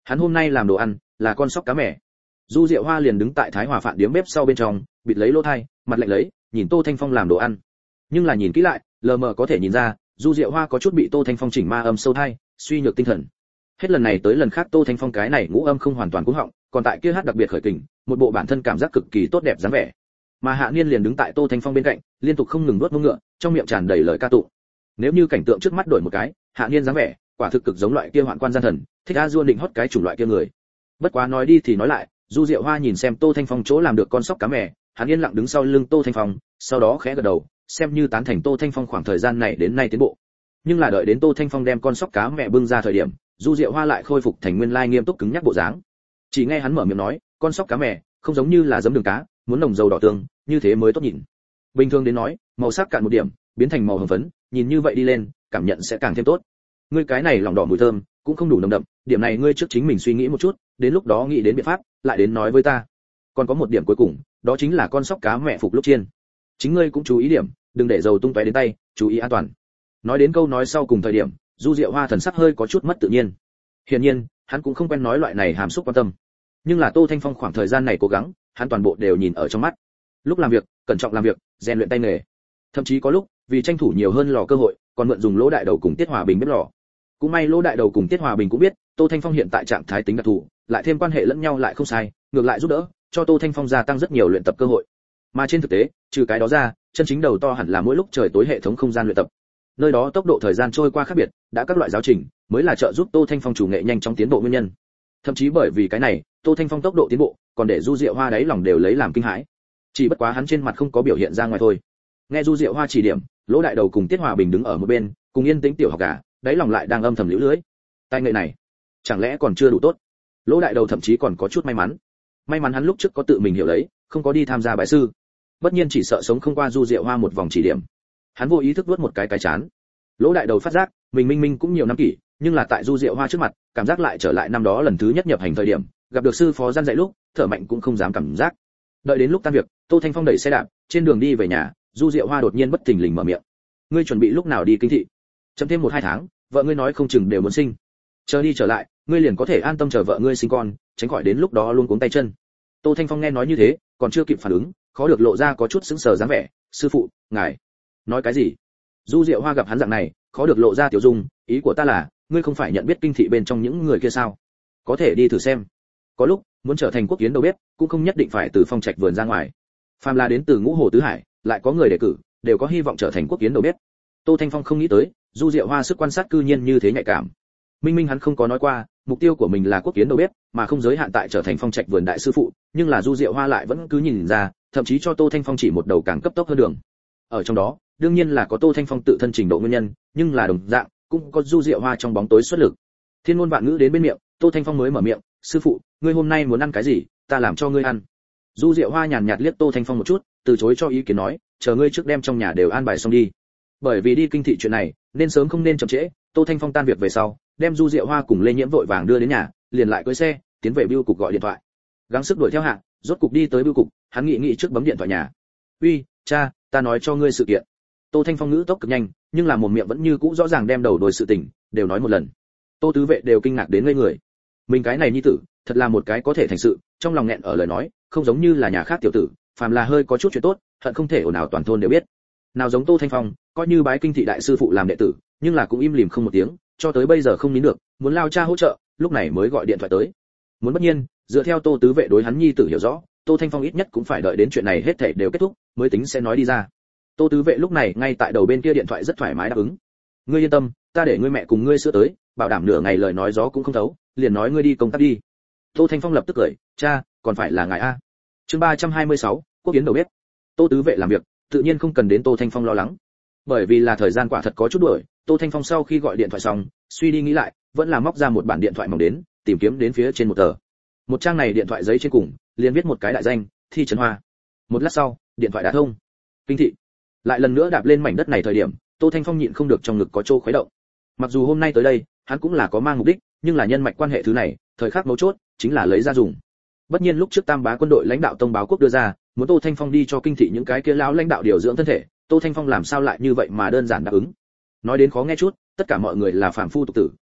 Hắn hôm nay làm đồ ăn là con sóc cá mè. Du Diệu Hoa liền đứng tại Thái Hòa Phạn điếm bếp sau bên trong, bịt lấy lỗ tai, mặt lạnh lấy, nhìn Tô Thanh Phong làm đồ ăn. Nhưng là nhìn kỹ lại, lờ mờ có thể nhìn ra, Du Diệu Hoa có chút bị Tô Thanh Phong chỉnh ma âm sâu tai, suy nhược tinh thần. Hết lần này tới lần khác Tô Thanh Phong cái này ngũ âm không hoàn toàn cúng họng, còn tại kia hát đặc biệt khởi kình, một bộ bản thân cảm giác cực kỳ tốt đẹp dáng vẻ. Mà Hạ Niên liền đứng tại Tô Thanh Phong bên cạnh, liên tục không ngừng nuốt mông ngựa, trong miệng tràn đầy lời ca tụng. Nếu như cảnh tượng trước mắt đổi một cái, Hạ Niên dáng vẻ, quả thực cực giống loại kia hoạn quan gian thần, thích a duôn định hót cái chủng loại kia người. Bất quá nói đi thì nói lại, Du Diệu Hoa nhìn xem Tô Thanh Phong chỗ làm được con sóc cá mè, hắn yên lặng đứng sau lưng Tô Thanh Phong, sau đó khẽ gật đầu, xem như tán thành Tô Thanh Phong khoảng thời gian này đến nay tiến bộ. Nhưng là đợi đến Tô Thanh Phong đem con sóc cá mè bưng ra thời điểm, Du Diệu Hoa lại khôi phục thành nguyên lai nghiêm túc cứng nhắc bộ dáng. Chỉ nghe hắn mở miệng nói, con sóc cá mè, không giống như là giấm đường cá, muốn nồng dầu đỏ tương, như thế mới tốt nhìn. Bình thường đến nói, màu sắc cạn một điểm, biến thành màu hồng phấn, nhìn như vậy đi lên, cảm nhận sẽ càng thêm tốt. Ngươi cái này lòng đỏ mùi thơm, cũng không đủ nồng đậm, điểm này ngươi trước chính mình suy nghĩ một chút, đến lúc đó nghĩ đến biện pháp, lại đến nói với ta. Còn có một điểm cuối cùng, đó chính là con sóc cá mẹ phục lúc chiên. Chính ngươi cũng chú ý điểm, đừng để dầu tung tóe đến tay, chú ý an toàn. Nói đến câu nói sau cùng thời điểm, Du Diệu Hoa thần sắc hơi có chút mất tự nhiên. Hiển nhiên, hắn cũng không quen nói loại này hàm xúc quan tâm. Nhưng là Tô Thanh Phong khoảng thời gian này cố gắng, hắn toàn bộ đều nhìn ở trong mắt. Lúc làm việc, cẩn trọng làm việc, rèn luyện tay nghề. Thậm chí có lúc, vì tranh thủ nhiều hơn lò cơ hội, còn mượn dùng Lỗ Đại Đầu cùng Tiết Hòa Bình bếp lò. Cũng may Lỗ Đại Đầu cùng Tiết Hòa Bình cũng biết, Tô Thanh Phong hiện tại trạng thái tính đặc thù, lại thêm quan hệ lẫn nhau lại không sai, ngược lại giúp đỡ, cho Tô Thanh Phong gia tăng rất nhiều luyện tập cơ hội. Mà trên thực tế, trừ cái đó ra, chân chính đầu to hẳn là mỗi lúc trời tối hệ thống không gian luyện tập. Nơi đó tốc độ thời gian trôi qua khác biệt, đã các loại giáo trình, mới là trợ giúp Tô Thanh Phong chủ nghệ nhanh chóng tiến bộ nguyên nhân. Thậm chí bởi vì cái này, Tô Thanh Phong tốc độ tiến bộ, còn để Du Diệu Hoa đáy lòng đều lấy làm kinh hãi. Chỉ bất quá hắn trên mặt không có biểu hiện ra ngoài thôi. Nghe Du Diệu Hoa chỉ điểm, Lỗ Đại Đầu cùng Tiết Hòa Bình đứng ở một bên, cùng yên tĩnh tiểu học gà, đáy lòng lại đang âm thầm liễu lưới. Tay nghệ này, chẳng lẽ còn chưa đủ tốt? Lỗ Đại Đầu thậm chí còn có chút may mắn. May mắn hắn lúc trước có tự mình hiểu lấy, không có đi tham gia bái sư. Bất nhiên chỉ sợ sống không qua Du Diệu Hoa một vòng chỉ điểm. Hắn vô ý thức vuốt một cái chán. Lỗ Đại Đầu phát giác, mình minh cũng nhiều năm kỷ, nhưng là tại Du Diệu Hoa trước mặt, cảm giác lại trở lại năm đó lần thứ nhất nhập hành thời điểm, gặp được sư phó gian dạy lúc, thở mạnh cũng không dám cảm giác. Đợi đến lúc tan việc, Tô Thanh Phong đẩy xe đạp, trên đường đi về nhà, Du Diệu Hoa đột nhiên bất thình lình mở miệng. Ngươi chuẩn bị lúc nào đi kinh thị? Chậm thêm 1-2 tháng, vợ ngươi nói không chừng đều muốn sinh. Chờ đi trở lại, ngươi liền có thể an tâm chờ vợ ngươi sinh con, tránh khỏi đến lúc đó luôn cuống tay chân. Tô Thanh Phong nghe nói như thế, còn chưa kịp phản ứng, khó được lộ ra có chút sững sờ dáng vẻ. Sư phụ, ngài nói cái gì? Du Diệu Hoa gặp hắn dạng này, khó được lộ ra tiểu dung, ý của ta là, ngươi không phải nhận biết kinh thị bên trong những người kia sao? Có thể đi thử xem. Có lúc, muốn trở thành quốc kiến đầu bếp, cũng không nhất định phải từ phong trạch vườn ra ngoài. Phàm là đến từ Ngũ Hồ tứ hải, lại có người đề cử, đều có hy vọng trở thành quốc kiến đầu bếp. Tô Thanh Phong không nghĩ tới, Du Diệu Hoa sức quan sát cư nhiên như thế nhạy cảm. Minh hắn không có nói qua, mục tiêu của mình là quốc kiến đầu bếp, mà không giới hạn tại trở thành phong trạch vườn đại sư phụ, nhưng là Du Diệu Hoa lại vẫn cứ nhìn ra, thậm chí cho Tô Thanh Phong chỉ một đầu càng cấp tốc hơn đường. Ở trong đó, đương nhiên là có Tô Thanh Phong tự thân trình độ nguyên nhân, nhưng là đồng dạng, cũng có Du Diệu Hoa trong bóng tối xuất lực. Thiên ngôn vạn ngữ đến bên miệng, Tô Thanh Phong mới mở miệng, sư phụ, ngươi hôm nay muốn ăn cái gì, ta làm cho ngươi ăn. Du Diệu Hoa nhàn nhạt liếc Tô Thanh Phong một chút, từ chối cho ý kiến nói, chờ ngươi trước đem trong nhà đều an bài xong đi. Bởi vì đi kinh thị chuyện này, nên sớm không nên chậm trễ. Tô Thanh Phong tan việc về sau, đem Du Diệu Hoa cùng Lê Nhiễm vội vàng đưa đến nhà, liền lại cưỡi xe tiến về bưu cục gọi điện thoại. Gắng sức đuổi theo hạ, rốt cục đi tới bưu cục, hắn nghĩ trước bấm điện thoại nhà. Uy, cha, ta nói cho ngươi sự kiện. Tô Thanh Phong ngữ tốc cực nhanh, nhưng là mồm miệng vẫn như cũ rõ ràng đem đầu đuôi sự tình đều nói một lần. Tô tứ vệ đều kinh ngạc đến ngây người. Mình cái này nhi tử, thật là một cái có thể thành sự, trong lòng nghẹn ở lời nói, không giống như là nhà khác tiểu tử, phàm là hơi có chút chuyện tốt, hận không thể ồn ào toàn thôn đều biết. Nào giống Tô Thanh Phong, coi như bái kinh thị đại sư phụ làm đệ tử, nhưng là cũng im lìm không một tiếng, cho tới bây giờ không nín được, muốn lao cha hỗ trợ, lúc này mới gọi điện thoại tới. Muốn bất nhiên, dựa theo Tô tứ vệ đối hắn nhi tử hiểu rõ, Tô Thanh Phong ít nhất cũng phải đợi đến chuyện này hết thảy đều kết thúc, mới tính sẽ nói đi ra. Tô tứ vệ lúc này ngay tại đầu bên kia điện thoại rất thoải mái đáp ứng. Ngươi yên tâm, ta để ngươi mẹ cùng ngươi sữa tới, bảo đảm nửa ngày lời nói gió cũng không thấu, liền nói ngươi đi công tác đi. Tô Thanh Phong lập tức cười, cha, còn phải là ngài a. Chương 326, quốc kiến đầu bếp. Tô tứ vệ làm việc, tự nhiên không cần đến Tô Thanh Phong lo lắng. Bởi vì là thời gian quả thật có chút đuổi, Tô Thanh Phong sau khi gọi điện thoại xong, suy đi nghĩ lại, vẫn là móc ra một bản điện thoại mỏng đến, tìm kiếm đến phía trên một tờ. Một trang này điện thoại giấy trên cùng, liền viết một cái đại danh, Thi Trấn Hoa. Một lát sau, điện thoại đã thông. Kinh thị. Lại lần nữa đạp lên mảnh đất này thời điểm, Tô Thanh Phong nhịn không được trong ngực có trô khuấy động. Mặc dù hôm nay tới đây, hắn cũng là có mang mục đích, nhưng là nhân mạch quan hệ thứ này, thời khắc mấu chốt, chính là lấy ra dùng. Bất nhiên lúc trước Tam Bá quân đội lãnh đạo Tông Báo Quốc đưa ra, muốn Tô Thanh Phong đi cho kinh thị những cái kia lão lãnh đạo điều dưỡng thân thể, Tô Thanh Phong làm sao lại như vậy mà đơn giản đáp ứng. Nói đến khó nghe chút, tất cả mọi người là phàm phu tục tử,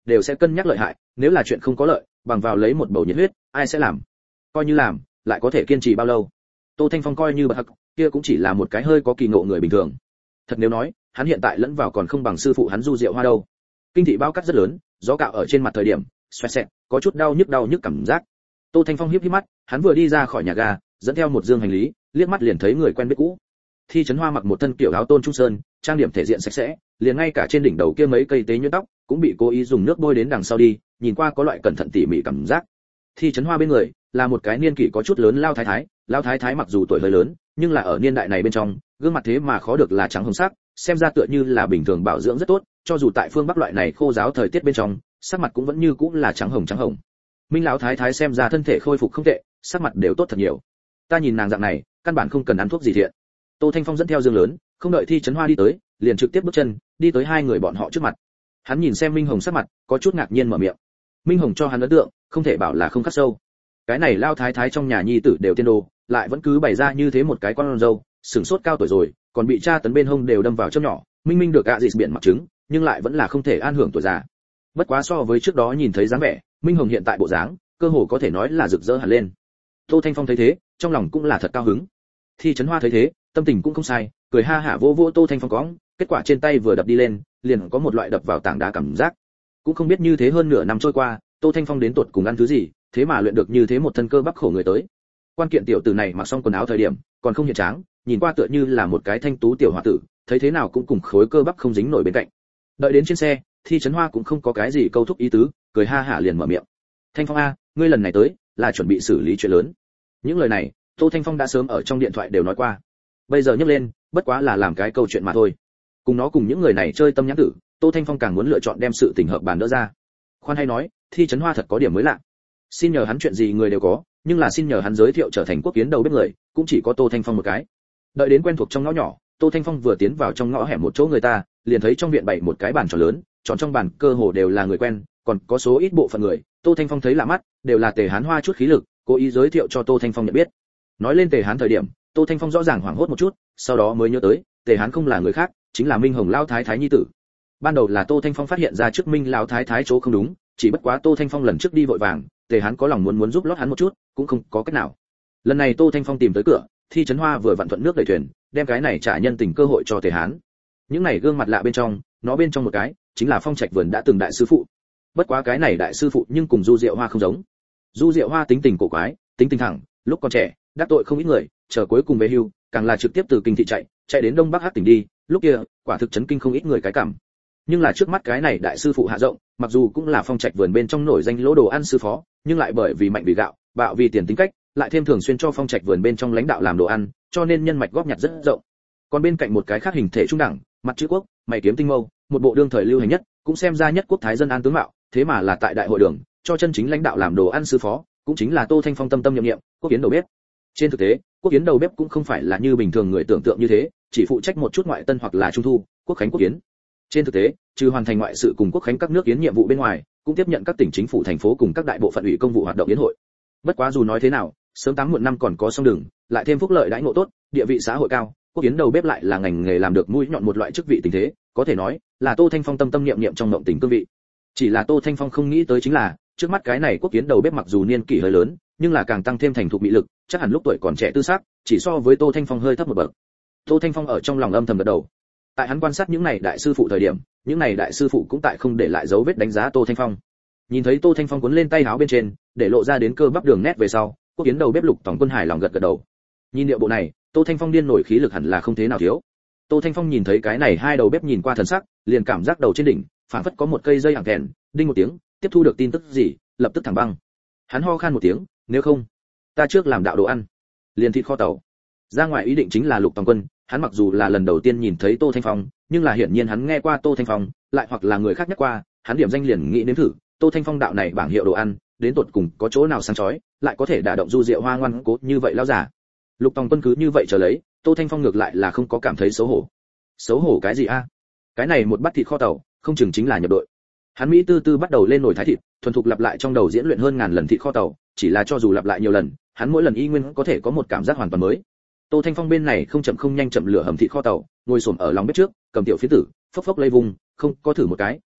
đều sẽ cân nhắc lợi hại, nếu là chuyện không có lợi, bằng vào lấy một bầu nhiệt huyết, ai sẽ làm? Coi như làm, lại có thể kiên trì bao lâu? Tô Thanh Phong coi như bậc hắc, kia cũng chỉ là một cái hơi có kỳ ngộ người bình thường. Thật nếu nói, hắn hiện tại lẫn vào còn không bằng sư phụ hắn Du Diệu Hoa đâu. Kinh thị bao cắt rất lớn, gió cạo ở trên mặt thời điểm, xoẹt xẹt, có chút đau nhức cảm giác. Tô Thanh Phong híp mắt, hắn vừa đi ra khỏi nhà ga, dẫn theo một dương hành lý, liếc mắt liền thấy người quen biết cũ. Thi Chấn Hoa mặc một thân kiểu áo tôn trung sơn, trang điểm thể diện sạch sẽ, liền ngay cả trên đỉnh đầu kia mấy cây tế nhuyễn tóc cũng bị cố ý dùng nước bôi đến đằng sau đi, nhìn qua có loại cẩn thận tỉ mỉ cảm giác. Thi Chấn Hoa bên người là một cái niên kỷ có chút lớn lao thái thái mặc dù tuổi hơi lớn, nhưng là ở niên đại này bên trong, gương mặt thế mà khó được là trắng hồng sắc, xem ra tựa như là bình thường bảo dưỡng rất tốt, cho dù tại phương Bắc loại này khô giáo thời tiết bên trong, sắc mặt cũng vẫn như cũ là trắng hồng. Minh lão thái thái xem ra thân thể khôi phục không tệ, sắc mặt đều tốt thật nhiều. Ta nhìn nàng dạng này, căn bản không cần ăn thuốc gì thiện. Tô Thanh Phong dẫn theo dương lớn, không đợi Thi Chấn Hoa đi tới, liền trực tiếp bước chân đi tới hai người bọn họ trước mặt. Hắn nhìn xem Minh Hồng sắc mặt, có chút ngạc nhiên mở miệng. Minh Hồng cho hắn ấn tượng, không thể bảo là không khắc sâu. Cái này lao thái thái trong nhà nhi tử đều tiên đồ, lại vẫn cứ bày ra như thế một cái con dâu, sừng sốt cao tuổi rồi, còn bị cha tấn bên hông đều đâm vào châm nhỏ, minh được ạ gì biển mặc trứng, nhưng lại vẫn là không thể an hưởng tuổi già. Bất quá so với trước đó nhìn thấy dáng vẻ, Minh Hồng hiện tại bộ dáng, cơ hồ có thể nói là rực rỡ hẳn lên. Tô Thanh Phong thấy thế, trong lòng cũng là thật cao hứng. Thi Chấn Hoa thấy thế, tâm tình cũng không sai, cười ha hả vô Tô Thanh Phong cõng, kết quả trên tay vừa đập đi lên, liền có một loại đập vào tảng đá cảm giác. Cũng không biết như thế hơn nửa năm trôi qua, Tô Thanh Phong đến tột cùng ăn thứ gì, thế mà luyện được như thế một thân cơ bắp khổ người tới. Quan kiện tiểu tử này mặc xong quần áo thời điểm, còn không hiện tráng, nhìn qua tựa như là một cái thanh tú tiểu hòa tử, thấy thế nào cũng cùng khối cơ bắp không dính nổi bên cạnh. Đợi đến trên xe, Thi Chấn Hoa cũng không có cái gì câu thúc ý tứ, cười ha hả liền mở miệng. Thanh Phong a, ngươi lần này tới, là chuẩn bị xử lý chuyện lớn. Những lời này, Tô Thanh Phong đã sớm ở trong điện thoại đều nói qua. Bây giờ nhắc lên, bất quá là làm cái câu chuyện mà thôi. Cùng những người này chơi tâm nhãn tử, Tô Thanh Phong càng muốn lựa chọn đem sự tình hợp bàn đỡ ra. Khoan hay nói, Thi Chấn Hoa thật có điểm mới lạ. Xin nhờ hắn chuyện gì người đều có, nhưng là xin nhờ hắn giới thiệu trở thành quốc kiến đầu bếp người, cũng chỉ có Tô Thanh Phong một cái. Đợi đến quen thuộc trong ngõ nhỏ, Tô Thanh Phong vừa tiến vào trong ngõ hẻm một chỗ người ta, liền thấy trong viện bày một cái bàn tròn lớn, tròn trong bàn cơ hồ đều là người quen, còn có số ít bộ phận người, Tô Thanh Phong thấy lạ mắt, đều là Tề Hán Hoa chút khí lực, cố ý giới thiệu cho Tô Thanh Phong nhận biết. Nói lên Tề Hán thời điểm, Tô Thanh Phong rõ ràng hoảng hốt một chút, sau đó mới nhớ tới, Tề Hán không là người khác, chính là Minh Hồng lao thái thái nhi tử. Ban đầu là Tô Thanh Phong phát hiện ra trước Minh lao thái thái chỗ không đúng, chỉ bất quá Tô Thanh Phong lần trước đi vội vàng, Tề Hán có lòng muốn giúp lót hắn một chút, cũng không có cách nào. Lần này Tô Thanh Phong tìm tới cửa, Thi Chấn Hoa vừa vặn thuận nước đẩy thuyền, đem cái này trả nhân tình cơ hội cho Tề Hán. Những này gương mặt lạ bên trong, nó bên trong một cái, chính là Phong Trạch Vườn đã từng đại sư phụ. Bất quá cái này đại sư phụ nhưng cùng Du Diệu Hoa không giống. Du Diệu Hoa tính tình cổ quái, tính tình thẳng, lúc còn trẻ, đắc tội không ít người, chờ cuối cùng về hưu, càng là trực tiếp từ kinh thị chạy đến Đông Bắc Hát tỉnh đi, lúc kia, quả thực chấn kinh không ít người cái cảm. Nhưng là trước mắt cái này đại sư phụ hạ rộng, mặc dù cũng là Phong Trạch Vườn bên trong nổi danh lỗ đồ ăn sư phó, nhưng lại bởi vì mạnh vì gạo, bạo vì tiền tính cách, lại thêm thường xuyên cho Phong Trạch Vườn bên trong lãnh đạo làm đồ ăn, cho nên nhân mạch góp nhặt rất rộng. Còn bên cạnh một cái khác hình thể trung đẳng, mặt chữ quốc, mày kiếm tinh mâu, một bộ đương thời lưu hành nhất, cũng xem ra nhất quốc thái dân an tướng mạo, thế mà là tại đại hội đường, cho chân chính lãnh đạo làm đồ ăn sư phó, cũng chính là Tô Thanh Phong tâm niệm, quốc kiến đầu bếp. Trên thực tế, quốc kiến đầu bếp cũng không phải là như bình thường người tưởng tượng như thế, chỉ phụ trách một chút ngoại tân hoặc là trung thu, quốc khánh quốc kiến. Trên thực tế, trừ hoàn thành ngoại sự cùng quốc khánh các nước yến nhiệm vụ bên ngoài, cũng tiếp nhận các tỉnh chính phủ thành phố cùng các đại bộ phận ủy công vụ hoạt động yến hội. Bất quá dù nói thế nào, sớm 8 muộn năm còn có song đường, lại thêm phúc lợi đãi ngộ tốt, địa vị xã hội cao, quốc kiến đầu bếp lại là ngành nghề làm được mũi nhọn một loại chức vị tình thế, có thể nói là Tô Thanh Phong tâm niệm trong mộng tình cương vị. Chỉ là Tô Thanh Phong không nghĩ tới chính là, trước mắt cái này quốc kiến đầu bếp mặc dù niên kỷ hơi lớn, nhưng là càng tăng thêm thành thục mỹ lực, chắc hẳn lúc tuổi còn trẻ tư sắc, chỉ so với Tô Thanh Phong hơi thấp một bậc. Tô Thanh Phong ở trong lòng âm thầm gật đầu. Tại hắn quan sát những này đại sư phụ thời điểm, những này đại sư phụ cũng tại không để lại dấu vết đánh giá Tô Thanh Phong. Nhìn thấy Tô Thanh Phong cuốn lên tay áo bên trên, để lộ ra đến cơ bắp đường nét về sau, quốc kiến đầu bếp Lục Tổng Quân hài lòng gật đầu. Nhìn điệu bộ này, Tô Thanh Phong điên nổi khí lực hẳn là không thế nào thiếu. Tô Thanh Phong nhìn thấy cái này hai đầu bếp nhìn qua thần sắc, liền cảm giác đầu trên đỉnh, phảng phất có một cây dây hàng kèn, đinh một tiếng, tiếp thu được tin tức gì, lập tức thẳng băng. Hắn ho khan một tiếng, nếu không, ta trước làm đạo đồ ăn, liền thịt kho tàu. Ra ngoài ý định chính là Lục Tổng Quân, hắn mặc dù là lần đầu tiên nhìn thấy Tô Thanh Phong, nhưng là hiển nhiên hắn nghe qua Tô Thanh Phong, lại hoặc là người khác nhắc qua, hắn điểm danh liền nghĩ đến thử, Tô Thanh Phong đạo này bảng hiệu đồ ăn, đến tột cùng có chỗ nào sáng chói, lại có thể đả động Du Diệu Hoa ngoan cố như vậy lão giả. Lục Tổng Quân cứ như vậy chờ lấy, Tô Thanh Phong ngược lại là không có cảm thấy xấu hổ. Xấu hổ cái gì a? Cái này một bát thịt kho tàu, không chừng chính là nhập đội. Hắn mỹ tư bắt đầu lên nồi thái thịt, thuần thục lặp lại trong đầu diễn luyện hơn ngàn lần thịt kho tàu, chỉ là cho dù lặp lại nhiều lần, hắn mỗi lần y nguyên có thể có một cảm giác hoàn toàn mới. Tô Thanh Phong bên này không chậm không nhanh chậm lửa hầm thịt kho tàu, ngồi xổm ở lòng bếp trước, cầm tiểu phiến tử, phốc phốc lay vùng, không có thử một cái,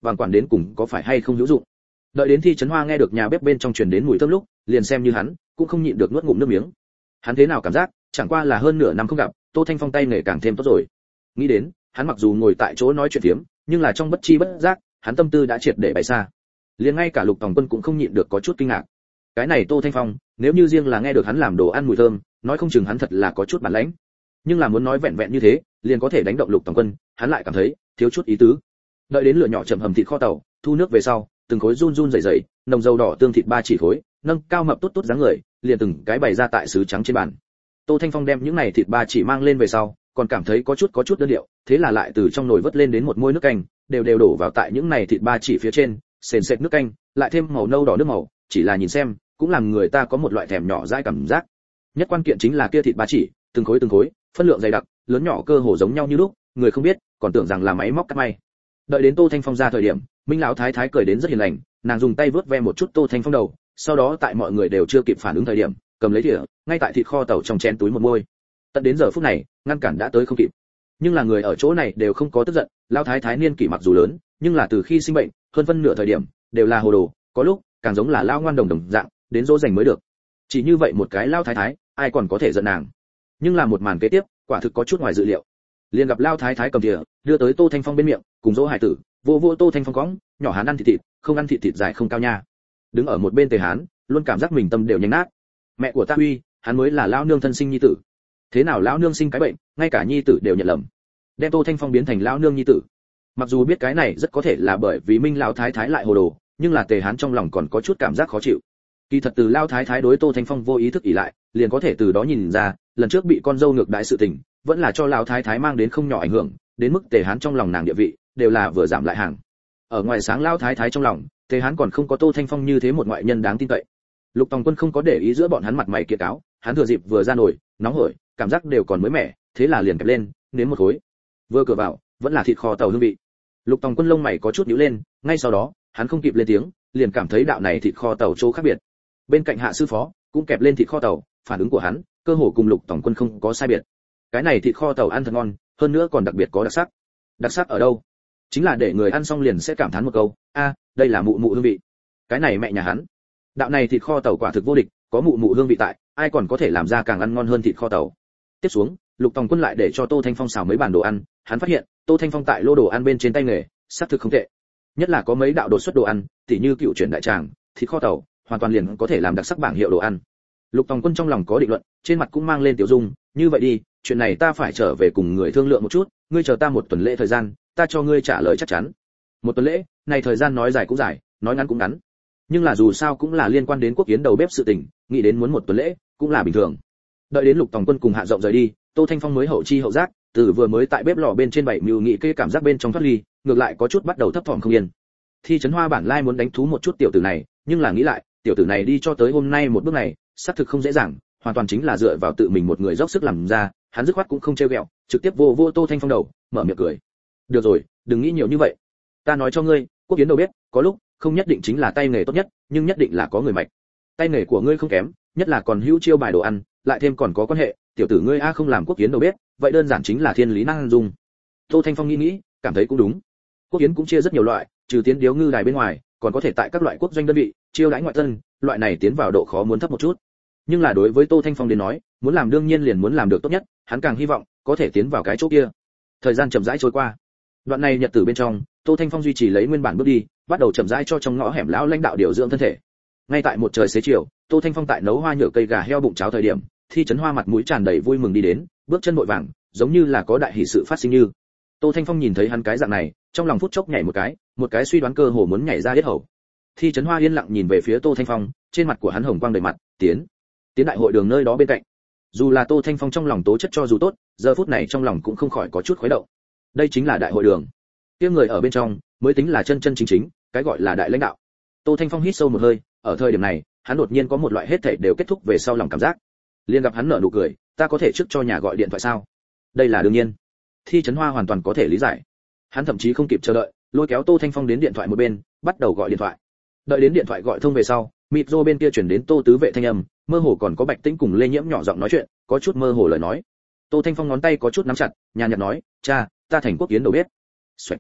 vàng quản đến cùng có phải hay không hữu dụng. Đợi đến Thi Chấn Hoa nghe được nhà bếp bên trong truyền đến mùi thơm lúc, liền xem như hắn cũng không nhịn được nuốt ngụm nước miếng. Hắn thế nào cảm giác, chẳng qua là hơn nửa năm không gặp, Tô Thanh Phong tay nghề càng thêm tốt rồi. Nghĩ đến, hắn mặc dù ngồi tại chỗ nói chuyện phiếm, nhưng là trong bất chi bất giác, hắn tâm tư đã triệt để bay xa. Liền ngay cả Lục Tòng Quân cũng không nhịn được có chút kinh ngạc. Cái này Tô Thanh Phong, nếu như riêng là nghe được hắn làm đồ ăn mùi thơm, nói không chừng hắn thật là có chút bản lĩnh. Nhưng là muốn nói vẹn vẹn như thế, liền có thể đánh động Lục Tòng Quân, hắn lại cảm thấy thiếu chút ý tứ. Đợi đến lửa nhỏ chậm hầm thịt kho tàu, thu nước về sau, từng khối run run rẩy rẩy, nồng dầu đỏ tương thịt ba chỉ khối, nâng cao mập tốt tốt dáng người, liền từng cái bày ra tại sứ trắng trên bàn. Tô Thanh Phong đem những này thịt ba chỉ mang lên về sau, còn cảm thấy có chút đơn điệu, thế là lại từ trong nồi vớt lên đến một muôi nước canh, đều đổ vào tại những này thịt ba chỉ phía trên, sền sệt nước canh, lại thêm màu nâu đỏ nước màu, chỉ là nhìn xem, cũng làm người ta có một loại thèm nhỏ dãi cảm giác. Nhất quan kiện chính là kia thịt ba chỉ, từng khối, phân lượng dày đặc, lớn nhỏ cơ hồ giống nhau như lúc, người không biết, còn tưởng rằng là máy móc cắt may. Đợi đến Tô Thanh Phong ra thời điểm, Minh lão thái thái cười đến rất hiền lành, nàng dùng tay vớt ve một chút Tô Thanh Phong đầu, sau đó tại mọi người đều chưa kịp phản ứng thời điểm, cầm lấy thìa, ngay tại thịt kho tàu trong chén túi một môi. Tận đến giờ phút này, ngăn cản đã tới không kịp. Nhưng là người ở chỗ này đều không có tức giận, lão thái thái niên kỷ mặc dù lớn, nhưng là từ khi sinh bệnh, hơn phân nửa thời điểm đều là hồ đồ, có lúc càng giống là lão ngoan đồng dạng, đến dỗ dành mới được. Chỉ như vậy một cái lão thái thái, ai còn có thể giận nàng. Nhưng là một màn kế tiếp, quả thực có chút ngoài dự liệu. Liền gặp lão thái thái cầm thìa, đưa tới Tô Thanh Phong bên miệng, cùng dỗ hải tử, vô Tô Thanh Phong cõng, nhỏ Hán ăn thịt, không ăn thịt dài không cao nha. Đứng ở một bên Tề Hán, luôn cảm giác mình tâm đều nhanh nát. Mẹ của ta uy, hắn mới là lão nương thân sinh nhi tử. Thế nào lão nương sinh cái bệnh, ngay cả nhi tử đều nhận lầm. Đem Tô Thanh Phong biến thành lão nương nhi tử. Mặc dù biết cái này rất có thể là bởi vì Minh lão thái thái lại hồ đồ, nhưng là Tề Hán trong lòng còn có chút cảm giác khó chịu. Kỳ thật từ lão thái thái đối Tô Thanh Phong vô ý thức ỷ lại, liền có thể từ đó nhìn ra, lần trước bị con dâu ngược đãi sự tình, vẫn là cho lão thái thái mang đến không nhỏ ảnh hưởng, đến mức Tề Hán trong lòng nàng địa vị đều là vừa giảm lại hàng. Ở ngoài sáng lão thái thái trong lòng, Tề Hán còn không có Tô Thanh Phong như thế một ngoại nhân đáng tin cậy. Lục Tòng Quân không có để ý giữa bọn hắn mặt mày kiệt cáo, hắn thừa dịp vừa ra nổi, nóng hổi, cảm giác đều còn mới mẻ, thế là liền kẹp lên, nếm một khối. Vừa cửa vào, vẫn là thịt kho tàu hương vị. Lục Tòng Quân lông mày có chút nhíu lên, ngay sau đó, hắn không kịp lên tiếng, liền cảm thấy đạo này thịt kho tàu chỗ khác biệt. Bên cạnh hạ sư phó cũng kẹp lên thịt kho tàu, phản ứng của hắn, cơ hồ cùng Lục Tòng Quân không có sai biệt. Cái này thịt kho tàu ăn thật ngon, hơn nữa còn đặc biệt có đặc sắc. Đặc sắc ở đâu? Chính là để người ăn xong liền sẽ cảm thán một câu, a, đây là mụ hương vị. Cái này mẹ nhà hắn. Đạo này thịt kho tàu quả thực vô địch, có mụ hương vị tại, ai còn có thể làm ra càng ăn ngon hơn thịt kho tàu. Tiếp xuống, Lục Tòng Quân lại để cho Tô Thanh Phong xào mấy bàn đồ ăn, hắn phát hiện, Tô Thanh Phong tại lô đồ ăn bên trên tay nghề, xác thực không tệ. Nhất là có mấy đạo đột xuất đồ ăn, tỉ như cựu chuyển đại tràng, thịt kho tàu, hoàn toàn liền có thể làm đặc sắc bảng hiệu đồ ăn. Lục Tòng Quân trong lòng có định luận, trên mặt cũng mang lên tiểu dung, như vậy đi, chuyện này ta phải trở về cùng người thương lượng một chút, ngươi chờ ta một tuần lễ thời gian, ta cho ngươi trả lời chắc chắn. Một tuần lễ, này thời gian nói dài cũng dài, nói ngắn cũng ngắn. Nhưng là dù sao cũng là liên quan đến quốc kiến đầu bếp sự tình, nghĩ đến muốn một tuần lễ, cũng là bình thường. Đợi đến Lục Tòng Quân cùng Hạ Rộng rời đi, Tô Thanh Phong mới hậu chi hậu giác, từ vừa mới tại bếp lò bên trên bảy mưu nghị kê cảm giác bên trong thoát ly, ngược lại có chút bắt đầu thấp thỏm không yên. Thi Chấn Hoa bản lai muốn đánh thú một chút tiểu tử này, nhưng là nghĩ lại, tiểu tử này đi cho tới hôm nay một bước này, xác thực không dễ dàng, hoàn toàn chính là dựa vào tự mình một người dốc sức làm ra, hắn dứt khoát cũng không trêu ghẹo, trực tiếp vô Tô Thanh Phong đầu, mở miệng cười. Được rồi, đừng nghĩ nhiều như vậy. Ta nói cho ngươi, quốc kiến đầu bếp, có lúc không nhất định chính là tay nghề tốt nhất, nhưng nhất định là có người mạch. Tay nghề của ngươi không kém, nhất là còn hữu chiêu bài đồ ăn, lại thêm còn có quan hệ, tiểu tử ngươi a không làm quốc kiến đầu bếp, vậy đơn giản chính là thiên lý năng dung. Tô Thanh Phong nghĩ, cảm thấy cũng đúng. Quốc kiến cũng chia rất nhiều loại, trừ tiến điếu ngư đài bên ngoài, còn có thể tại các loại quốc doanh đơn vị chiêu đãi ngoại dân, loại này tiến vào độ khó muốn thấp một chút. Nhưng là đối với Tô Thanh Phong đến nói, muốn làm đương nhiên liền muốn làm được tốt nhất, hắn càng hy vọng có thể tiến vào cái chỗ kia. Thời gian chậm rãi trôi qua. Đoạn này nhật tử bên trong, Tô Thanh Phong duy trì lấy nguyên bản bước đi, bắt đầu chậm rãi cho trong ngõ hẻm lão lãnh đạo điều dưỡng thân thể. Ngay tại một trời xế chiều, Tô Thanh Phong tại nấu hoa nhựa cây gà heo bụng cháo thời điểm, Thi Chấn Hoa mặt mũi tràn đầy vui mừng đi đến, bước chân vội vàng, giống như là có đại hỷ sự phát sinh như. Tô Thanh Phong nhìn thấy hắn cái dạng này, trong lòng phút chốc nhảy một cái suy đoán cơ hồ muốn nhảy ra yết hầu. Thi Chấn Hoa yên lặng nhìn về phía Tô Thanh Phong, trên mặt của hắn hồng quang đầy mặt, tiến đại hội đường nơi đó bên cạnh. Dù là Tô Thanh Phong trong lòng tố chất cho dù tốt, giờ phút này trong lòng cũng không khỏi có chút khuấy động. Đây chính là đại hội đường. Kia người ở bên trong mới tính là chân chân chính, cái gọi là đại lãnh đạo. Tô Thanh Phong hít sâu một hơi, ở thời điểm này, hắn đột nhiên có một loại hết thảy đều kết thúc về sau lòng cảm giác. Liên gặp hắn nở nụ cười, ta có thể trước cho nhà gọi điện thoại sao? Đây là đương nhiên. Thi Chấn Hoa hoàn toàn có thể lý giải. Hắn thậm chí không kịp chờ đợi, lôi kéo Tô Thanh Phong đến điện thoại một bên, bắt đầu gọi điện thoại. Đợi đến điện thoại gọi thông về sau, mịt rô bên kia chuyển đến Tô Tứ Vệ thanh âm, mơ hồ còn có Bạch Tĩnh cùng Lê Nhiễm nhỏ giọng nói chuyện, có chút mơ hồ lời nói. Tô Thanh Phong ngón tay có chút nắm chặt, nhàn nhạt nói, cha, ta thành quốc kiến đầu bếp. Xoạch.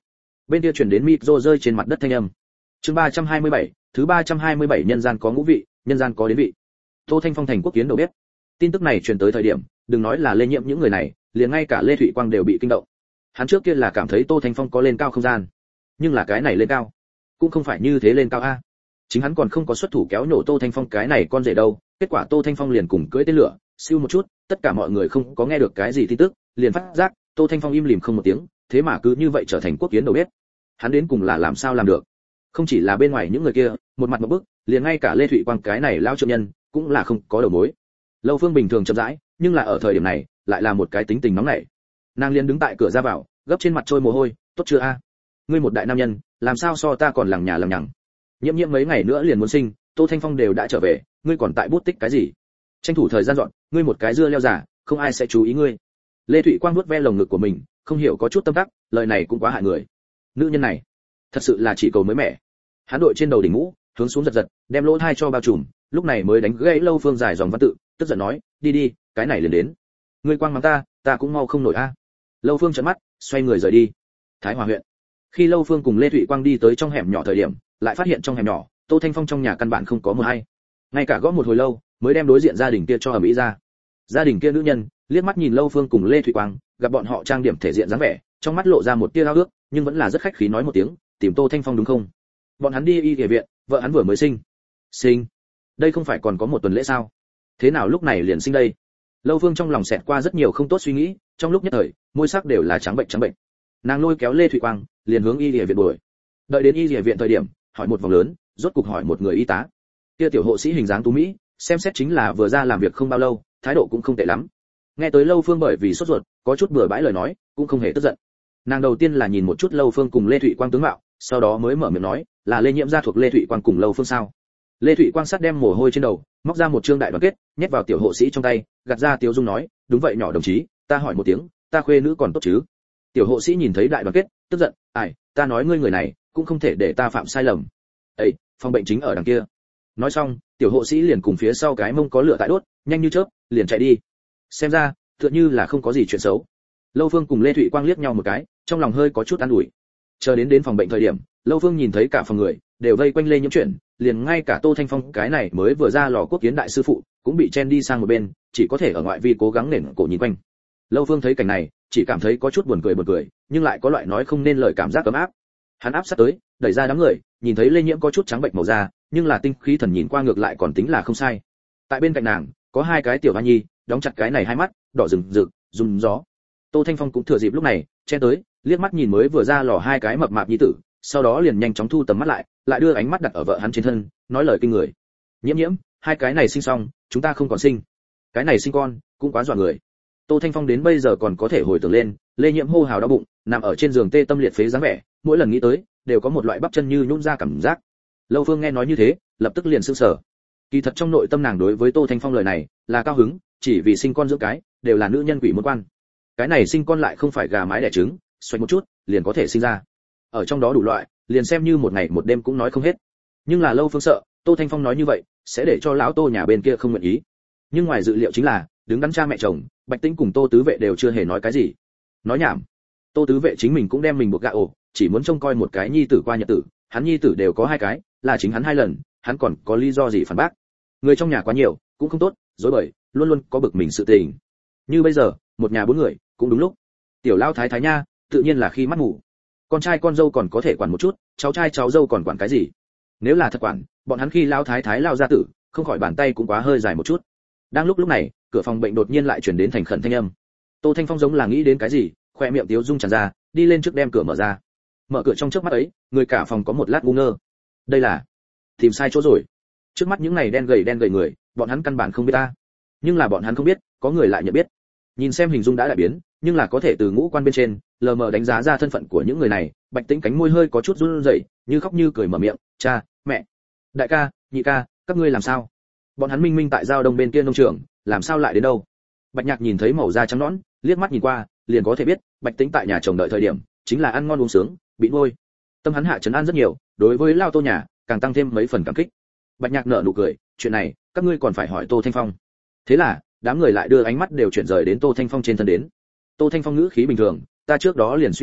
Bên kia chuyển đến micro rơi trên mặt đất thanh âm. Chương 327, thứ 327 nhân gian có ngũ vị, nhân gian có đến vị. Tô Thanh Phong thành quốc kiến đầu bếp. Tin tức này truyền tới thời điểm, đừng nói là lây nhiễm những người này, liền ngay cả Lê Thụy Quang đều bị kinh động. Hắn trước kia là cảm thấy Tô Thanh Phong có lên cao không gian, nhưng là cái này lên cao, cũng không phải như thế lên cao a. Chính hắn còn không có xuất thủ kéo nổ Tô Thanh Phong cái này con rể đâu, kết quả Tô Thanh Phong liền cùng cưỡi tên lửa, siêu một chút, tất cả mọi người không có nghe được cái gì tin tức, liền phát giác, Tô Thanh Phong im lìm không một tiếng, thế mà cứ như vậy trở thành quốc kiến đầu bếp. Hắn đến cùng là làm sao làm được? Không chỉ là bên ngoài những người kia, một mặt một bức, liền ngay cả Lê Thụy Quang cái này lão trượng nhân, cũng là không có đầu mối. Lâu Phương bình thường chậm rãi, nhưng là ở thời điểm này, lại là một cái tính tình nóng nảy. Nàng liền đứng tại cửa ra vào, gấp trên mặt trôi mồ hôi, tốt chưa a? Ngươi một đại nam nhân, làm sao so ta còn lằng nhà lằng nhằng? Nhiễm Nhiễm mấy ngày nữa liền muốn sinh, Tô Thanh Phong đều đã trở về, ngươi còn tại bút tích cái gì? Tranh thủ thời gian dọn, ngươi một cái dưa leo giả, không ai sẽ chú ý ngươi. Lê Thụy Quang vuốt ve lồng ngực của mình, không hiểu có chút tâm đắc, lời này cũng quá hại người. Nữ nhân này, thật sự là chỉ cầu mới mẻ. Hắn đội trên đầu đỉnh mũ, hướng xuống giật giật, đem lỗ thai cho bao trùm, lúc này mới đánh gãy Lâu Phương dài dòng văn tự, tức giận nói, đi đi, cái này liền đến. Ngươi quang mắng ta cũng mau không nổi a. Lâu Phương trợn mắt, xoay người rời đi. Thái Hòa huyện. Khi Lâu Phương cùng Lê Thụy Quang đi tới trong hẻm nhỏ thời điểm, lại phát hiện trong hẻm nhỏ, Tô Thanh Phong trong nhà căn bản không có một ai. Ngay cả gõ một hồi lâu, mới đem đối diện gia đình kia cho ầm ĩ ra. Gia đình kia nữ nhân liếc mắt nhìn Lâu Phương cùng Lê Thụy Quang, gặp bọn họ trang điểm thể diện dáng vẻ, trong mắt lộ ra một tia ao ước, nhưng vẫn là rất khách khí nói một tiếng, tìm Tô Thanh Phong đúng không? Bọn hắn đi y y viện, vợ hắn vừa mới sinh. Đây không phải còn có một tuần lễ sao? Thế nào lúc này liền sinh đây? Lâu Phương trong lòng xẹt qua rất nhiều không tốt suy nghĩ, trong lúc nhất thời, môi sắc đều là trắng bệnh. Nàng lôi kéo Lê Thụy Quang, liền hướng y y viện đuổi. Đợi đến y y viện thời điểm, hỏi một vòng lớn, rốt cục hỏi một người y tá. Kia tiểu hộ sĩ hình dáng tú mỹ, xem xét chính là vừa ra làm việc không bao lâu, thái độ cũng không tệ lắm. Nghe tới Lâu Phương bởi vì sốt ruột, có chút bừa bãi lời nói, cũng không hề tức giận. Nàng đầu tiên là nhìn một chút Lâu Phương cùng Lê Thụy Quang tướng mạo, sau đó mới mở miệng nói, là Lê Nhiễm gia thuộc Lê Thụy Quang cùng Lâu Phương sao? Lê Thụy Quang sát đem mồ hôi trên đầu, móc ra một trương đại đoàn kết, nhét vào tiểu hộ sĩ trong tay, gạt ra Tiêu Dung nói, đúng vậy nhỏ đồng chí, ta hỏi một tiếng, ta khuê nữ còn tốt chứ? Tiểu hộ sĩ nhìn thấy đại đoàn kết, tức giận, ai, ta nói ngươi người này, cũng không thể để ta phạm sai lầm. Ê, phòng bệnh chính ở đằng kia. Nói xong, tiểu hộ sĩ liền cùng phía sau cái mông có lửa tại đốt, nhanh như chớp, liền chạy đi. Xem ra, tựa như là không có gì chuyện xấu. Lâu Phương cùng Lê Thụy Quang liếc nhau một cái, trong lòng hơi có chút an ủi. Chờ đến phòng bệnh thời điểm, Lâu Phương nhìn thấy cả phòng người đều vây quanh Lê Nhiễm chuyện, liền ngay cả Tô Thanh Phong cái này mới vừa ra lò quốc kiến đại sư phụ, cũng bị chen đi sang một bên, chỉ có thể ở ngoại vi cố gắng nền cổ nhìn quanh. Lâu Phương thấy cảnh này, chỉ cảm thấy có chút buồn cười, nhưng lại có loại nói không nên lời cảm giác ấm áp. Hắn áp sát tới, đẩy ra đám người, nhìn thấy Lê Nhiễm có chút trắng bệnh màu da, nhưng là tinh khí thần nhìn qua ngược lại còn tính là không sai. Tại bên cạnh nàng, có hai cái tiểu hoa nhi, đóng chặt cái này hai mắt, đỏ rừng rực, rung gió. Tô Thanh Phong cũng thừa dịp lúc này, chen tới, liếc mắt nhìn mới vừa ra lò hai cái mập mạp nhi tử, sau đó liền nhanh chóng thu tầm mắt lại đưa ánh mắt đặt ở vợ hắn trên thân, nói lời kinh người. Nhiễm, hai cái này sinh xong, chúng ta không còn sinh. Cái này sinh con, cũng quá dọa người. Tô Thanh Phong đến bây giờ còn có thể hồi tưởng lên, Lê Nhiễm hô hào đau bụng, nằm ở trên giường tê tâm liệt phế dáng vẻ, mỗi lần nghĩ tới, đều có một loại bắp chân như nhũn ra cảm giác. Lâu Phương nghe nói như thế, lập tức liền sững sờ. Kỳ thật trong nội tâm nàng đối với Tô Thanh Phong lời này là cao hứng, chỉ vì sinh con dưỡng cái, đều là nữ nhân quỷ môn quan. Cái này sinh con lại không phải gà mái đẻ trứng, xoay một chút, liền có thể sinh ra. Ở trong đó đủ loại, liền xem như một ngày một đêm cũng nói không hết. Nhưng là Lâu Phương sợ, Tô Thanh Phong nói như vậy, sẽ để cho lão Tô nhà bên kia không nguyện ý. Nhưng ngoài dự liệu chính là, đứng đắn cha mẹ chồng, Bạch Tĩnh cùng Tô Tứ Vệ đều chưa hề nói cái gì. Nói nhảm. Tô Tứ Vệ chính mình cũng đem mình buộc gạ ổ, chỉ muốn trông coi một cái nhi tử qua nhật tử, hắn nhi tử đều có hai cái, là chính hắn hai lần, hắn còn có lý do gì phản bác? Người trong nhà quá nhiều, cũng không tốt, dối bời, luôn luôn có bực mình sự tình. Như bây giờ, một nhà bốn người, cũng đúng lúc. Tiểu Lao Thái Thái nha, tự nhiên là khi mắt ngủ. Con trai con dâu còn có thể quản một chút, cháu trai cháu dâu còn quản cái gì? Nếu là thật quản, bọn hắn khi Lao Thái Thái lao ra tử, không khỏi bàn tay cũng quá hơi dài một chút. Đang lúc này, cửa phòng bệnh đột nhiên lại truyền đến thành khẩn thanh âm. Tô Thanh Phong giống là nghĩ đến cái gì, khoe miệng tiếu dung tràn ra, đi lên trước đem cửa mở ra. Mở cửa trong chớp mắt ấy, người cả phòng có một lát ngu ngơ. Đây là tìm sai chỗ rồi. Trước mắt những này đen gầy người, bọn hắn căn bản không biết ta. Nhưng là bọn hắn không biết, có người lại nhận biết. Nhìn xem hình dung đã đại biến, nhưng là có thể từ ngũ quan bên trên, lờ mờ đánh giá ra thân phận của những người này. Bạch Tĩnh cánh môi hơi có chút run rẩy, như khóc như cười mở miệng, "Cha, mẹ, đại ca, nhị ca, các ngươi làm sao?" Bọn hắn minh minh tại giao đông bên kia nông trường, làm sao lại đến đâu? Bạch Nhạc nhìn thấy màu da trắng nõn, liếc mắt nhìn qua, liền có thể biết, Bạch Tĩnh tại nhà chồng đợi thời điểm, chính là ăn ngon uống sướng, bị nuôi. Tâm hắn hạ trấn an rất nhiều, đối với Lao Tô nhà, càng tăng thêm mấy phần cảm kích. Bạch Nhạc nở nụ cười, chuyện này, các ngươi còn phải hỏi Tô Thanh Phong. Thế là, đám người lại đưa ánh mắt đều chuyển rời đến Tô Thanh Phong trên thân đến. Tô Thanh Phong ngữ khí bình thường, ta trước đó liền suy nghĩ,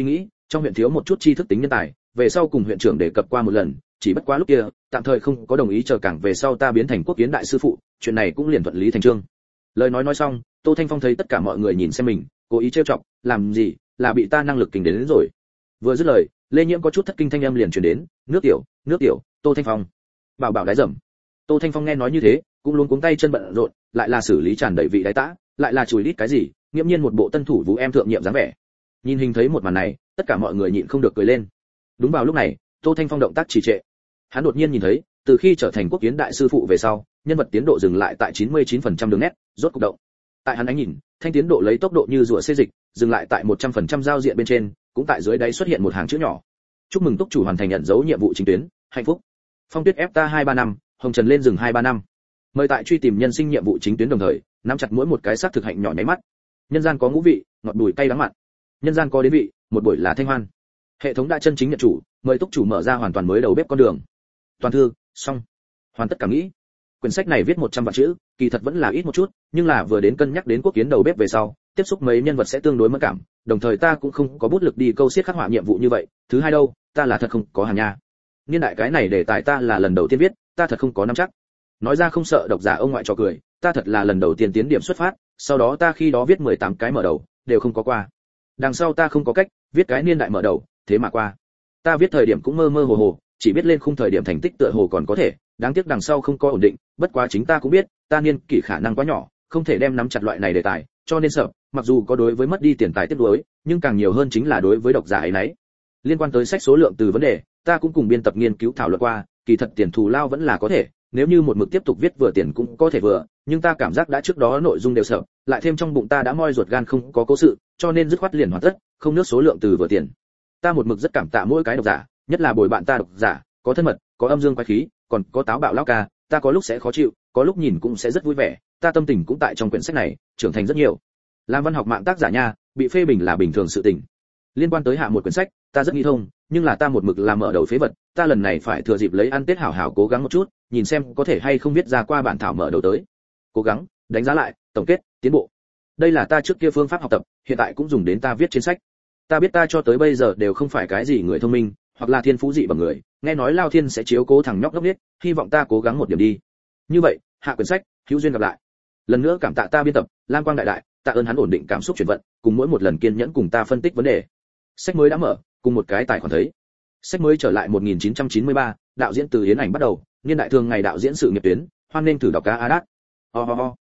Trong huyện thiếu một chút tri thức tính nhân tài, về sau cùng huyện trưởng đề cập qua một lần, chỉ bất quá lúc kia tạm thời không có đồng ý, chờ cảng về sau ta biến thành quốc kiến đại sư phụ, chuyện này cũng liền thuận lý thành chương. Lời nói xong, Tô Thanh Phong thấy tất cả mọi người nhìn xem mình, cố ý trêu chọc, làm gì, là bị ta năng lực kinh đến rồi. Vừa dứt lời, Lê Nhiễm có chút thất kinh thanh âm liền truyền đến, nước tiểu, Tô Thanh Phong. Bảo bảo đái dầm. Tô Thanh Phong nghe nói như thế, cũng luống cuống tay chân bận rộn, lại là xử lý tràn đầy vị đái tã, lại là chùi đít cái gì, nghiễm nhiên một bộ tân thủ vũ em thượng nhiệm dáng vẻ. Nhìn hình thấy một màn này, tất cả mọi người nhịn không được cười lên. Đúng vào lúc này, Tô Thanh Phong động tác trì trệ. Hắn đột nhiên nhìn thấy, từ khi trở thành quốc kiến đại sư phụ về sau, nhân vật tiến độ dừng lại tại 99% đường nét, rốt cục động. Tại hắn ánh nhìn, thanh tiến độ lấy tốc độ như rùa xê dịch, dừng lại tại 100% giao diện bên trên, cũng tại dưới đáy xuất hiện một hàng chữ nhỏ. Chúc mừng túc chủ hoàn thành nhận dấu nhiệm vụ chính tuyến, hạnh phúc. Phong Tuyết FTA 23 năm, Hồng Trần lên rừng 23 năm. Mời tại truy tìm nhân sinh nhiệm vụ chính tuyến đồng thời, nắm chặt mỗi một cái xác thực hạnh nhỏ nháy mắt. Nhân gian có ngũ vị, ngọt bùi cay đắng mặn. Nhân gian có đến vị, một buổi là thanh hoan. Hệ thống đã chân chính nhận chủ, mời túc chủ mở ra hoàn toàn mới đầu bếp con đường. Toàn thư, xong. Hoàn tất cả nghĩ. Quyển sách này viết 100 vạn chữ, kỳ thật vẫn là ít một chút, nhưng là vừa đến cân nhắc đến quốc kiến đầu bếp về sau, tiếp xúc mấy nhân vật sẽ tương đối mẫn cảm, đồng thời ta cũng không có bút lực đi câu xiết khắc họa nhiệm vụ như vậy. Thứ hai đâu, ta là thật không có hàng nha. Niên đại cái này để tài ta là lần đầu tiên viết, ta thật không có nắm chắc. Nói ra không sợ độc giả ông ngoại trò cười, ta thật là lần đầu tiên tiến điểm xuất phát, sau đó ta khi đó viết 18 cái mở đầu, đều không có qua. Đằng sau ta không có cách, viết cái niên đại mở đầu, thế mà qua. Ta viết thời điểm cũng mơ mơ hồ hồ, chỉ biết lên khung thời điểm thành tích tựa hồ còn có thể, đáng tiếc đằng sau không có ổn định, bất quá chính ta cũng biết, ta niên kỷ khả năng quá nhỏ, không thể đem nắm chặt loại này đề tài, cho nên sợ, mặc dù có đối với mất đi tiền tài tiếc nuối, nhưng càng nhiều hơn chính là đối với độc giả ấy nấy. Liên quan tới sách số lượng từ vấn đề, ta cũng cùng biên tập nghiên cứu thảo luận qua, kỳ thật tiền thù lao vẫn là có thể, nếu như một mực tiếp tục viết vừa tiền cũng có thể vừa, nhưng ta cảm giác đã trước đó nội dung đều sợ, lại thêm trong bụng ta đã moi ruột gan không có cố sự, cho nên dứt khoát liền hoàn tất, không nước số lượng từ vừa tiền. Ta một mực rất cảm tạ mỗi cái độc giả, nhất là bồi bạn ta độc giả, có thân mật, có âm dương quái khí, còn có táo bạo lão ca, ta có lúc sẽ khó chịu, có lúc nhìn cũng sẽ rất vui vẻ, ta tâm tình cũng tại trong quyển sách này trưởng thành rất nhiều. Làm văn học mạng tác giả nha, bị phê bình là bình thường sự tình. Liên quan tới hạ một quyển sách, ta rất nghĩ thông, nhưng là ta một mực làm mở đầu phế vật, ta lần này phải thừa dịp lấy ăn Tết hảo hảo cố gắng một chút, nhìn xem có thể hay không viết ra qua bản thảo mở đầu tới. Cố gắng, đánh giá lại, tổng kết, tiến bộ. Đây là ta trước kia phương pháp học tập, hiện tại cũng dùng đến ta viết trên sách. Ta biết ta cho tới bây giờ đều không phải cái gì người thông minh, hoặc là thiên phú dị bằng người, nghe nói Lao Thiên sẽ chiếu cố thằng nhóc ngốc nghếch, hy vọng ta cố gắng một điểm đi. Như vậy, hạ quyển sách, hữu duyên gặp lại. Lần nữa cảm tạ ta biên tập, Lam Quang đại đại, tạ ơn hắn ổn định cảm xúc chuyển vận, cùng mỗi một lần kiên nhẫn cùng ta phân tích vấn đề. Sách mới đã mở, cùng một cái tài khoản thấy. Sách mới trở lại 1993, đạo diễn từ Yến Ảnh bắt đầu, niên đại thường ngày đạo diễn sự nghiệp tuyến, hoan nên thử đọc cá Adat. Ho ho ho.